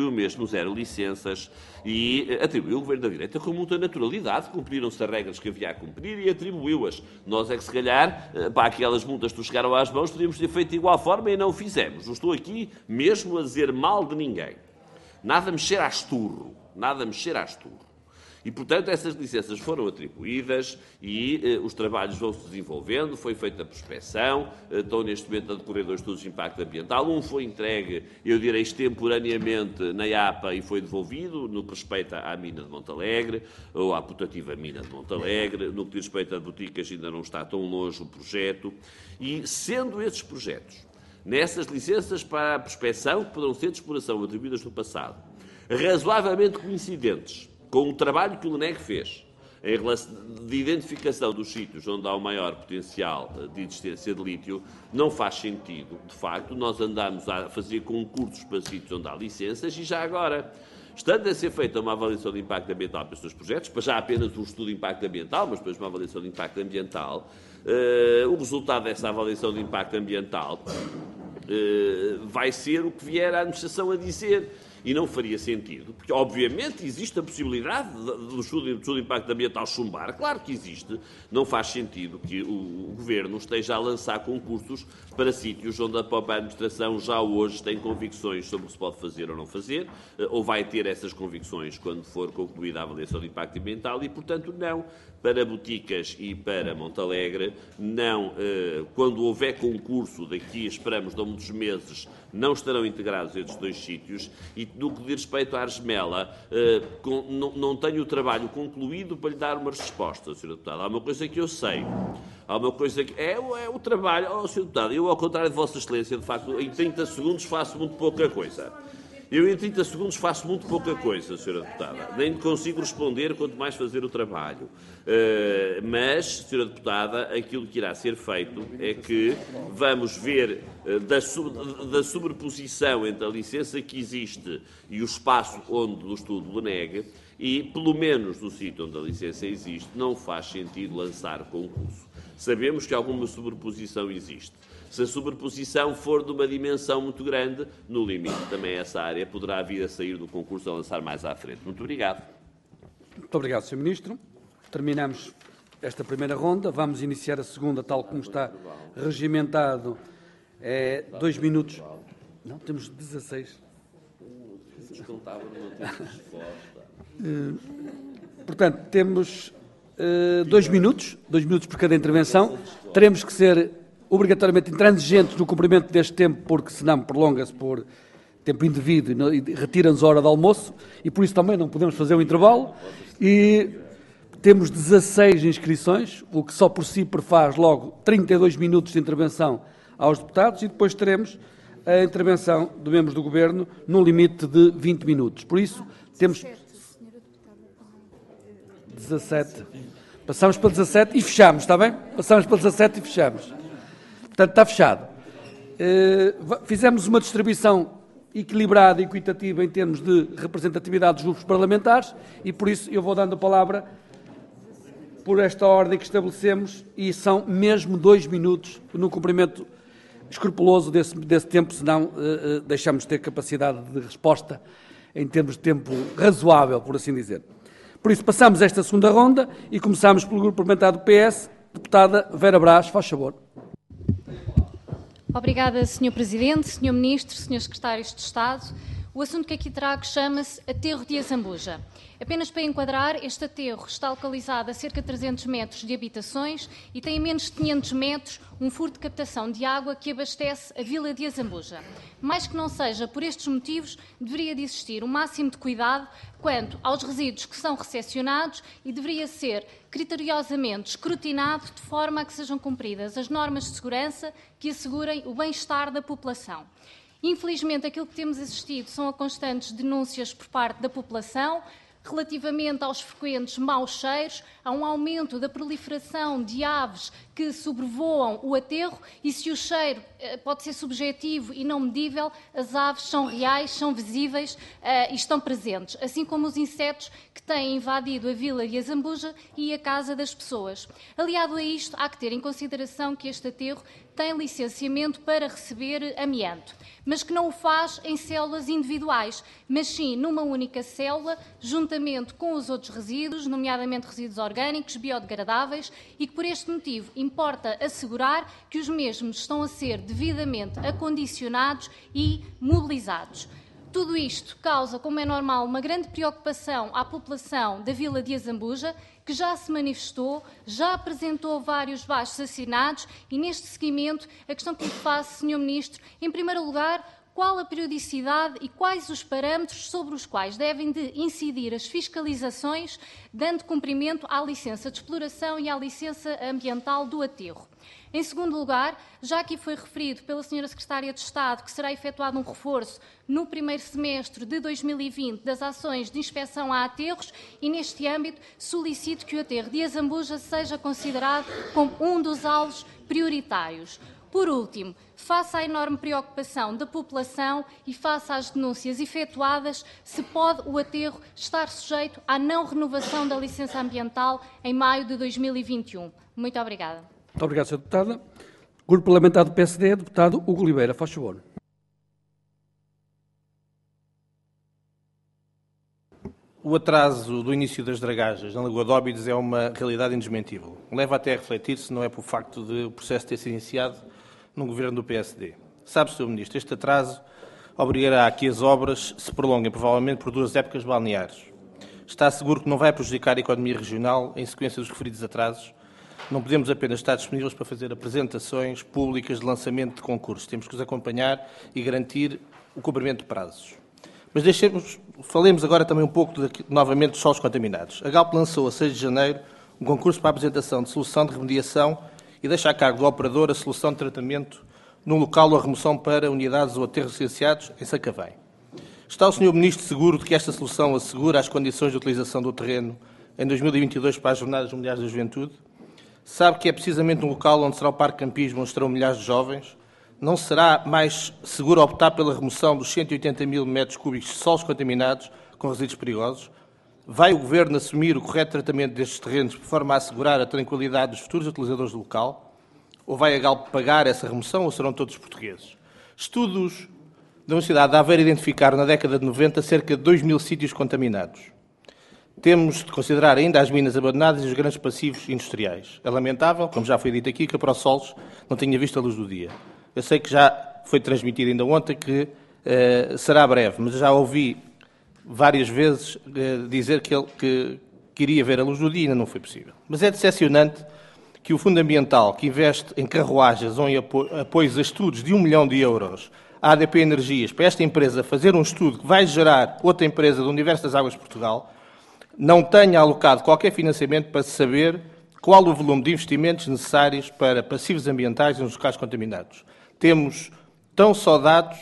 e atribuiu o Governo da direita com muita naturalidade. Cumpriram-se as regras que havia a cumprir e atribuiu-as. Nós é que, se calhar, para aquelas multas que nos chegaram às mãos, teríamos ter feito de igual forma e não o fizemos. Não estou aqui mesmo a dizer mal de ninguém. Nada mexer a esturro. E, portanto, essas licenças foram atribuídas e os trabalhos vão-se desenvolvendo, foi feita a prospecção, estão neste momento a decorrer 2 estudos de impacto ambiental. Um foi entregue, eu direi, extemporaneamente na APA e foi devolvido no que respeita à mina de Montalegre, ou à putativa mina de Montalegre. No que diz respeito a boticas ainda não está tão longe o projeto. E, sendo esses projetos, nessas licenças para a prospecção, que poderão ser de exploração atribuídas no passado, razoavelmente coincidentes com o trabalho que o LNEG fez em relação de identificação dos sítios onde há o maior potencial de existência de lítio, não faz sentido, de facto, nós andarmos a fazer concursos para sítios onde há licenças e já agora, estando a ser feita uma avaliação de impacto ambiental para estes projetos, para já apenas um estudo de impacto ambiental, mas depois uma avaliação de impacto ambiental, o resultado dessa avaliação de impacto ambiental vai ser o que vier a administração a dizer. E não faria sentido, porque obviamente existe a possibilidade do estudo de impacto ambiental chumbar, claro que existe, não faz sentido que o Governo esteja a lançar concursos para sítios onde a própria administração já hoje tem convicções sobre o que se pode fazer ou não fazer, ou vai ter essas convicções quando for concluída a avaliação de impacto ambiental e, portanto, não. Para Boticas e para Montalegre, não, quando houver concurso, daqui esperamos de um dos meses, não estarão integrados estes 2 sítios. E no que diz respeito à Argemela, não tenho o trabalho concluído para lhe dar uma resposta, Sr. Deputado. Há uma coisa que eu sei. Há uma coisa que é o trabalho. Sr. Deputado, eu, ao contrário de Vossa Excelência, de facto, em 30 segundos faço muito pouca coisa. Sra. Deputada. Nem consigo responder, quanto mais fazer o trabalho. Mas, Sra. Deputada, aquilo que irá ser feito é que vamos ver da sobreposição entre a licença que existe e o espaço onde o estudo nega, e, pelo menos no sítio onde a licença existe, não faz sentido lançar concurso. Sabemos que alguma sobreposição existe. Se a sobreposição for de uma dimensão muito grande, no limite também essa área poderá vir a sair do concurso a lançar mais à frente. Muito obrigado. Muito obrigado, Sr. Ministro. Terminamos esta primeira ronda. Vamos iniciar a segunda, tal como está regimentado. 2 minutos. Não, temos 16. Portanto, temos 2 minutos. 2 minutos por cada intervenção. Teremos que ser obrigatoriamente intransigentes no cumprimento deste tempo, porque senão prolonga-se por tempo indevido e retira-nos a hora de almoço, e por isso também não podemos fazer um intervalo. E temos 16 inscrições, o que só por si prefaz logo 32 minutos de intervenção aos deputados, e depois teremos a intervenção de membros do Governo no limite de 20 minutos. Por isso, temos 17. Passamos para 17 e fechamos, está bem? Passamos para 17 e fechamos. Portanto, está fechado. Fizemos uma distribuição equilibrada e equitativa em termos de representatividade dos grupos parlamentares e, por isso, eu vou dando a palavra por esta ordem que estabelecemos e são mesmo 2 minutos no cumprimento escrupuloso desse tempo, senão deixamos de ter capacidade de resposta em termos de tempo razoável, por assim dizer. Por isso, passamos esta segunda ronda e começamos pelo grupo parlamentar do PS. Deputada Vera Brás, faz favor. Obrigada, Sr. Presidente, Sr. Ministro, Srs. Secretários de Estado. O assunto que aqui trago chama-se Aterro de Azambuja. Apenas para enquadrar, este aterro está localizado a cerca de 300 metros de habitações e tem a menos de 500 metros um furo de captação de água que abastece a vila de Azambuja. Mais que não seja por estes motivos, deveria de existir um máximo de cuidado quanto aos resíduos que são recepcionados e deveria ser criteriosamente escrutinado de forma a que sejam cumpridas as normas de segurança que assegurem o bem-estar da população. Infelizmente, aquilo que temos assistido são a constantes denúncias por parte da população relativamente aos frequentes maus cheiros, há um aumento da proliferação de aves que sobrevoam o aterro e se o cheiro pode ser subjetivo e não medível, as aves são reais, são visíveis e estão presentes, assim como os insetos que têm invadido a vila de Azambuja e a casa das pessoas. Aliado a isto, há que ter em consideração que este aterro tem licenciamento para receber amianto, mas que não o faz em células individuais, mas sim numa única célula, juntamente com os outros resíduos, nomeadamente resíduos orgânicos, biodegradáveis, e que por este motivo importa assegurar que os mesmos estão a ser devidamente acondicionados e mobilizados. Tudo isto causa, como é normal, uma grande preocupação à população da vila de Azambuja, que já se manifestou, já apresentou vários baixos assinados e, neste seguimento, a questão que lhe faço, Sr. Ministro, em primeiro lugar, qual a periodicidade e quais os parâmetros sobre os quais devem de incidir as fiscalizações, dando cumprimento à licença de exploração e à licença ambiental do aterro. Em segundo lugar, já aqui foi referido pela Sra. Secretária de Estado que será efetuado um reforço no primeiro semestre de 2020 das ações de inspeção a aterros e, neste âmbito, solicito que o aterro de Azambuja seja considerado como um dos alvos prioritários. Por último, face à enorme preocupação da população e face às denúncias efetuadas, se pode o aterro estar sujeito à não renovação da licença ambiental em maio de 2021. Muito obrigada. Muito obrigado, Sra. Deputada. Grupo Parlamentar do PSD, deputado Hugo Oliveira, faz favor. O atraso do início das dragagens na Lagoa de Óbidos é uma realidade indesmentível. Leva até a refletir se não é por facto de o processo ter sido iniciado no governo do PSD. Sabe, Sr. Ministro, este atraso obrigará a que as obras se prolonguem provavelmente por 2 épocas balneares. Está seguro que não vai prejudicar a economia regional em sequência dos referidos atrasos? Não podemos apenas estar disponíveis para fazer apresentações públicas de lançamento de concursos. Temos que os acompanhar e garantir o cumprimento de prazos. Mas falemos agora também um pouco novamente dos solos contaminados. A Galp lançou a 6 de janeiro um concurso para a apresentação de solução de remediação e deixa a cargo do operador a solução de tratamento num local ou a remoção para unidades ou aterros licenciados em Sacavém. Está o Sr. Ministro seguro de que esta solução assegura as condições de utilização do terreno em 2022 para as Jornadas Mundiais da Juventude? Sabe que é precisamente um local onde será o Parque Campismo, onde estarão milhares de jovens? Não será mais seguro optar pela remoção dos 180 mil metros cúbicos de solos contaminados com resíduos perigosos? Vai o Governo assumir o correto tratamento destes terrenos de forma a assegurar a tranquilidade dos futuros utilizadores do local? Ou vai a Galp pagar essa remoção ou serão todos portugueses? Estudos da Universidade de Aveiro identificaram na década de 90 cerca de 2 mil sítios contaminados. Temos de considerar ainda as minas abandonadas e os grandes passivos industriais. É lamentável, como já foi dito aqui, que a ProSolos não tenha visto a luz do dia. Eu sei que já foi transmitido ainda ontem que será breve, mas já ouvi várias vezes dizer que queria ver a luz do dia e ainda não foi possível. Mas é decepcionante que o Fundo Ambiental, que investe em carruagens ou em apoios a estudos de 1 milhão de euros, a ADP Energias, para esta empresa fazer um estudo que vai gerar outra empresa do Universo das Águas de Portugal, não tenha alocado qualquer financiamento para saber qual o volume de investimentos necessários para passivos ambientais nos locais contaminados. Temos tão só dados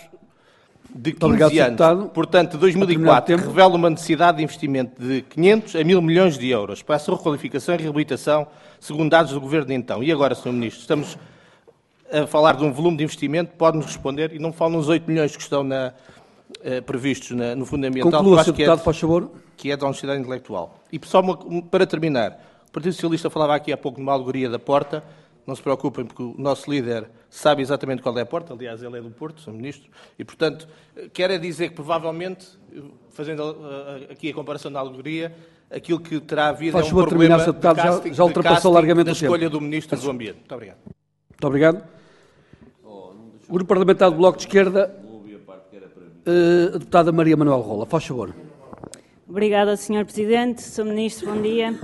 de 15 anos, portanto, de 2004, que revela uma necessidade de investimento de 500 a 1.000 milhões de euros para a sua requalificação e reabilitação, segundo dados do Governo de então. E agora, Sr. Ministro, estamos a falar de um volume de investimento, pode-nos responder, e não falam nos 8 milhões que estão previstos no Fundamental. Conclua, Sr. Deputado, faz favor. Que é da honestidade intelectual. E só para terminar, o Partido Socialista falava aqui há pouco de uma alegoria da porta. Não se preocupem, porque o nosso líder sabe exatamente qual é a porta. Aliás, ele é do Porto, Sr. Ministro. E, portanto, quer dizer que, provavelmente, fazendo aqui a comparação da alegoria, aquilo que terá havido é um problema de casting, já ultrapassou largamente da o tempo. escolha do Ministro do Ambiente. Muito obrigado. Muito obrigado. O Grupo Parlamentar do Bloco de Esquerda, a deputada Maria Manuel Rola. Faz favor. Obrigada, Sr. Presidente. Sr. Ministro, bom dia.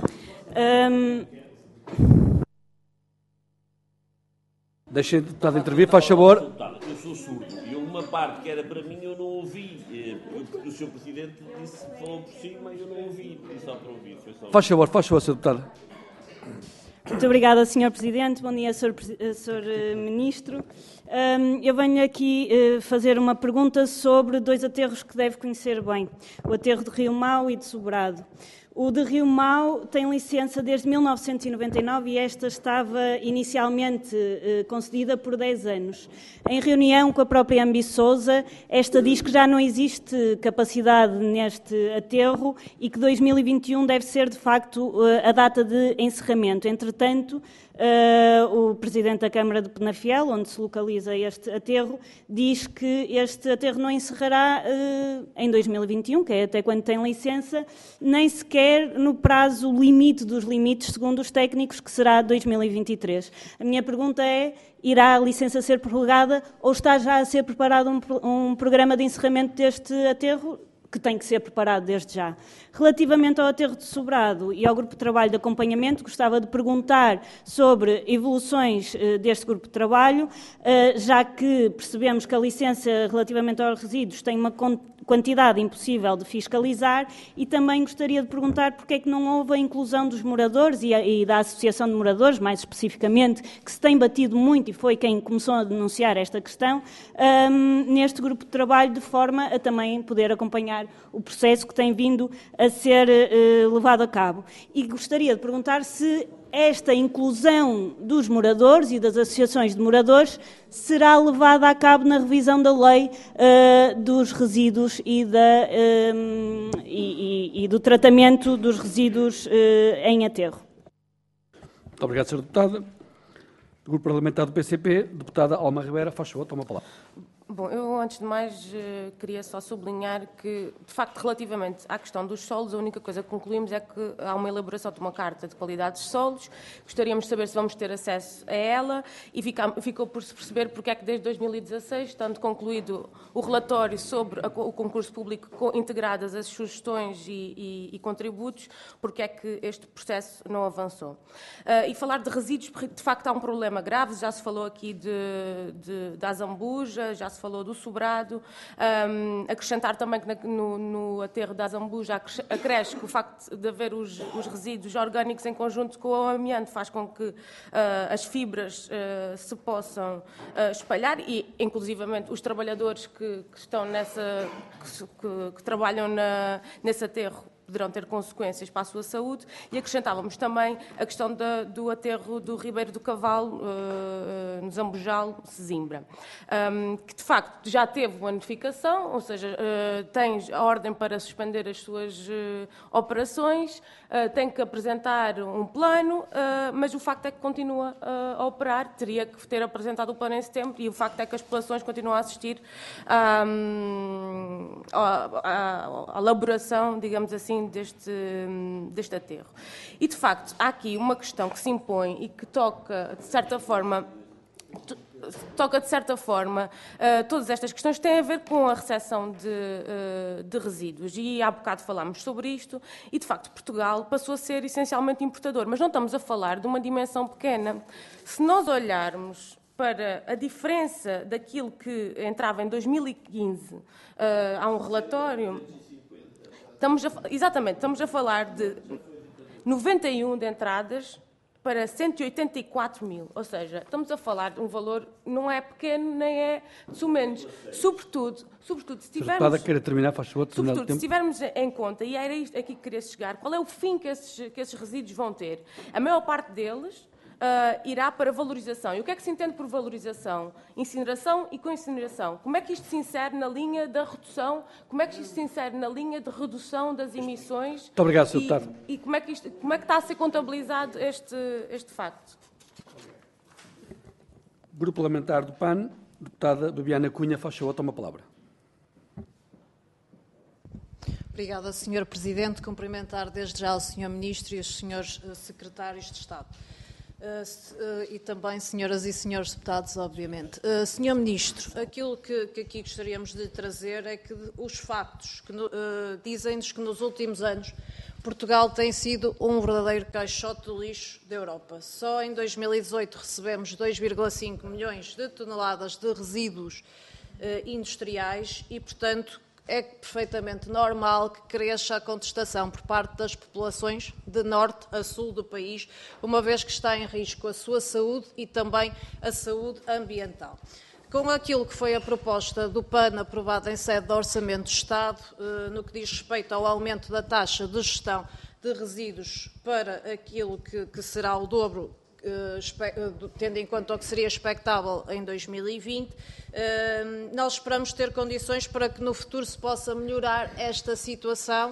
Deixem a deputada intervir, faz favor. Eu sou surdo e uma parte que era para mim eu não ouvi, porque o Sr. Presidente falou por cima e eu não ouvi, e só para ouvir. Faz favor, Sr. Deputado. Muito obrigada, Sr. Presidente. Bom dia, Sr. Ministro. Eu venho aqui fazer uma pergunta sobre dois aterros que deve conhecer bem, o aterro de Rio Mau e de Sobrado. O de Rio Mau tem licença desde 1999 e esta estava inicialmente concedida por 10 anos. Em reunião com a própria Ambiciosa, esta diz que já não existe capacidade neste aterro e que 2021 deve ser, de facto, a data de encerramento. Entretanto, o Presidente da Câmara de Penafiel, onde se localiza este aterro, diz que este aterro não encerrará em 2021, que é até quando tem licença, nem sequer no prazo limite dos limites, segundo os técnicos, que será 2023. A minha pergunta é, irá a licença ser prorrogada ou está já a ser preparado um programa de encerramento deste aterro, que tem que ser preparado desde já? Relativamente ao aterro de Sobrado e ao grupo de trabalho de acompanhamento, gostava de perguntar sobre evoluções deste grupo de trabalho, já que percebemos que a licença relativamente aos resíduos tem uma quantidade impossível de fiscalizar, e também gostaria de perguntar porque é que não houve a inclusão dos moradores e da Associação de Moradores, mais especificamente, que se tem batido muito e foi quem começou a denunciar esta questão, neste grupo de trabalho, de forma a também poder acompanhar o processo que tem vindo a ser levado a cabo. E gostaria de perguntar se esta inclusão dos moradores e das associações de moradores será levada a cabo na revisão da lei dos resíduos e do tratamento dos resíduos em aterro. Muito obrigado, Sr. Deputada. Do Grupo Parlamentar do PCP, deputada Alma Ribeira, faz favor, toma a palavra. Bom, eu antes de mais queria só sublinhar que, de facto, relativamente à questão dos solos, a única coisa que concluímos é que há uma elaboração de uma carta de qualidades de solos. Gostaríamos de saber se vamos ter acesso a ela e ficou por se perceber porque é que desde 2016, estando concluído o relatório sobre o concurso público integradas as sugestões e contributos, porque é que este processo não avançou. E falar de resíduos, de facto há um problema grave, já se falou aqui da Azambuja, já se falou do Sobrado, acrescentar também que no aterro da Azambuja acresce que o facto de haver os resíduos orgânicos em conjunto com o amianto faz com que as fibras se possam espalhar e, inclusivamente, os trabalhadores que estão que trabalham nesse aterro poderão ter consequências para a sua saúde, e acrescentávamos também a questão do aterro do Ribeiro do Cavalo, no Zambujal, Sesimbra, que de facto já teve uma notificação, ou seja, tem a ordem para suspender as suas operações, tem que apresentar um plano, mas o facto é que continua a operar, teria que ter apresentado o plano em setembro, e o facto é que as populações continuam a assistir à elaboração, digamos assim, deste aterro. E, de facto, há aqui uma questão que se impõe e que toca, de certa forma, todas estas questões têm a ver com a recepção de resíduos. E há bocado falámos sobre isto e, de facto, Portugal passou a ser essencialmente importador. Mas não estamos a falar de uma dimensão pequena. Se nós olharmos para a diferença daquilo que entrava em 2015, há um relatório... Estamos a falar de 91 de entradas para 184 mil. Ou seja, estamos a falar de um valor não é pequeno, nem é menos. Sobretudo, se tivermos... Queira terminar, faz favor, se tivermos em conta, e era isto aqui que queria chegar, qual é o fim que esses resíduos vão ter? A maior parte deles irá para valorização. E o que é que se entende por valorização? Incineração e co-incineração. Como é que isto se insere na linha da redução? Como é que isto se insere na linha de redução das emissões? Muito obrigado, Sr. Deputado. E como é que está a ser contabilizado este facto? Grupo Parlamentar do PAN, deputada Bibiana Cunha, faz favor, toma a palavra. Obrigada, Sr. Presidente. Cumprimentar desde já o Sr. Ministro e os Srs. Secretários de Estado. E também senhoras e senhores deputados, obviamente. Sr. Ministro, aquilo que aqui gostaríamos de lhe trazer é que os factos que dizem-nos que nos últimos anos Portugal tem sido um verdadeiro caixote do lixo da Europa. Só em 2018 recebemos 2,5 milhões de toneladas de resíduos industriais e, portanto, é perfeitamente normal que cresça a contestação por parte das populações de norte a sul do país, uma vez que está em risco a sua saúde e também a saúde ambiental. Com aquilo que foi a proposta do PAN aprovada em sede do Orçamento do Estado, no que diz respeito ao aumento da taxa de gestão de resíduos para aquilo que será o dobro, tendo em conta o que seria expectável em 2020, nós esperamos ter condições para que no futuro se possa melhorar esta situação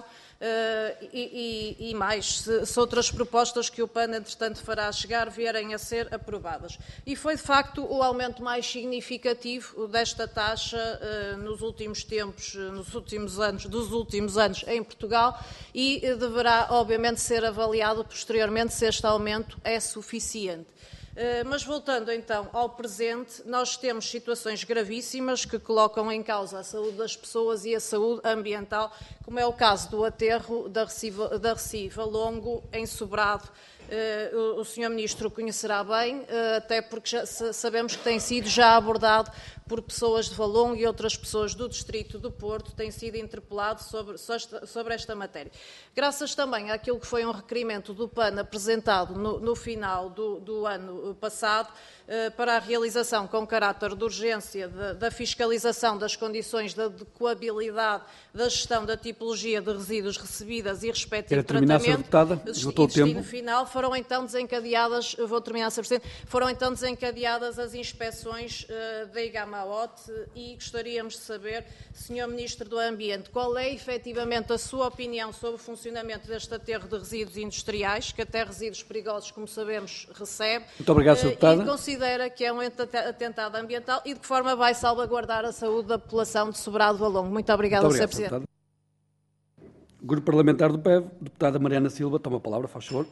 e mais, se outras propostas que o PAN, entretanto, fará chegar vierem a ser aprovadas. E foi, de facto, o aumento mais significativo desta taxa nos últimos tempos, dos últimos anos em Portugal e deverá, obviamente, ser avaliado posteriormente se este aumento é suficiente. Mas voltando então ao presente, nós temos situações gravíssimas que colocam em causa a saúde das pessoas e a saúde ambiental, como é o caso do aterro da Recife Longo, em Sobrado. O Sr. Ministro conhecerá bem, até porque já sabemos que tem sido já abordado por pessoas de Valongo e outras pessoas do Distrito do Porto, tem sido interpelado sobre esta matéria. Graças também àquilo que foi um requerimento do PAN apresentado no final do ano passado, para a realização com caráter de urgência da fiscalização das condições de adequabilidade da gestão da tipologia de resíduos recebidas e respectivo tratamento e destino final, foram então desencadeadas, foram então desencadeadas as inspeções da IGAMAOT e gostaríamos de saber, Sr. Ministro do Ambiente, qual é efetivamente a sua opinião sobre o funcionamento deste aterro de resíduos industriais, que até resíduos perigosos, como sabemos, recebe. Muito obrigado, Sr. Deputada. E considera que é um atentado ambiental e de que forma vai salvaguardar a saúde da população de Sobrado Valongo. Muito obrigada, Sr. Presidente. Grupo Parlamentar do PEV, deputada Mariana Silva, toma a palavra, faz favor.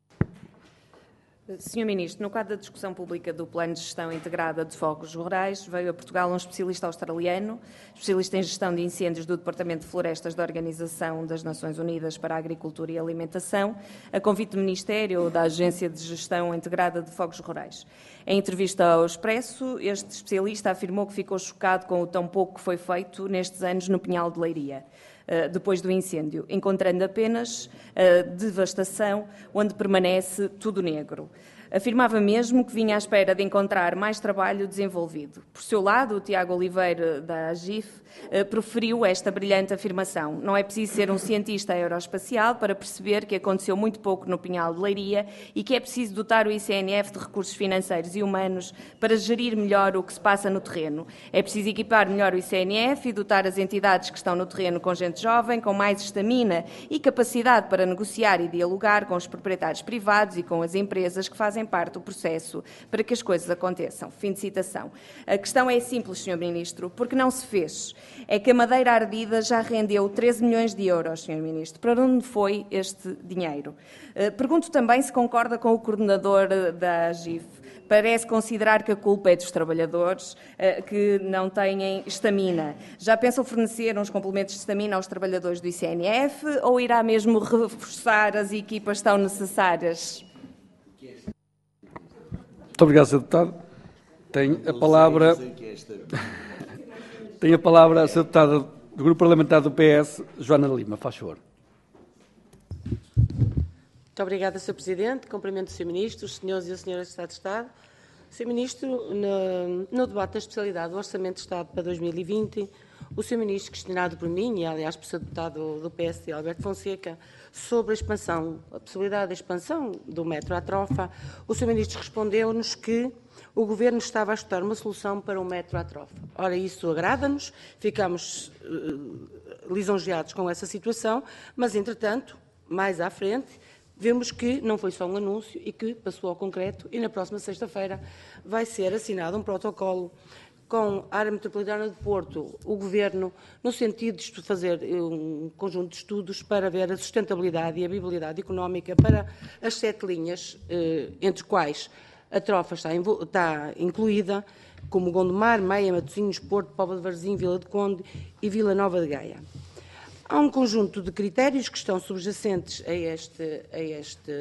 Sr. Ministro, no quadro da discussão pública do Plano de Gestão Integrada de Fogos Rurais, veio a Portugal um especialista australiano, especialista em gestão de incêndios do Departamento de Florestas da Organização das Nações Unidas para a Agricultura e Alimentação, a convite do Ministério da Agência de Gestão Integrada de Fogos Rurais. Em entrevista ao Expresso, este especialista afirmou que ficou chocado com o tão pouco que foi feito nestes anos no Pinhal de Leiria, depois do incêndio, encontrando apenas devastação, onde permanece tudo negro. Afirmava mesmo que vinha à espera de encontrar mais trabalho desenvolvido. Por seu lado, o Tiago Oliveira, da AGIF, proferiu esta brilhante afirmação. Não é preciso ser um cientista aeroespacial para perceber que aconteceu muito pouco no Pinhal de Leiria e que é preciso dotar o ICNF de recursos financeiros e humanos para gerir melhor o que se passa no terreno. É preciso equipar melhor o ICNF e dotar as entidades que estão no terreno com gente jovem, com mais estamina e capacidade para negociar e dialogar com os proprietários privados e com as empresas que fazem parte do processo para que as coisas aconteçam. Fim de citação. A questão é simples, Sr. Ministro, porque não se fez. É que a madeira ardida já rendeu 13 milhões de euros, Sr. Ministro. Para onde foi este dinheiro? Pergunto também se concorda com o coordenador da AGIF. Parece considerar que a culpa é dos trabalhadores que não têm estamina. Já pensam fornecer uns complementos de estamina aos trabalhadores do ICNF ou irá mesmo reforçar as equipas tão necessárias? Muito obrigado, Sr. Deputado. Tem a palavra a Sra. Deputada do Grupo Parlamentar do PS, Joana Lima. Faz favor. Muito obrigada, Sr. Presidente. Cumprimento o Sr. Ministro, os senhores e as senhoras de Estado de Estado. Sr. Ministro, no debate da especialidade do Orçamento de Estado para 2020, o Sr. Ministro, questionado por mim e, aliás, por Sr. Deputado do PSD, Alberto Fonseca, sobre a possibilidade da expansão do metro à Trofa, o Sr. Ministro respondeu-nos que o Governo estava a estudar uma solução para o metro à Trofa. Ora, isso agrada-nos, ficamos lisonjeados com essa situação, mas, entretanto, mais à frente, vemos que não foi só um anúncio e que passou ao concreto e na próxima sexta-feira vai ser assinado um protocolo com a área metropolitana de Porto, o Governo, no sentido de fazer um conjunto de estudos para ver a sustentabilidade e a viabilidade económica para as 7 linhas, entre quais a Trofa está incluída, como Gondomar, Meia, Matosinhos, Porto, Póvoa de Varzim, Vila de Conde e Vila Nova de Gaia. Há um conjunto de critérios que estão subjacentes a este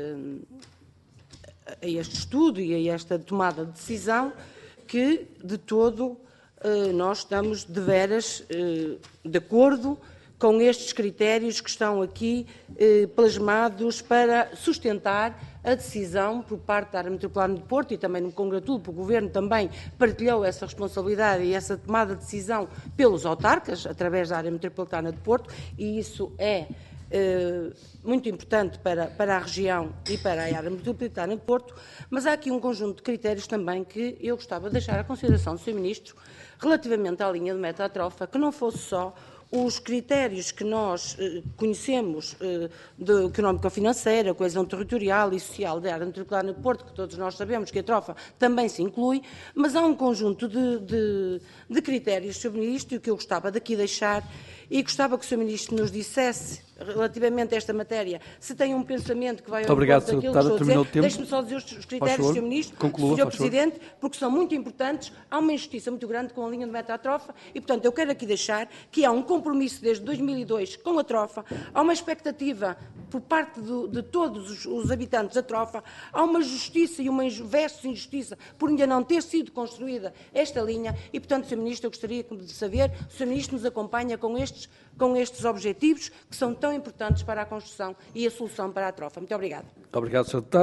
estudo e a esta tomada de decisão que, de todo, nós estamos de veras de acordo com estes critérios que estão aqui plasmados para sustentar a decisão por parte da área metropolitana de Porto, e também me congratulo porque o Governo também partilhou essa responsabilidade e essa tomada de decisão pelos autarcas, através da área metropolitana de Porto, e isso é muito importante para a região e para a área metropolitana de Porto, mas há aqui um conjunto de critérios também que eu gostava de deixar à consideração do Sr. Ministro, relativamente à linha de metro à Trofa, que não fosse só os critérios que nós conhecemos de económico-financeira, coesão territorial e social da área metropolitana de Porto, que todos nós sabemos que a Trofa também se inclui, mas há um conjunto de critérios, Sr. Ministro, que eu gostava daqui deixar e gostava que o Sr. Ministro nos dissesse, relativamente a esta matéria, se tem um pensamento que vai ao encontro daquilo que estou a dizer. Deixe-me só dizer os critérios, Sr. Ministro, Sr. Presidente, porque são muito importantes. Há uma injustiça muito grande com a linha de metro à Trofa e, portanto, eu quero aqui deixar que há um compromisso desde 2002 com a Trofa, há uma expectativa por parte de todos os habitantes da Trofa, há uma justiça e uma versus injustiça por ainda não ter sido construída esta linha e, portanto, Sr. Ministro, eu gostaria de saber se o Sr. Ministro nos acompanha com estes objetivos que são tão importantes para a construção e a solução para a Trofa. Muito obrigada. Muito obrigado, Sr. Deputado.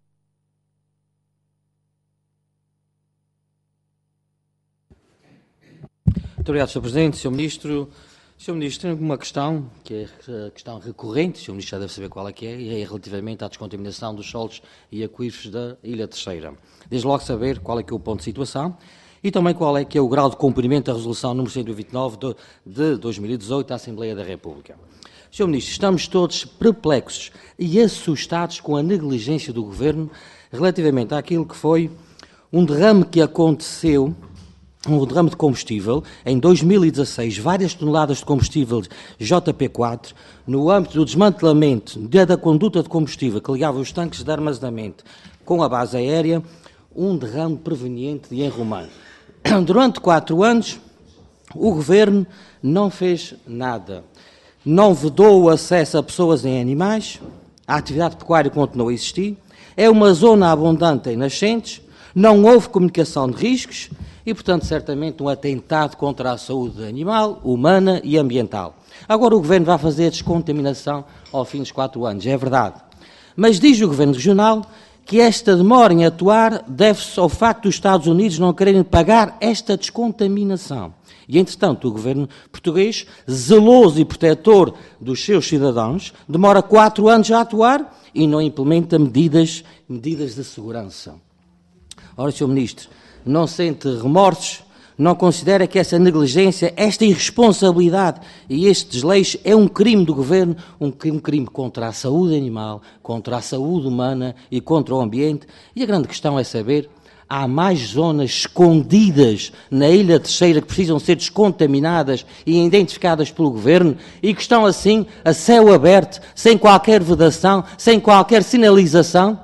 Muito obrigado, Sr. Presidente, Sr. Ministro. Sr. Ministro, tenho uma questão, que é a questão recorrente, o Sr. Ministro já deve saber qual é que é, e é relativamente à descontaminação dos solos e aquíferos da Ilha Terceira. Desde logo saber qual é que é o ponto de situação e também qual é que é o grau de cumprimento da resolução número 129 de 2018 da Assembleia da República. Sr. Ministro, estamos todos perplexos e assustados com a negligência do Governo relativamente àquilo que foi um derrame que aconteceu, um derrame de combustível, em 2016, várias toneladas de combustível JP4, no âmbito do desmantelamento da conduta de combustível que ligava os tanques de armazenamento com a base aérea, um derrame proveniente de Enro Humano. Durante 4 anos, o Governo não fez nada. Não vedou o acesso a pessoas e animais, a atividade pecuária continuou a existir, é uma zona abundante em nascentes, não houve comunicação de riscos e, portanto, certamente um atentado contra a saúde animal, humana e ambiental. Agora o Governo vai fazer a descontaminação ao fim dos 4 anos, é verdade. Mas diz o Governo Regional que esta demora em atuar deve-se ao facto dos Estados Unidos não quererem pagar esta descontaminação. E, entretanto, o Governo português, zeloso e protetor dos seus cidadãos, demora 4 anos a atuar e não implementa medidas de segurança. Ora, Sr. Ministro, não sente remorsos? Não considera que essa negligência, esta irresponsabilidade e este desleixo é um crime do Governo, um crime contra a saúde animal, contra a saúde humana e contra o ambiente? E a grande questão é saber, há mais zonas escondidas na Ilha Terceira que precisam ser descontaminadas e identificadas pelo Governo e que estão assim a céu aberto, sem qualquer vedação, sem qualquer sinalização?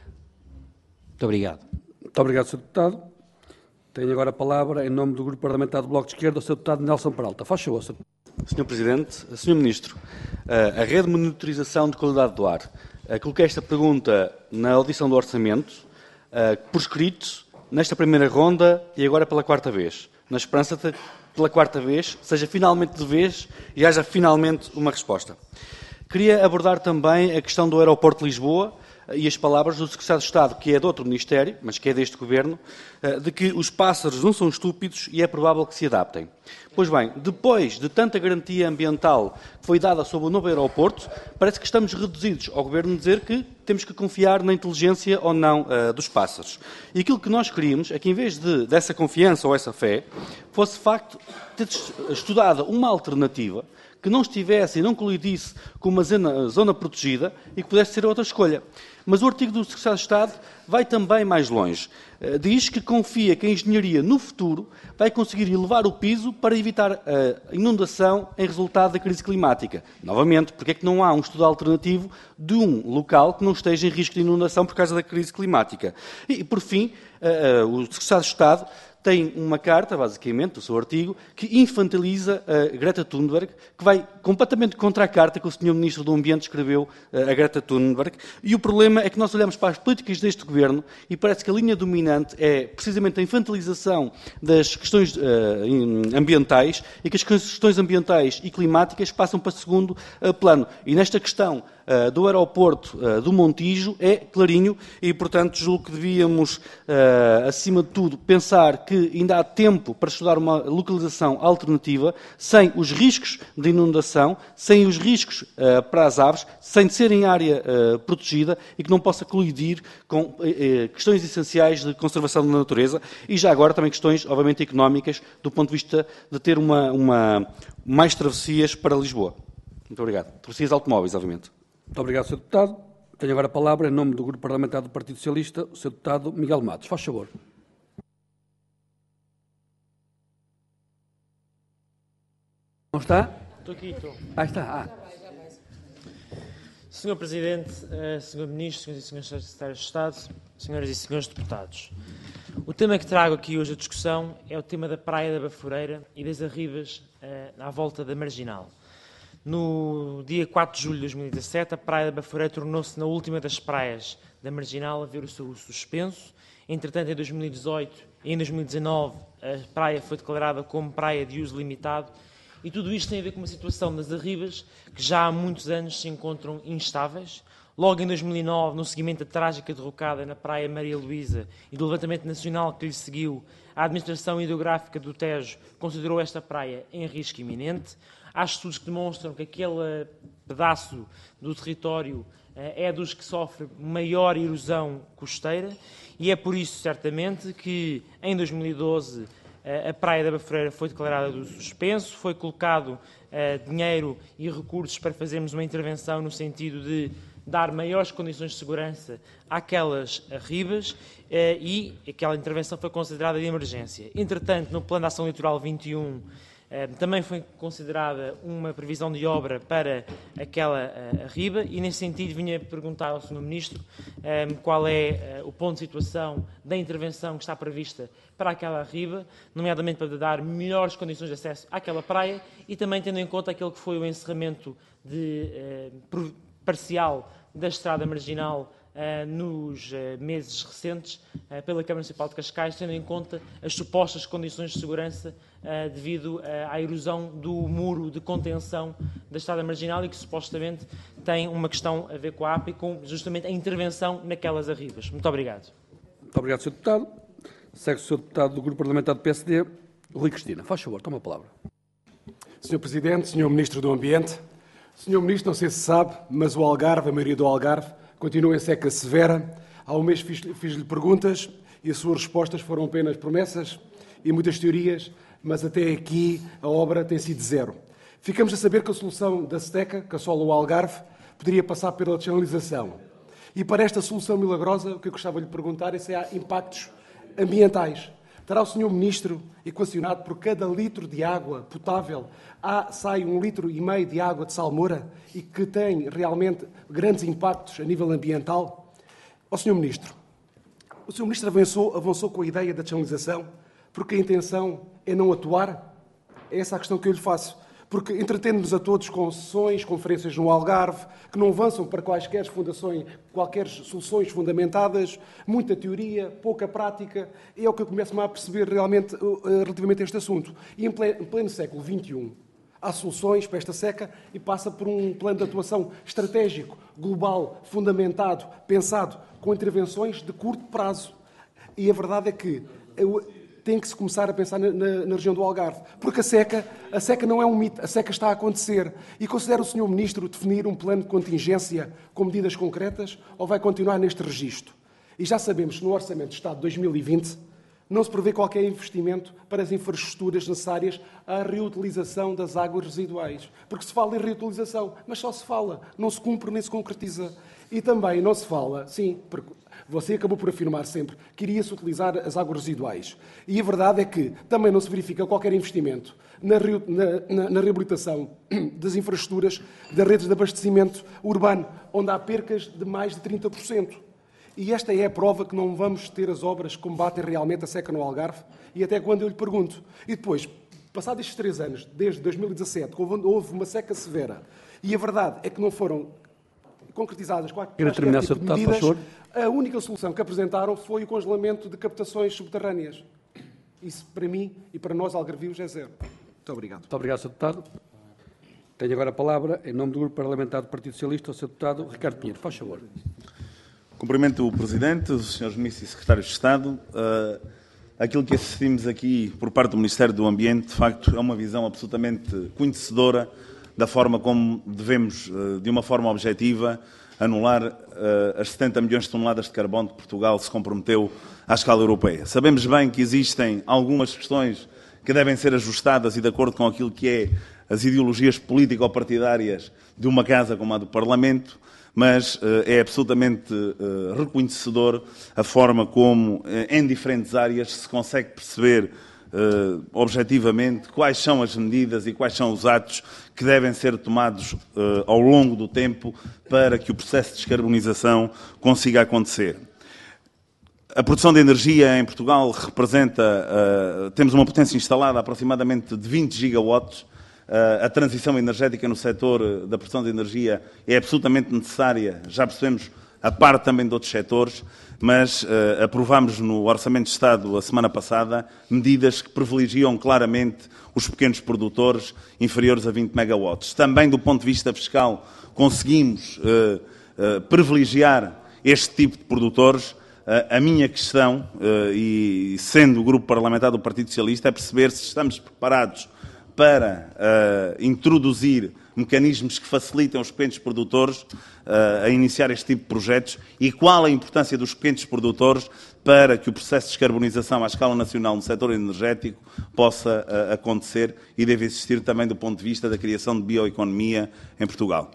Muito obrigado. Muito obrigado, Sr. Deputado. Tenho agora a palavra, em nome do Grupo Parlamentar do Bloco de Esquerda, o Sr. Deputado Nelson Peralta. Faz favor, Sr. Sr. Presidente, Sr. Ministro, a rede de monitorização de qualidade do ar. Coloquei esta pergunta na audição do Orçamento, por escrito, nesta primeira ronda e agora pela 4ª vez. Na esperança de, pela 4ª vez, seja finalmente de vez e haja finalmente uma resposta. Queria abordar também a questão do aeroporto de Lisboa, e as palavras do Secretário de Estado, que é de outro Ministério, mas que é deste Governo, de que os pássaros não são estúpidos e é provável que se adaptem. Pois bem, depois de tanta garantia ambiental que foi dada sobre o novo aeroporto, parece que estamos reduzidos ao Governo dizer que temos que confiar na inteligência ou não dos pássaros. E aquilo que nós queríamos é que, em vez dessa confiança ou essa fé, fosse, de facto, ter estudada uma alternativa que não estivesse e não colidisse com uma zona protegida e que pudesse ser outra escolha. Mas o artigo do Secretário de Estado vai também mais longe. Diz que confia que a engenharia, no futuro, vai conseguir elevar o piso para evitar a inundação em resultado da crise climática. Novamente, porque é que não há um estudo alternativo de um local que não esteja em risco de inundação por causa da crise climática? E, por fim, o Secretário de Estado tem uma carta, basicamente, do seu artigo, que infantiliza a Greta Thunberg, que vai completamente contra a carta que o Sr. Ministro do Ambiente escreveu a Greta Thunberg. E o problema é que nós olhamos para as políticas deste Governo e parece que a linha dominante é precisamente a infantilização das questões ambientais e que as questões ambientais e climáticas passam para segundo plano. E nesta questão do aeroporto do Montijo é clarinho e, portanto, julgo que devíamos, acima de tudo, pensar que ainda há tempo para estudar uma localização alternativa, sem os riscos de inundação, sem os riscos para as aves, sem ser em área protegida e que não possa colidir com questões essenciais de conservação da natureza e já agora também questões, obviamente, económicas, do ponto de vista de ter mais travessias para Lisboa. Muito obrigado. Travessias automóveis, obviamente. Muito obrigado, Sr. Deputado. Tenho agora a palavra, em nome do Grupo Parlamentar do Partido Socialista, o Sr. Deputado Miguel Matos. Faz favor. Não está? Estou aqui, estou. Está. Senhor Presidente, Senhor Ministro, Senhores e Senhores Secretários de Estado, Senhoras e Senhores Deputados, o tema que trago aqui hoje à discussão é o tema da Praia da Baforeira e das arribas à volta da Marginal. No dia 4 de julho de 2017, a Praia da Baforeira tornou-se na última das praias da Marginal a ver o seu uso suspenso. Entretanto, em 2018 e em 2019, a praia foi declarada como praia de uso limitado. E tudo isto tem a ver com uma situação das arribas que já há muitos anos se encontram instáveis. Logo em 2009, no seguimento da trágica derrocada na Praia Maria Luísa e do levantamento nacional que lhe seguiu, a Administração Hidrográfica do Tejo considerou esta praia em risco iminente. Há estudos que demonstram que aquele pedaço do território é dos que sofre maior erosão costeira e é por isso, certamente, que em 2012 a Praia da Baforeira foi declarada de suspenso, foi colocado dinheiro e recursos para fazermos uma intervenção no sentido de dar maiores condições de segurança àquelas arribas e aquela intervenção foi considerada de emergência. Entretanto, no Plano de Ação Litoral 21, também foi considerada uma previsão de obra para aquela arriba e, nesse sentido, vinha perguntar ao Sr. Ministro qual é o ponto de situação da intervenção que está prevista para aquela arriba, nomeadamente para dar melhores condições de acesso àquela praia e também tendo em conta aquele que foi o encerramento parcial da Estrada Marginal nos meses recentes pela Câmara Municipal de Cascais, tendo em conta as supostas condições de segurança devido à erosão do muro de contenção da Estrada Marginal e que supostamente tem uma questão a ver com a APA e com justamente a intervenção naquelas arribas. Muito obrigado. Muito obrigado, Sr. Deputado. Segue o Sr. Deputado do Grupo Parlamentar do PSD, Rui Cristina. Faz favor, toma a palavra. Sr. Presidente, Sr. Ministro do Ambiente, Sr. Ministro, não sei se sabe, mas o Algarve, a maioria do Algarve, continua em seca severa. Há um mês fiz-lhe perguntas e as suas respostas foram apenas promessas e muitas teorias, mas até aqui a obra tem sido zero. Ficamos a saber que a solução da seca, que assola o Algarve, poderia passar pela dessalinização. E para esta solução milagrosa, o que eu gostava de lhe perguntar é se há impactos ambientais. Terá o Sr. Ministro equacionado por cada litro de água potável sai 1,5 litro de água de salmoura e que tem realmente grandes impactos a nível ambiental? Ó Sr. Ministro, o Sr. Ministro avançou com a ideia da dessalinização porque a intenção é não atuar? É essa a questão que eu lhe faço. Porque entretendo-nos a todos com sessões, conferências no Algarve, que não avançam para quaisquer soluções fundamentadas, muita teoria, pouca prática, é o que eu começo a perceber realmente relativamente a este assunto. E em pleno século XXI, Há soluções para esta seca e passa por um plano de atuação estratégico, global, fundamentado, pensado, com intervenções de curto prazo. E a verdade é que tem que se começar a pensar na região do Algarve, porque a seca não é um mito, a seca está a acontecer. E considera o Sr. Ministro definir um plano de contingência com medidas concretas ou vai continuar neste registro? E já sabemos que no Orçamento de Estado de 2020 não se prevê qualquer investimento para as infraestruturas necessárias à reutilização das águas residuais. Porque se fala em reutilização, mas só se fala, não se cumpre nem se concretiza. E também não se fala, sim, porque você acabou por afirmar sempre que iria-se utilizar as águas residuais. E a verdade é que também não se verifica qualquer investimento na reabilitação das infraestruturas das redes de abastecimento urbano, onde há percas de mais de 30%. E esta é a prova que não vamos ter as obras que combatem realmente a seca no Algarve, e até quando eu lhe pergunto. E depois, passados estes 3 anos, desde 2017, houve uma seca severa, e a verdade é que não foram concretizadas qualquer tipo de medidas, a única solução que apresentaram foi o congelamento de captações subterrâneas. Isso, para mim e para nós, algarvios, é zero. Muito obrigado. Muito obrigado, Sr. Deputado. Tenho agora a palavra, em nome do Grupo Parlamentar do Partido Socialista, o Sr. Deputado Ricardo Pinheiro. Faz favor. Cumprimento o Presidente, os Srs. Ministros e Secretários de Estado. Aquilo que assistimos aqui por parte do Ministério do Ambiente, de facto, é uma visão absolutamente conhecedora da forma como devemos, de uma forma objetiva, anular as 70 milhões de toneladas de carbono que Portugal se comprometeu à escala europeia. Sabemos bem que existem algumas questões que devem ser ajustadas e de acordo com aquilo que é as ideologias político-partidárias de uma casa como a do Parlamento, mas é absolutamente reconhecedor a forma como, em diferentes áreas, se consegue perceber objetivamente quais são as medidas e quais são os atos que devem ser tomados ao longo do tempo para que o processo de descarbonização consiga acontecer. A produção de energia em Portugal representa, temos uma potência instalada aproximadamente de 20 gigawatts. A transição energética no setor da produção de energia é absolutamente necessária, já percebemos a par também de outros setores, mas aprovámos no Orçamento de Estado a semana passada medidas que privilegiam claramente os pequenos produtores inferiores a 20 megawatts. Também do ponto de vista fiscal conseguimos privilegiar este tipo de produtores. A minha questão, e sendo o Grupo Parlamentar do Partido Socialista, é perceber se estamos preparados para introduzir mecanismos que facilitem os pequenos produtores a iniciar este tipo de projetos e qual a importância dos pequenos produtores para que o processo de descarbonização à escala nacional no setor energético possa acontecer e deve existir também do ponto de vista da criação de bioeconomia em Portugal.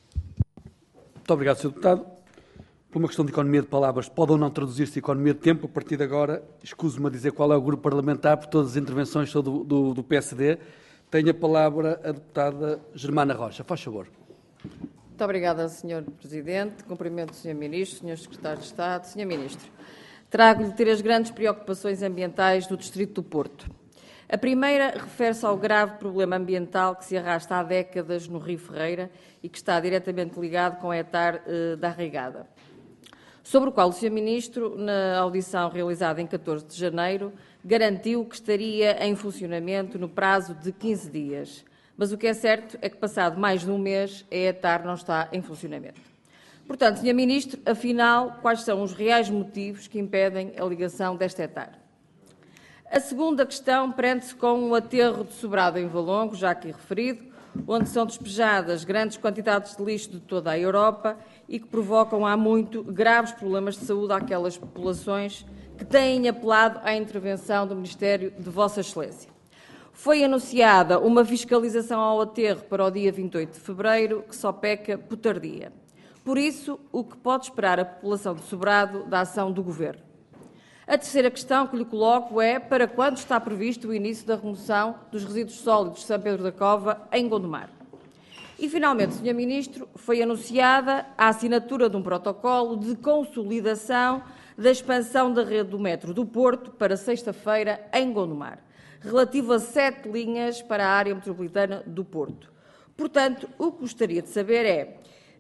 Muito obrigado, Sr. Deputado. Por uma questão de economia de palavras, pode ou não traduzir-se economia de tempo. A partir de agora, escuso-me a dizer qual é o grupo parlamentar, por todas as intervenções são do PSD. Tem a palavra a deputada Germana Rocha. Faz favor. Muito obrigada, Sr. Presidente. Cumprimento o Sr. Ministro, Sr. Secretário de Estado. Sr. Ministro, trago-lhe 3 grandes preocupações ambientais do Distrito do Porto. A primeira refere-se ao grave problema ambiental que se arrasta há décadas no Rio Ferreira e que está diretamente ligado com a etar da Arraigada, sobre o qual o Sr. Ministro, na audição realizada em 14 de janeiro, garantiu que estaria em funcionamento no prazo de 15 dias. Mas o que é certo é que, passado mais de um mês, a etar não está em funcionamento. Portanto, Sr. Ministro, afinal, quais são os reais motivos que impedem a ligação desta etar? A segunda questão prende-se com o aterro de Sobrado em Valongo, já aqui referido, onde são despejadas grandes quantidades de lixo de toda a Europa e que provocam há muito graves problemas de saúde àquelas populações que têm apelado à intervenção do Ministério de Vossa Excelência. Foi anunciada uma fiscalização ao aterro para o dia 28 de fevereiro, que só peca por tardia. Por isso, o que pode esperar a população de Sobrado da ação do Governo? A terceira questão que lhe coloco é para quando está previsto o início da remoção dos resíduos sólidos de São Pedro da Cova, em Gondomar? E, finalmente, Sr. Ministro, foi anunciada a assinatura de um protocolo de consolidação da expansão da rede do metro do Porto para sexta-feira em Gondomar, relativo a 7 linhas para a área metropolitana do Porto. Portanto, o que gostaria de saber é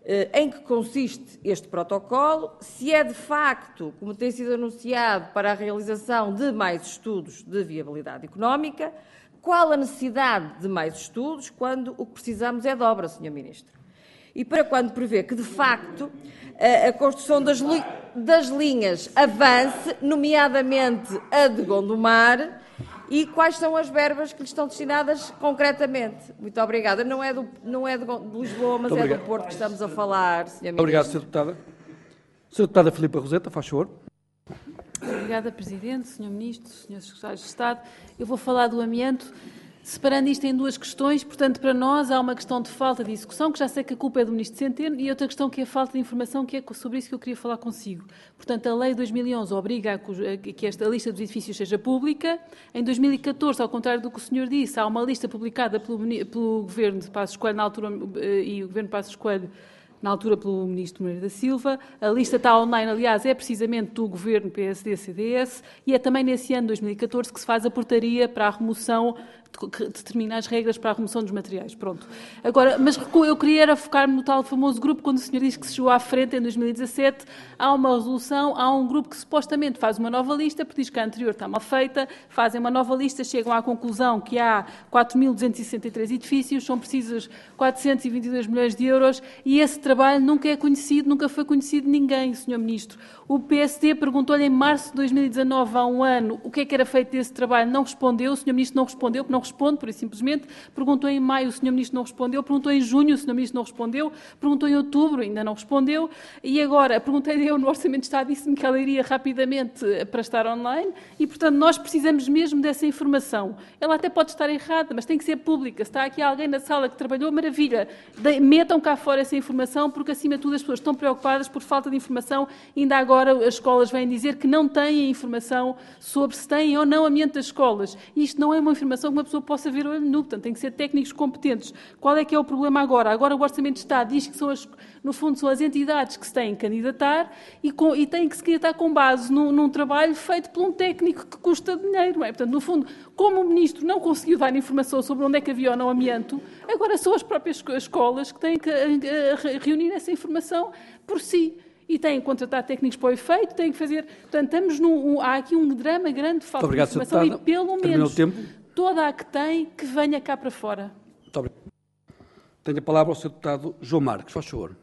em que consiste este protocolo, se é de facto, como tem sido anunciado, para a realização de mais estudos de viabilidade económica, qual a necessidade de mais estudos, quando o que precisamos é de obra, Sr. Ministro. E para quando prevê que, de facto, a construção das linhas avance, nomeadamente a de Gondomar, e quais são as verbas que lhe estão destinadas concretamente. Muito obrigada. Não é de Lisboa, mas é do Porto que estamos a falar, Sr. Ministro. Obrigado, Sra. Deputada. Sra. Deputada Filipa Roseta, faz favor. Obrigada, Presidente, Sr. Ministro, Srs. Secretários de Estado. Eu vou falar do amianto, separando isto em duas questões. Portanto, para nós há uma questão de falta de execução, que já sei que a culpa é do Ministro Centeno, e outra questão que é a falta de informação, que é sobre isso que eu queria falar consigo. Portanto, a Lei de 2011 obriga a que esta lista dos edifícios seja pública. Em 2014, ao contrário do que o senhor disse, há uma lista publicada pelo Governo de Passos Coelho, na altura, e o Governo de Passos Coelho, na altura pelo Ministro Moreira da Silva. A lista está online, aliás, é precisamente do Governo PSD-CDS, e é também nesse ano, 2014, que se faz a portaria para a remoção, que determina as regras para a remoção dos materiais. Pronto. Agora, mas eu queria focar-me no tal famoso grupo, quando o senhor diz que se chegou à frente em 2017, há uma resolução, há um grupo que supostamente faz uma nova lista, porque diz que a anterior está mal feita, fazem uma nova lista, chegam à conclusão que há 4.263 edifícios, são precisos 422 milhões de euros, e esse trabalho nunca é conhecido, nunca foi conhecido de ninguém, Sr. Ministro. O PSD perguntou-lhe em março de 2019, há um ano, o que é que era feito desse trabalho, não respondeu, o Sr. Ministro não respondeu, porque não responde, por isso simplesmente, perguntou em maio, o Sr. Ministro não respondeu, perguntou em junho, o Sr. Ministro não respondeu, perguntou em outubro, ainda não respondeu, e agora, perguntei-lhe eu no Orçamento de Estado, disse-me que ela iria rapidamente para estar online, e, portanto, nós precisamos mesmo dessa informação. Ela até pode estar errada, mas tem que ser pública. Se está aqui alguém na sala que trabalhou, maravilha, metam cá fora essa informação, porque, acima de tudo, as pessoas estão preocupadas por falta de informação. Ainda agora as escolas vêm dizer que não têm informação sobre se têm ou não amianto das escolas. Isto não é uma informação que uma pessoa possa ver olho nu, portanto, tem que ser técnicos competentes. Qual é que é o problema agora? Agora o Orçamento de Estado diz que no fundo, são as entidades que se têm que candidatar e têm que se candidatar com base num trabalho feito por um técnico que custa dinheiro. Não é? Portanto, no fundo, como o Ministro não conseguiu dar informação sobre onde é que havia ou não amianto, agora são as próprias escolas que têm que reunir essa informação por si. E têm que contratar técnicos para o efeito, têm que fazer... Portanto, há aqui um drama grande de falta de informação e, pelo menos, toda a que tem, que venha cá para fora. Muito obrigado. Tenho a palavra ao Sr. Deputado João Marques. Faz favor.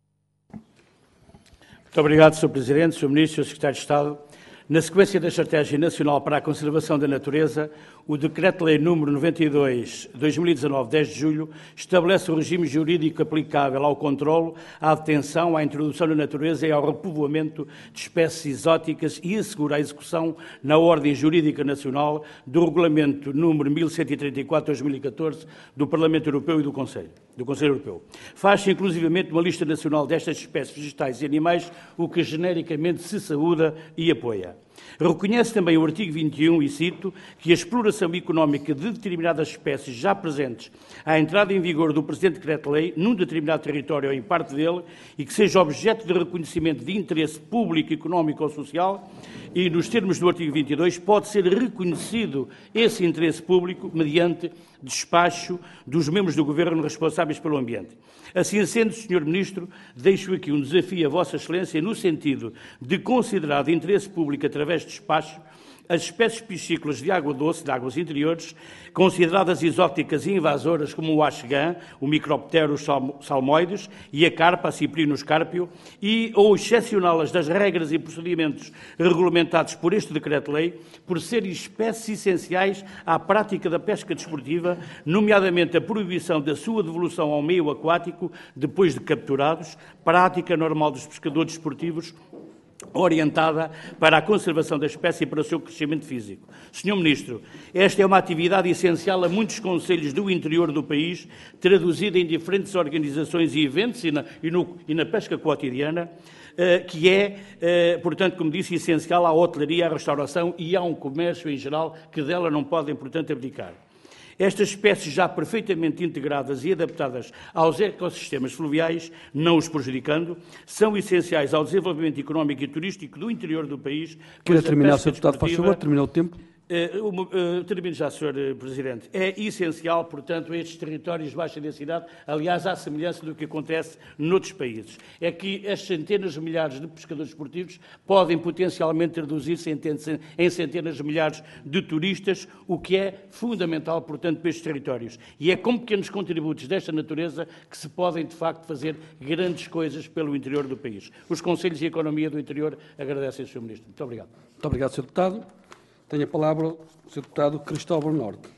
Muito obrigado, Sr. Presidente, Sr. Ministro, Sr. Secretário de Estado. Na sequência da Estratégia Nacional para a Conservação da Natureza, o Decreto-Lei nº 92/2019, 10 de julho, estabelece o regime jurídico aplicável ao controlo, à detenção, à introdução na natureza e ao repovoamento de espécies exóticas e assegura a execução na ordem jurídica nacional do Regulamento nº 1134/2014 do Parlamento Europeu e do Conselho Europeu. Faz-se inclusivamente uma lista nacional destas espécies vegetais e animais, o que genericamente se saúda e apoia. Reconhece também o artigo 21, e cito, que a exploração económica de determinadas espécies já presentes à entrada em vigor do presente Decreto-Lei num determinado território ou em parte dele e que seja objeto de reconhecimento de interesse público, económico ou social e, nos termos do artigo 22, pode ser reconhecido esse interesse público mediante despacho dos membros do Governo responsáveis pelo ambiente. Assim sendo, Sr. Ministro, deixo aqui um desafio a Vossa Excelência no sentido de considerar de interesse público, através de despacho, as espécies piscícolas de água doce, de águas interiores, consideradas exóticas e invasoras, como o axegã, o Micropterus salmoides e a carpa, a Cyprinus carpio, ou excepcioná-las das regras e procedimentos regulamentados por este Decreto-Lei, por serem espécies essenciais à prática da pesca desportiva, nomeadamente a proibição da sua devolução ao meio aquático depois de capturados, prática normal dos pescadores desportivos, orientada para a conservação da espécie e para o seu crescimento físico. Sr. Ministro, esta é uma atividade essencial a muitos concelhos do interior do país, traduzida em diferentes organizações e eventos e na pesca cotidiana, que é, portanto, como disse, essencial à hotelaria, à restauração e a um comércio em geral que dela não podem, portanto, abdicar. Estas espécies já perfeitamente integradas e adaptadas aos ecossistemas fluviais, não os prejudicando, são essenciais ao desenvolvimento económico e turístico do interior do país. Queria terminar, Sr. Deputado, faz favor, terminou o tempo. Termino já, Sr. Presidente. É essencial, portanto, estes territórios de baixa densidade, aliás, à semelhança do que acontece noutros países, é que as centenas de milhares de pescadores esportivos podem potencialmente traduzir-se em centenas de milhares de turistas, o que é fundamental, portanto, para estes territórios. E é com pequenos contributos desta natureza que se podem, de facto, fazer grandes coisas pelo interior do país. Os Conselhos de Economia do Interior agradecem ao Sr. Ministro. Muito obrigado. Muito obrigado, Sr. Deputado. Tenho a palavra o Sr. Deputado Cristóvão Norte.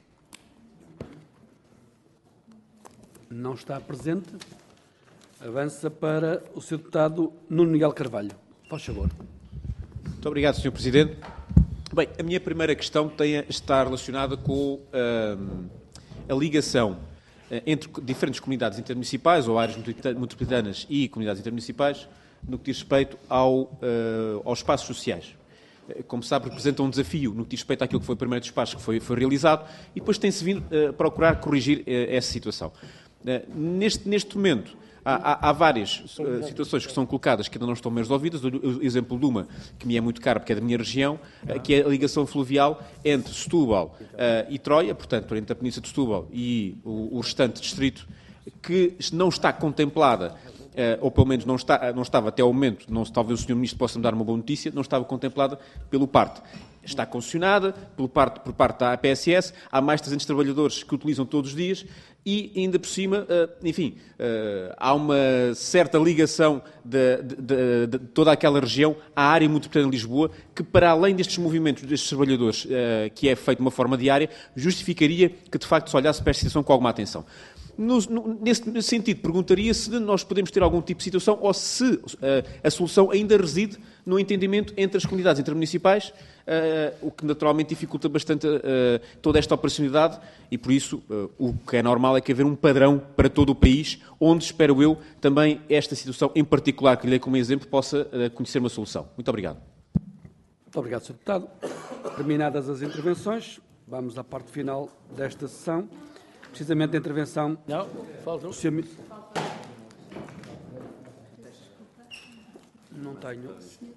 Não está presente. Avança para o Sr. Deputado Nuno Miguel Carvalho. Faz favor. Muito obrigado, Sr. Presidente. Bem, a minha primeira questão está relacionada com a ligação entre diferentes comunidades intermunicipais ou áreas metropolitanas e comunidades intermunicipais no que diz respeito aos espaços sociais. Como sabe, representa um desafio no que diz respeito àquilo que foi o primeiro despacho que foi realizado e depois tem-se vindo a procurar corrigir essa situação. Neste momento, há várias situações que são colocadas que ainda não estão bem resolvidas. O exemplo de uma que me é muito caro, porque é da minha região, que é a ligação fluvial entre Setúbal e Troia, portanto, entre a Península de Setúbal e o restante distrito, que não está contemplada, ou pelo menos não estava até ao momento, talvez o Sr. Ministro possa me dar uma boa notícia, não estava contemplada pelo PART. Está concessionada por parte da APSS, há mais de 300 trabalhadores que utilizam todos os dias e, ainda por cima, há uma certa ligação de toda aquela região à área metropolitana de Lisboa, que, para além destes movimentos destes trabalhadores, que é feito de uma forma diária, justificaria que, de facto, se olhasse para esta situação com alguma atenção. Nesse sentido, perguntaria se nós podemos ter algum tipo de situação ou se a solução ainda reside no entendimento entre as comunidades intermunicipais, o que naturalmente dificulta bastante toda esta operacionalidade e, por isso, o que é normal é que haver um padrão para todo o país, onde, espero eu, também esta situação em particular, que lhe dei como exemplo, possa conhecer uma solução. Muito obrigado. Muito obrigado, Sr. Deputado. Terminadas as intervenções, vamos à parte final desta sessão. Precisamente a intervenção... Não, falta um. Não tenho.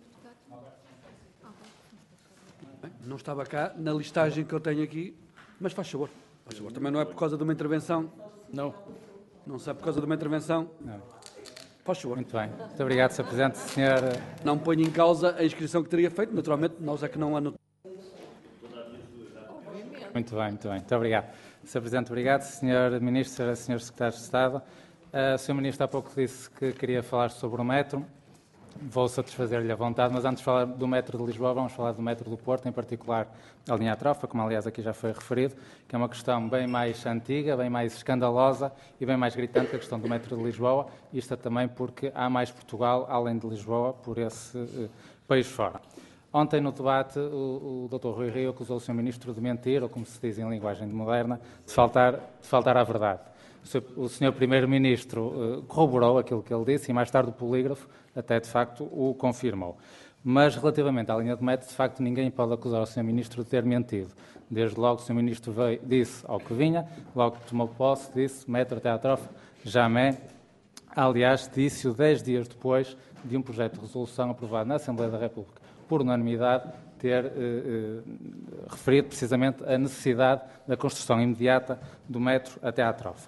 Não estava cá na listagem que eu tenho aqui, mas faz favor. Faz favor. Também não é por causa de uma intervenção? Não. Não sei por causa de uma intervenção? Não. Faz favor. Muito bem. Muito obrigado, Sr. Presidente. Senhor... Não ponho em causa a inscrição que teria feito. Naturalmente, nós é que não anotamos. Muito bem, muito bem. Muito obrigado. Sr. Presidente, obrigado. Sr. Ministro, Sr. Secretário de Estado, o Sr. Ministro há pouco disse que queria falar sobre o metro. Vou satisfazer-lhe a vontade, mas antes de falar do metro de Lisboa, vamos falar do metro do Porto, em particular a linha Atrofa, como aliás aqui já foi referido, que é uma questão bem mais antiga, bem mais escandalosa e bem mais gritante que a questão do metro de Lisboa. Isto é também porque há mais Portugal, além de Lisboa, por esse país fora. Ontem, no debate, o Dr. Rui Rio acusou o Sr. Ministro de mentir, ou como se diz em linguagem moderna, de faltar à verdade. O Sr. Primeiro-Ministro corroborou aquilo que ele disse e, mais tarde, o polígrafo até, de facto, o confirmou. Mas, relativamente à linha de metro, de facto, ninguém pode acusar o Sr. Ministro de ter mentido. Desde logo, o Sr. Ministro disse ao que vinha, logo que tomou posse, disse metro até à Atrofa, jamais. Aliás, disse-o 10 dias depois de um projeto de resolução aprovado na Assembleia da República por unanimidade, ter referido precisamente a necessidade da construção imediata do metro até à Atrofa.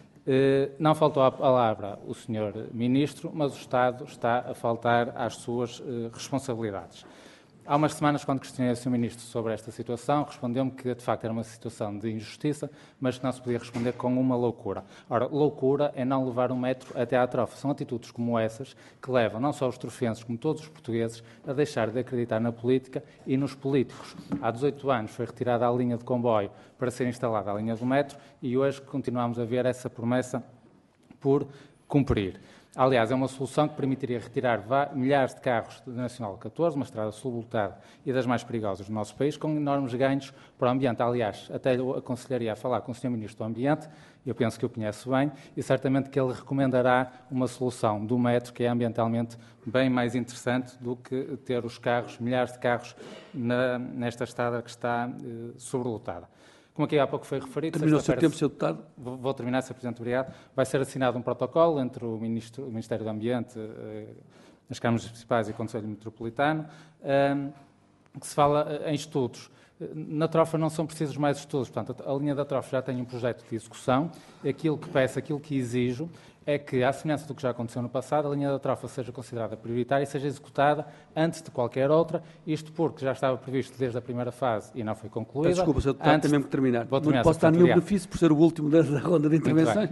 Não faltou à palavra o Sr. Ministro, mas o Estado está a faltar às suas responsabilidades. Há umas semanas, quando questionei o Sr. Ministro sobre esta situação, respondeu-me que, de facto, era uma situação de injustiça, mas que não se podia responder com uma loucura. Ora, loucura é não levar um metro até à Atrofa. São atitudes como essas que levam não só os trofenses, como todos os portugueses, a deixar de acreditar na política e nos políticos. Há 18 anos foi retirada a linha de comboio para ser instalada a linha do metro e hoje continuamos a ver essa promessa por cumprir. Aliás, é uma solução que permitiria retirar milhares de carros da Nacional 14, uma estrada sublotada e das mais perigosas do nosso país, com enormes ganhos para o ambiente. Aliás, até lhe aconselharia a falar com o Sr. Ministro do Ambiente, eu penso que o conhece bem, e certamente que ele recomendará uma solução do metro que é ambientalmente bem mais interessante do que ter os carros, milhares de carros, nesta estrada que está sobrelotada. Como aqui há pouco foi referido... Terminou o seu tempo, Sr. Deputado. Vou terminar, Sr. Presidente, obrigado. Vai ser assinado um protocolo entre o Ministério do Ambiente, as Câmaras Municipais e o Conselho Metropolitano, que se fala em estudos Na trofa não são precisos mais estudos, portanto, a linha da trofa já tem um projeto de execução. Aquilo que peço, aquilo que exijo, é que, à semelhança do que já aconteceu no passado, a linha da trofa seja considerada prioritária e seja executada antes de qualquer outra, isto porque já estava previsto desde a primeira fase e não foi concluída. Desculpa, Sr. Deputado, tem mesmo que terminar. Não posso dar nenhum benefício por ser o último da ronda de intervenções.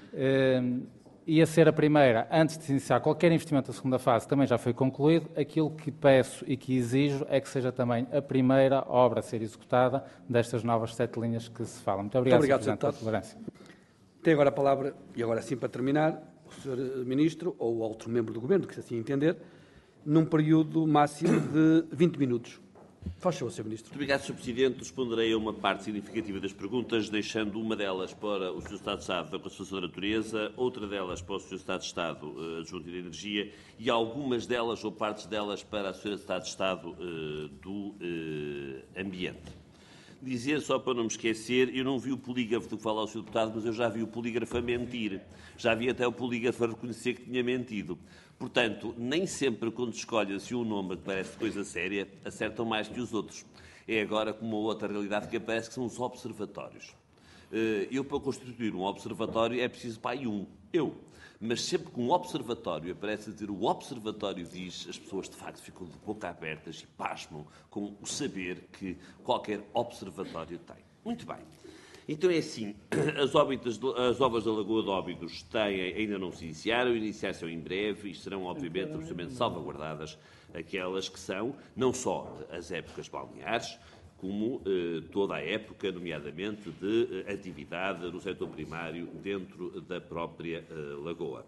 Ia ser a primeira, antes de iniciar qualquer investimento da segunda fase, também já foi concluído. Aquilo que peço e que exijo é que seja também a primeira obra a ser executada destas novas 7 linhas que se falam. Muito obrigado, Sr. Presidente, pela tolerância. Tem agora a palavra, e agora sim para terminar, o Sr. Ministro ou outro membro do Governo, que se assim entender, num período máximo de 20 minutos. Faz favor, Sr. Ministro. Muito obrigado, Sr. Presidente. Responderei a uma parte significativa das perguntas, deixando uma delas para o Sr. Estado de Estado da Conservação da Natureza, outra delas para o Sr. Estado de Estado Adjunto da Energia e algumas delas ou partes delas para a Sra. Estado de Estado do Ambiente. Dizer, só para não me esquecer, eu não vi o polígrafo do que fala o Sr. Deputado, mas eu já vi o polígrafo a mentir. Já vi até o polígrafo a reconhecer que tinha mentido. Portanto, nem sempre quando escolhe assim um nome que parece coisa séria, acertam mais que os outros. É agora como uma outra realidade que aparece, que são os observatórios. Eu, para constituir um observatório, é preciso para aí eu. Mas sempre que um observatório aparece a dizer o observatório diz, as pessoas de facto ficam de boca abertas e pasmam com o saber que qualquer observatório tem. Muito bem. Então é assim, as obras da Lagoa de Óbidos ainda não se iniciaram, iniciar-se em breve e serão obviamente absolutamente salvaguardadas aquelas que são, não só as épocas balneares, como toda a época, nomeadamente, de atividade no setor primário dentro da própria Lagoa.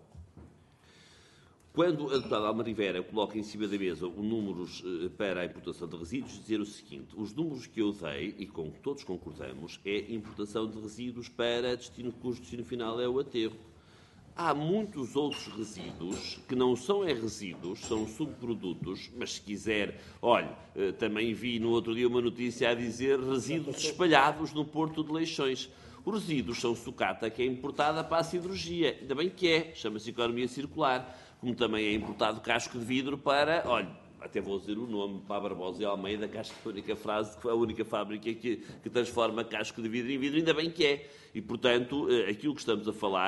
Quando a deputada Alma Rivera coloca em cima da mesa os números para a importação de resíduos, dizer o seguinte: os números que eu dei, e com que todos concordamos, é importação de resíduos para destino cujo destino final é o aterro. Há muitos outros resíduos que não são resíduos, são subprodutos, mas se quiser, olhe, também vi no outro dia uma notícia a dizer resíduos espalhados no Porto de Leixões. Os resíduos são sucata que é importada para a siderurgia, ainda bem que é, chama-se economia circular, como também é importado casco de vidro para, olhe, até vou dizer o nome, para a Barbosa e Almeida, que acho que foi a única fábrica que transforma casco de vidro em vidro, ainda bem que é. E, portanto, aquilo que estamos a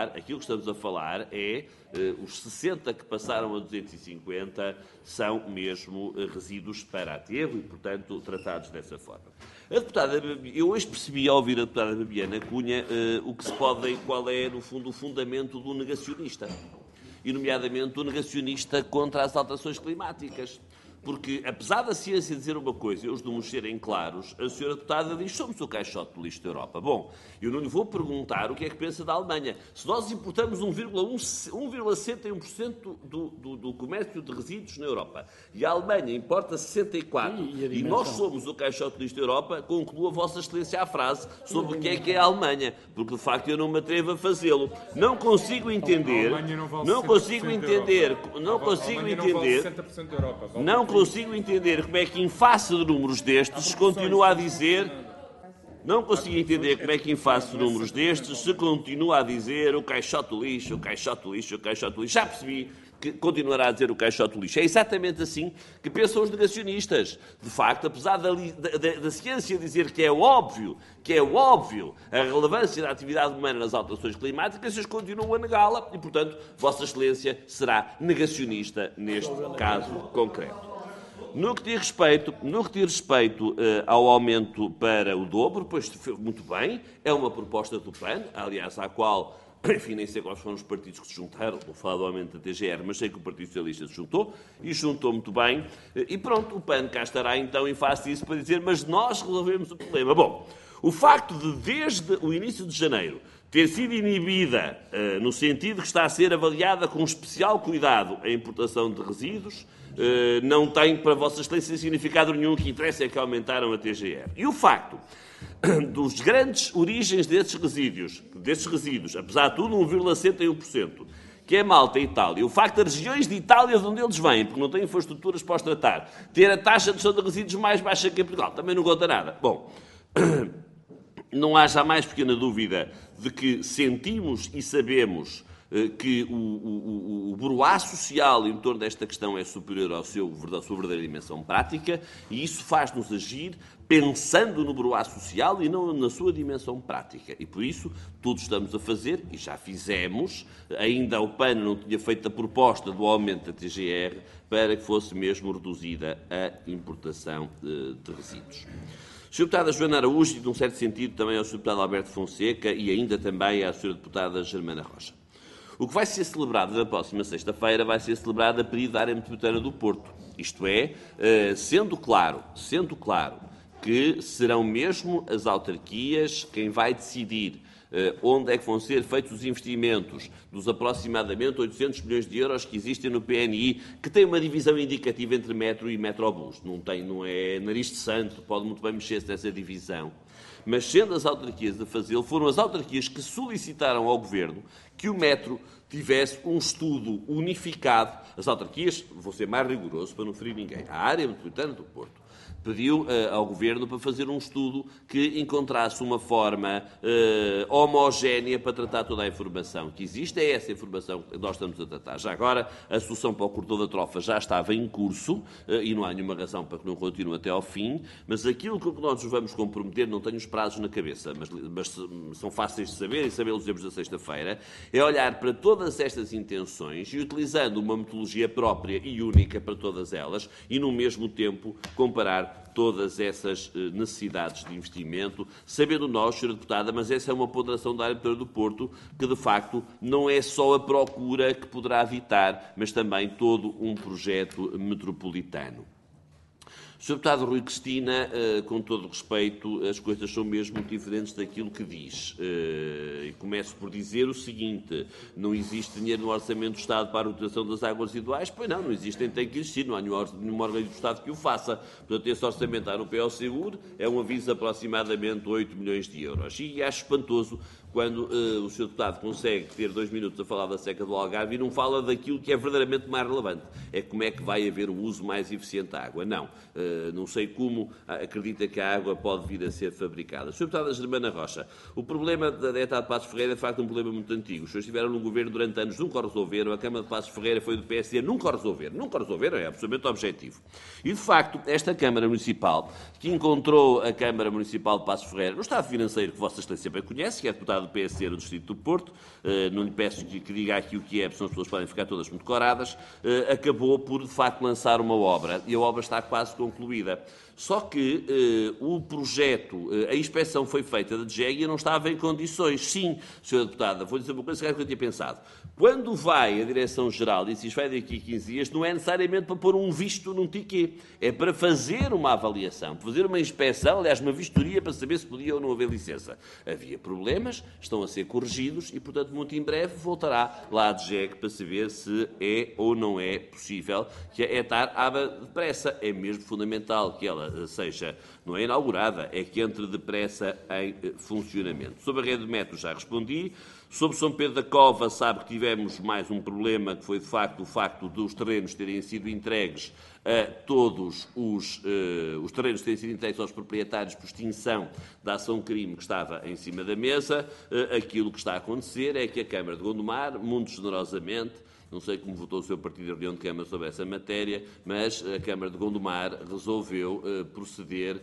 falar é os 60 que passaram a 250 são mesmo resíduos para aterro e, portanto, tratados dessa forma. Eu hoje percebi, ao ouvir a deputada Babiana Cunha, qual é, no fundo, o fundamento do negacionista. E, nomeadamente, o negacionista contra as alterações climáticas. Porque, apesar da ciência dizer uma coisa e os números serem claros, a senhora deputada diz que somos o caixote do lixo da Europa. Bom, eu não lhe vou perguntar o que é que pensa da Alemanha. Se nós importamos 1,61% do comércio de resíduos na Europa e a Alemanha importa 64% e nós somos o caixote do lixo da Europa, conclua Vossa Excelência a frase sobre o que é a Alemanha. Porque, de facto, eu não me atrevo a fazê-lo. Não consigo entender como é que, em face de números destes, se continua a dizer... Não consigo entender como é que, em face de números destes, se continua a dizer o caixote do lixo, o caixote do lixo, o caixote do lixo. Já percebi que continuará a dizer o caixote do lixo. É exatamente assim que pensam os negacionistas. De facto, apesar da ciência dizer que é óbvio a relevância da atividade humana nas alterações climáticas, eles continuam a negá-la e, portanto, Vossa Excelência será negacionista neste caso concreto. No que diz respeito ao aumento para o dobro, pois muito bem, é uma proposta do PAN, aliás, à qual, enfim, nem sei quais foram os partidos que se juntaram, vou falar do aumento da TGR, mas sei que o Partido Socialista se juntou, e juntou muito bem, e pronto, o PAN cá estará então em face disso para dizer, mas nós resolvemos o problema. Bom, o facto de, desde o início de janeiro, ter sido inibida, no sentido que está a ser avaliada com especial cuidado a importação de resíduos, não tem para Vossa Excelência significado nenhum, que interessa é que aumentaram a TGR. E o facto dos grandes origens desses resíduos, apesar de tudo 1,61%, que é Malta e Itália, o facto das regiões de Itália de onde eles vêm, porque não têm infraestruturas para os tratar, ter a taxa de gestão de resíduos mais baixa que em Portugal, também não conta nada. Bom, não há jamais pequena dúvida de que sentimos e sabemos que o broá social em torno desta questão é superior à sua verdadeira dimensão prática, e isso faz-nos agir pensando no broá social e não na sua dimensão prática. E por isso, todos estamos a fazer, e já fizemos, ainda o PAN não tinha feito a proposta do aumento da TGR para que fosse mesmo reduzida a importação de resíduos. A Sra. Deputada Joana Araújo, e, num certo sentido, também ao Sr. Deputado Alberto Fonseca e ainda também à Sra. Deputada Germana Rocha. O que vai ser celebrado na próxima sexta-feira vai ser celebrado a pedido da área metropolitana do Porto. Isto é, sendo claro que serão mesmo as autarquias quem vai decidir onde é que vão ser feitos os investimentos dos aproximadamente 800 milhões de euros que existem no PNI, que tem uma divisão indicativa entre metro e metrobus. Não é nariz de santo, pode muito bem mexer-se nessa divisão. Mas, sendo as autarquias a fazê-lo, foram as autarquias que solicitaram ao Governo que o metro tivesse um estudo unificado. As autarquias, vou ser mais rigoroso para não ferir ninguém, a área metropolitana do Porto pediu ao Governo para fazer um estudo que encontrasse uma forma homogénea para tratar toda a informação que existe. É essa informação que nós estamos a tratar. Já agora, a solução para o corredor da Trofa já estava em curso e não há nenhuma razão para que não continue até ao fim, mas aquilo que nós nos vamos comprometer, não tenho os prazos na cabeça, mas são fáceis de saber e sabê-los dizemos na sexta-feira, é olhar para todas estas intenções e, utilizando uma metodologia própria e única para todas elas, e, no mesmo tempo, comparar todas essas necessidades de investimento, sabendo nós, Sra. Deputada, mas essa é uma ponderação da área metropolitana do Porto, que de facto não é só a procura que poderá evitar, mas também todo um projeto metropolitano. Sr. Deputado Rui Cristina, com todo o respeito, as coisas são mesmo muito diferentes daquilo que diz. E começo por dizer o seguinte: não existe dinheiro no Orçamento do Estado para a utilização das águas residuais? Pois não existem, tem que existir, não há nenhum órgão do Estado que o faça. Portanto, esse orçamento está no PO-Seguro, é um aviso de aproximadamente 8 milhões de euros. E acho espantoso quando o Sr. Deputado consegue ter 2 minutos a falar da seca do Algarve e não fala daquilo que é verdadeiramente mais relevante. É como é que vai haver o uso mais eficiente da água. Não sei como acredita que a água pode vir a ser fabricada. Sr. Deputada Germana Rocha, o problema da ETA de Passos Ferreira é, de facto, um problema muito antigo. Os senhores estiveram no governo durante anos, nunca o resolveram. A Câmara de Passos Ferreira foi do PSD, nunca o resolveram, é absolutamente objetivo. E, de facto, esta Câmara Municipal, que encontrou a Câmara Municipal de Passos Ferreira no estado financeiro que Vossa Excelência bem conhece, que é deputado do PSD no Distrito do Porto, não lhe peço que diga aqui o que é, porque senão as pessoas podem ficar todas muito coradas, acabou por, de facto, lançar uma obra, e a obra está quase concluída. Só que o projeto, a inspeção foi feita da DGEG e não estava em condições. Sim, Sra. Deputada, vou dizer uma coisa que eu tinha pensado. Quando vai a Direção-Geral e diz vai daqui a 15 dias, não é necessariamente para pôr um visto num tiquê. É para fazer uma avaliação, para fazer uma inspeção, aliás, uma vistoria para saber se podia ou não haver licença. Havia problemas, estão a ser corrigidos e, portanto, muito em breve voltará lá a DGEG para saber se é ou não é possível que a ETAR abra depressa. É mesmo fundamental que ela seja, não é inaugurada, é que entre depressa em funcionamento. Sobre a rede de metro já respondi. Sobre São Pedro da Cova, sabe que tivemos mais um problema, que foi, de facto, o facto dos terrenos terem sido entregues a todos os terrenos terem sido entregues aos proprietários por extinção da ação-crime que estava em cima da mesa. Aquilo que está a acontecer é que a Câmara de Gondomar, muito generosamente, não sei como votou o seu partido de reunião de Câmara sobre essa matéria, mas a Câmara de Gondomar resolveu proceder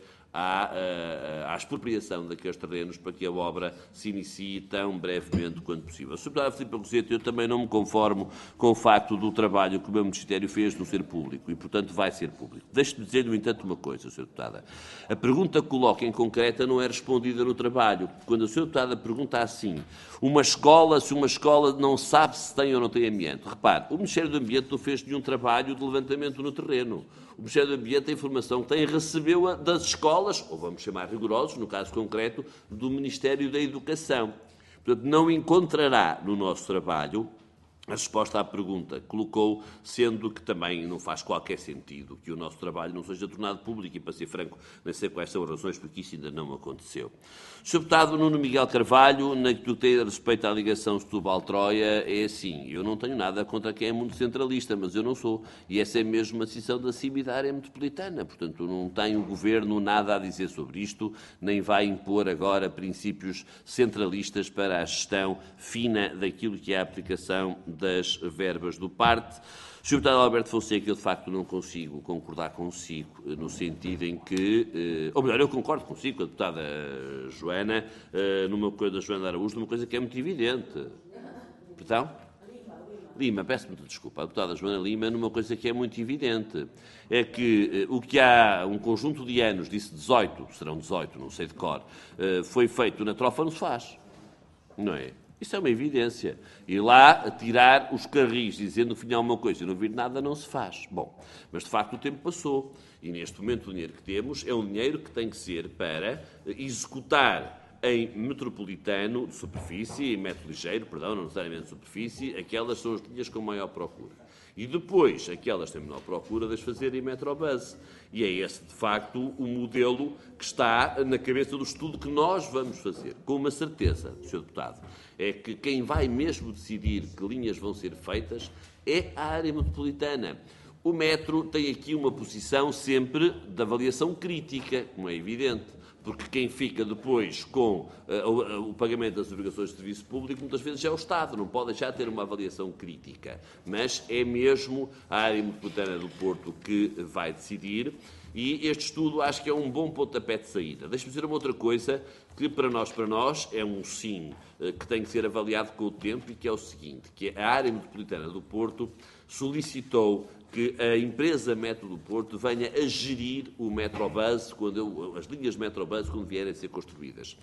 à expropriação daqueles terrenos para que a obra se inicie tão brevemente quanto possível. Sr. Deputado Filipe Rosete, eu também não me conformo com o facto do trabalho que o meu Ministério fez no ser público e, portanto, vai ser público. Deixe-me dizer, no entanto, uma coisa, Sra. Deputada. A pergunta que coloca em concreta não é respondida no trabalho. Quando a Sra. Deputada pergunta assim, se uma escola não sabe se tem ou não tem amianto. Repare, o Ministério do Ambiente não fez nenhum trabalho de levantamento no terreno. O Ministério do Ambiente, a informação que tem, recebeu-a das escolas, ou vamos chamar rigorosos, no caso concreto, do Ministério da Educação. Portanto, não encontrará no nosso trabalho a resposta à pergunta que colocou, sendo que também não faz qualquer sentido que o nosso trabalho não seja tornado público e, para ser franco, nem sei quais são as razões porque isso ainda não aconteceu. Sr. Deputado Nuno Miguel Carvalho, naquilo que tem a respeito à ligação Setúbal-Troia, é assim, eu não tenho nada contra quem é muito centralista, mas eu não sou. E essa é mesmo uma decisão da CIB e da área metropolitana. Portanto, não tem o Governo nada a dizer sobre isto, nem vai impor agora princípios centralistas para a gestão fina daquilo que é a aplicação das verbas do PARTE. Sr. Deputado Alberto Fonseca, eu de facto não consigo concordar consigo, no sentido em que, ou melhor, eu concordo consigo, com a deputada Joana, numa coisa da Joana Araújo, numa coisa que é muito evidente. Perdão? Lima, peço muita desculpa, a deputada Joana Lima, numa coisa que é muito evidente, é que o que há um conjunto de anos, disse 18, serão 18, não sei de cor, foi feito na trofa, não se faz, não é? Isso é uma evidência. E lá, tirar os carris, dizendo no final uma coisa e não vir nada, não se faz. Bom, mas de facto o tempo passou. E neste momento o dinheiro que temos é um dinheiro que tem que ser para executar em metropolitano de superfície, em metro ligeiro, perdão, não necessariamente de superfície, aquelas são as linhas com maior procura. E depois, aquelas que têm menor procura, das fazer em Metrobus. E é esse, de facto, o modelo que está na cabeça do estudo que nós vamos fazer. Com uma certeza, Sr. Deputado, é que quem vai mesmo decidir que linhas vão ser feitas é a área metropolitana. O metro tem aqui uma posição sempre de avaliação crítica, como é evidente. Porque quem fica depois com o pagamento das obrigações de serviço público muitas vezes é o Estado, não pode deixar de ter uma avaliação crítica. Mas é mesmo a área metropolitana do Porto que vai decidir e este estudo acho que é um bom pontapé de saída. Deixe-me dizer uma outra coisa que para nós é um sim que tem que ser avaliado com o tempo e que é o seguinte, que a área metropolitana do Porto solicitou que a empresa Metro do Porto venha a gerir o Metrobus, as linhas Metrobus, quando vierem a ser construídas.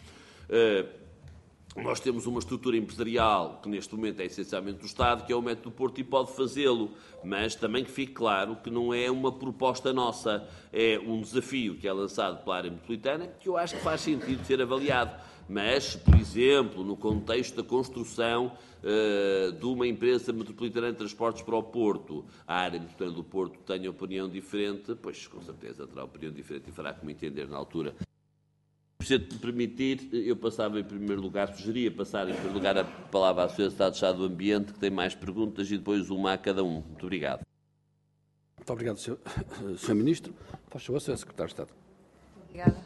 Nós temos uma estrutura empresarial que neste momento é essencialmente do Estado, que é o Metro do Porto, e pode fazê-lo, mas também que fique claro que não é uma proposta nossa, é um desafio que é lançado pela área metropolitana, que eu acho que faz sentido ser avaliado. Mas, por exemplo, no contexto da construção de uma empresa metropolitana de transportes para o Porto, a área metropolitana do Porto tem opinião diferente, pois com certeza terá opinião diferente e fará como entender na altura. Se me permitir, eu passava em primeiro lugar, sugeria passar em primeiro lugar a palavra à Sra. Secretária de Estado do Ambiente, que tem mais perguntas, e depois uma a cada um. Muito obrigado. Muito obrigado, Sr. Ministro. Faz favor, Sr. Secretário de Estado. Obrigada.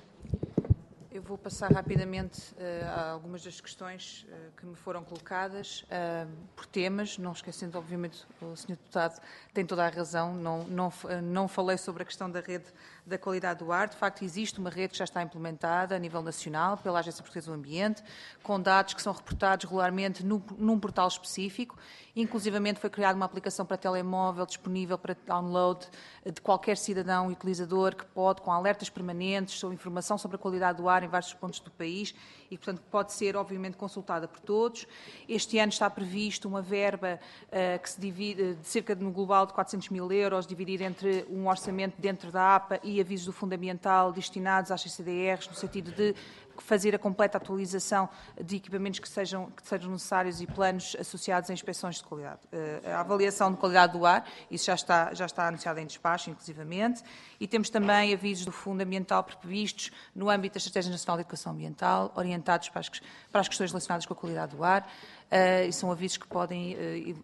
Eu vou passar rapidamente a algumas das questões que me foram colocadas por temas, não esquecendo, obviamente, o Sr. Deputado tem toda a razão, não falei sobre a questão da rede da qualidade do ar. De facto, existe uma rede que já está implementada a nível nacional pela Agência Portuguesa do Ambiente, com dados que são reportados regularmente num portal específico. Inclusivamente foi criada uma aplicação para telemóvel disponível para download de qualquer cidadão e utilizador que pode, com alertas permanentes sobre informação sobre a qualidade do ar em vários pontos do país e, portanto, pode ser, obviamente, consultada por todos. Este ano está previsto uma verba que se divide de cerca no global de 400 mil euros, dividida entre um orçamento dentro da APA e avisos do Fundo Ambiental destinados às CCDRs, no sentido de fazer a completa atualização de equipamentos que sejam necessários e planos associados a inspeções de qualidade. A avaliação de qualidade do ar, isso já está anunciado em despacho, inclusivamente, e temos também avisos do Fundo Ambiental previstos no âmbito da Estratégia Nacional de Educação Ambiental, orientados para as questões relacionadas com a qualidade do ar, e são avisos que podem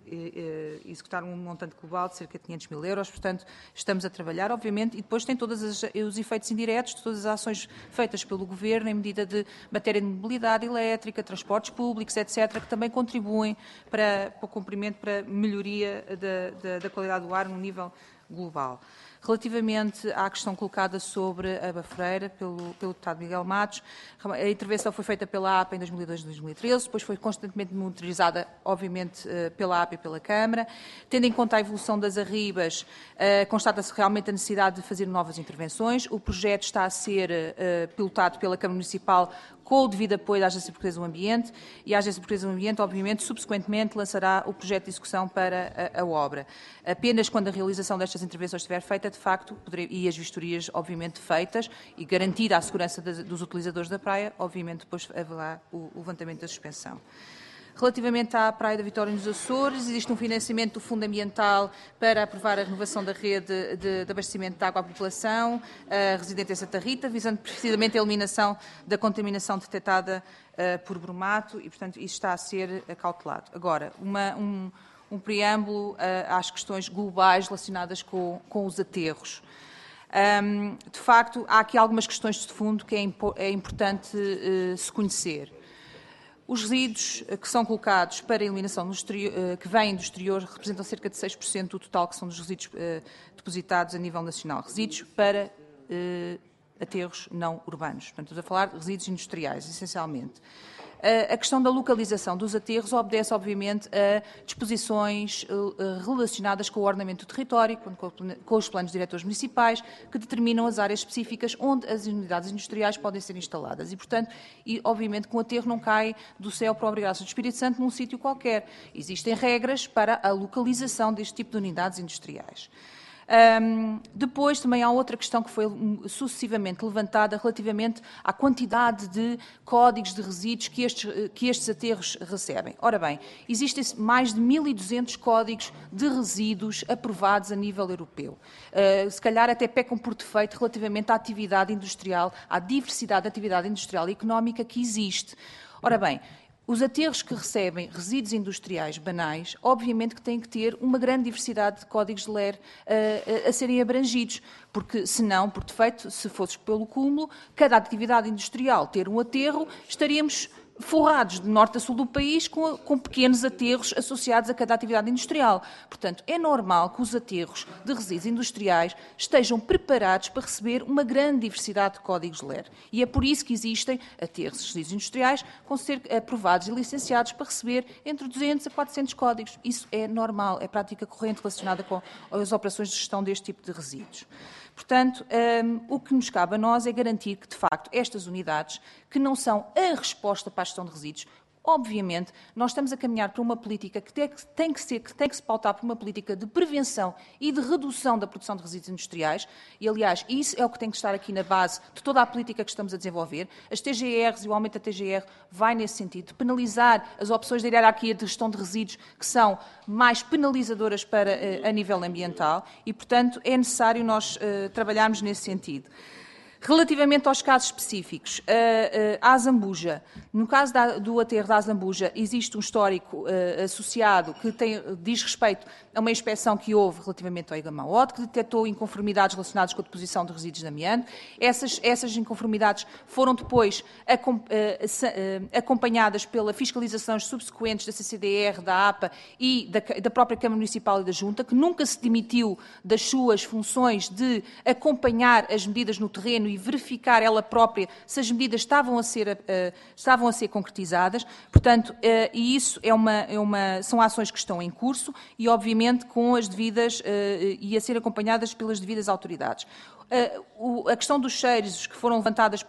executar um montante global de cerca de 500 mil euros, portanto, estamos a trabalhar, obviamente, e depois tem todos os efeitos indiretos de todas as ações feitas pelo Governo em medida de matéria de mobilidade elétrica, transportes públicos, etc., que também contribuem para o cumprimento, para a melhoria da qualidade do ar no nível global. Relativamente à questão colocada sobre a Baforeira pelo deputado Miguel Matos, a intervenção foi feita pela APA em 2002 e 2013, depois foi constantemente monitorizada, obviamente, pela APA e pela Câmara. Tendo em conta a evolução das arribas, constata-se realmente a necessidade de fazer novas intervenções. O projeto está a ser pilotado pela Câmara Municipal com o devido apoio da Agência Portuguesa do Ambiente, e a Agência Portuguesa do Ambiente, obviamente, subsequentemente lançará o projeto de execução para a obra. Apenas quando a realização destas intervenções estiver feita, de facto, e as vistorias, obviamente, feitas, e garantida a segurança dos utilizadores da praia, obviamente, depois haverá o levantamento da suspensão. Relativamente à Praia da Vitória nos Açores, existe um financiamento do Fundo Ambiental para aprovar a renovação da rede de abastecimento de água à população residente em Santa Rita, visando precisamente a eliminação da contaminação detectada por bromato e, portanto, isso está a ser acautelado. Agora, um preâmbulo às questões globais relacionadas com os aterros. De facto, há aqui algumas questões de fundo que é importante se conhecer. Os resíduos que são colocados para eliminação no exterior, que vêm do exterior, representam cerca de 6% do total, que são dos resíduos depositados a nível nacional. Resíduos para aterros não urbanos. Portanto, estamos a falar de resíduos industriais, essencialmente. A questão da localização dos aterros obedece, obviamente, a disposições relacionadas com o ordenamento do território, com os planos diretores municipais, que determinam as áreas específicas onde as unidades industriais podem ser instaladas. E, portanto, obviamente que um aterro não cai do céu para a graça do Espírito Santo num sítio qualquer. Existem regras para a localização deste tipo de unidades industriais. Depois também há outra questão que foi sucessivamente levantada relativamente à quantidade de códigos de resíduos que estes aterros recebem. Ora bem, existem mais de 1.200 códigos de resíduos aprovados a nível europeu. Se calhar até pecam por defeito relativamente à atividade industrial, à diversidade de atividade industrial e económica que existe. Ora bem, os aterros que recebem resíduos industriais banais, obviamente que têm que ter uma grande diversidade de códigos de LER a serem abrangidos, porque senão, por defeito, se fosse pelo cúmulo, cada atividade industrial ter um aterro, estaríamos forrados de norte a sul do país com pequenos aterros associados a cada atividade industrial. Portanto, é normal que os aterros de resíduos industriais estejam preparados para receber uma grande diversidade de códigos LER. E é por isso que existem aterros de resíduos industriais com ser aprovados e licenciados para receber entre 200 a 400 códigos. Isso é normal, é prática corrente relacionada com as operações de gestão deste tipo de resíduos. Portanto, o que nos cabe a nós é garantir que, de facto, estas unidades, que não são a resposta para a gestão de resíduos, obviamente, nós estamos a caminhar para uma política que tem que se pautar por uma política de prevenção e de redução da produção de resíduos industriais e, aliás, isso é o que tem que estar aqui na base de toda a política que estamos a desenvolver. As TGRs e o aumento da TGR vai nesse sentido, de penalizar as opções da hierarquia de gestão de resíduos que são mais penalizadoras a nível ambiental e, portanto, é necessário nós trabalharmos nesse sentido. Relativamente aos casos específicos, a Azambuja, no caso do aterro da Azambuja, existe um histórico associado que diz respeito a uma inspeção que houve relativamente ao Igamaote, que detectou inconformidades relacionadas com a deposição de resíduos de amianto. Essas inconformidades foram depois acompanhadas pela fiscalizações subsequentes da CCDR, da APA e da própria Câmara Municipal e da Junta, que nunca se demitiu das suas funções de acompanhar as medidas no terreno e verificar ela própria se as medidas estavam a ser concretizadas. Portanto, e isso são ações que estão em curso e, obviamente, com as devidas e a ser acompanhadas pelas devidas autoridades. A questão dos cheiros que foram levantadas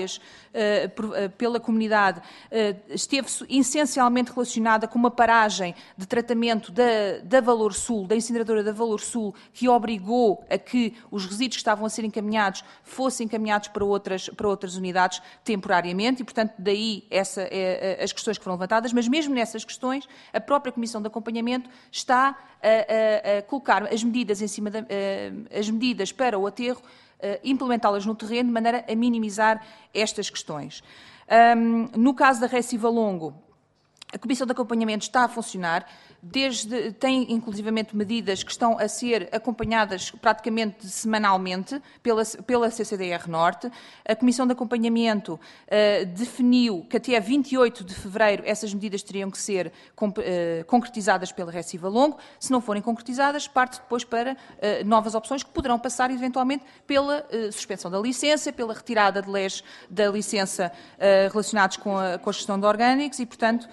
pela comunidade esteve essencialmente relacionada com uma paragem de tratamento da Valor Sul, da incineradora da Valor Sul, que obrigou a que os resíduos que estavam a ser encaminhados fossem encaminhados para outras unidades temporariamente e, portanto, daí as questões que foram levantadas, mas mesmo nessas questões, a própria Comissão de Acompanhamento está a colocar as medidas as medidas para o aterro, implementá-las no terreno de maneira a minimizar estas questões. No caso da Réciva Longo, a Comissão de Acompanhamento está a funcionar, tem inclusivamente medidas que estão a ser acompanhadas praticamente semanalmente pela CCDR Norte. A Comissão de Acompanhamento definiu que até 28 de fevereiro essas medidas teriam que ser concretizadas pela Réciva Longo. Se não forem concretizadas, parte depois para novas opções que poderão passar eventualmente pela suspensão da licença, pela retirada de leis da licença relacionados com a gestão de orgânicos e, portanto,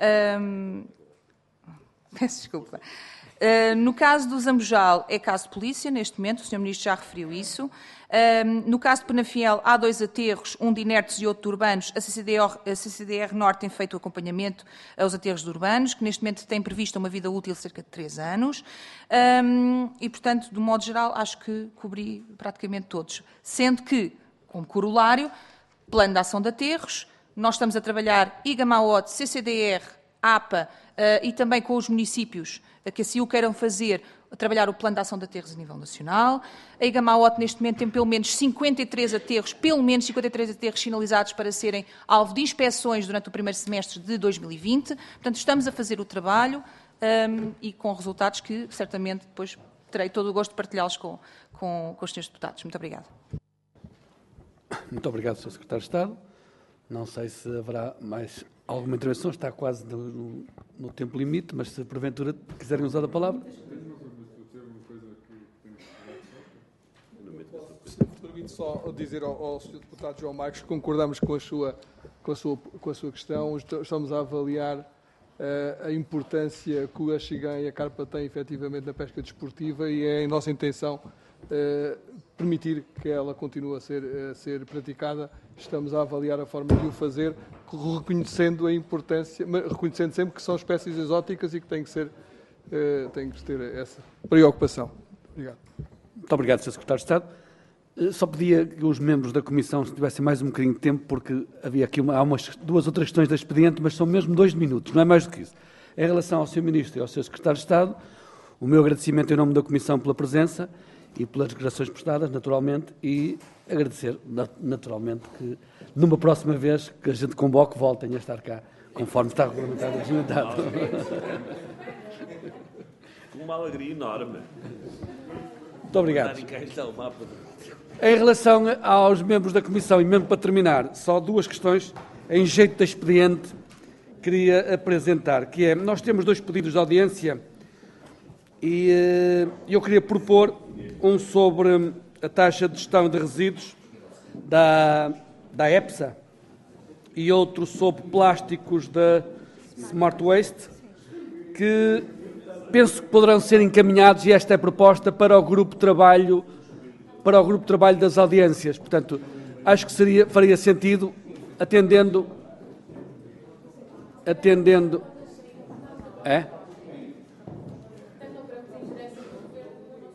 peço desculpa. No caso do Zambojal, é caso de polícia, neste momento, o Sr. Ministro já referiu isso. No caso de Penafiel, há 2 aterros, um de inertes e outro de urbanos. A CCDR Norte tem feito o acompanhamento aos aterros de urbanos, que neste momento tem previsto uma vida útil de cerca de 3 anos. E, portanto, de modo geral, acho que cobri praticamente todos. Sendo que, como corolário, plano de ação de aterros, nós estamos a trabalhar Igamaote, CCDR, APA e também com os municípios que assim o queiram fazer, trabalhar o plano de ação de aterros a nível nacional. A IGAMAOT, neste momento, tem pelo menos 53 aterros sinalizados para serem alvo de inspeções durante o primeiro semestre de 2020. Portanto, estamos a fazer o trabalho e com resultados que, certamente, depois terei todo o gosto de partilhá-los com os senhores deputados. Muito obrigada. Muito obrigado, Sr. Secretário de Estado. Não sei se haverá mais alguma intervenção, está quase no tempo limite, mas se porventura quiserem usar a palavra. Permito só dizer ao Sr. Deputado João Marcos que concordamos com a sua questão. Estamos a avaliar a importância que a Xigã e a Carpa têm efetivamente na pesca desportiva e é em nossa intenção permitir que ela continue a ser praticada. Estamos a avaliar a forma de o fazer, reconhecendo a importância, mas reconhecendo sempre que são espécies exóticas e que tem que ter essa preocupação. Obrigado. Muito obrigado, Sr. Secretário de Estado. Só pedia que os membros da Comissão tivessem mais um bocadinho de tempo, porque havia aqui há duas outras questões de expediente, mas são mesmo 2 minutos, não é mais do que isso. Em relação ao Sr. Ministro e ao Sr. Secretário de Estado, o meu agradecimento em nome da Comissão pela presença e pelas declarações prestadas, naturalmente, e agradecer, naturalmente, que numa próxima vez que a gente convoque, voltem a estar cá, conforme está regulamentado e regimentado. Com uma alegria enorme. Muito obrigado. Em relação aos membros da Comissão, e mesmo para terminar, só 2 questões em jeito de expediente queria apresentar, que é, nós temos 2 pedidos de audiência e eu queria propor um sobre a taxa de gestão de resíduos da EPSA e outro sobre plásticos da Smart Waste, que penso que poderão ser encaminhados, e esta é a proposta, para o grupo de trabalho das audiências. Portanto, acho que faria sentido, atendendo... É?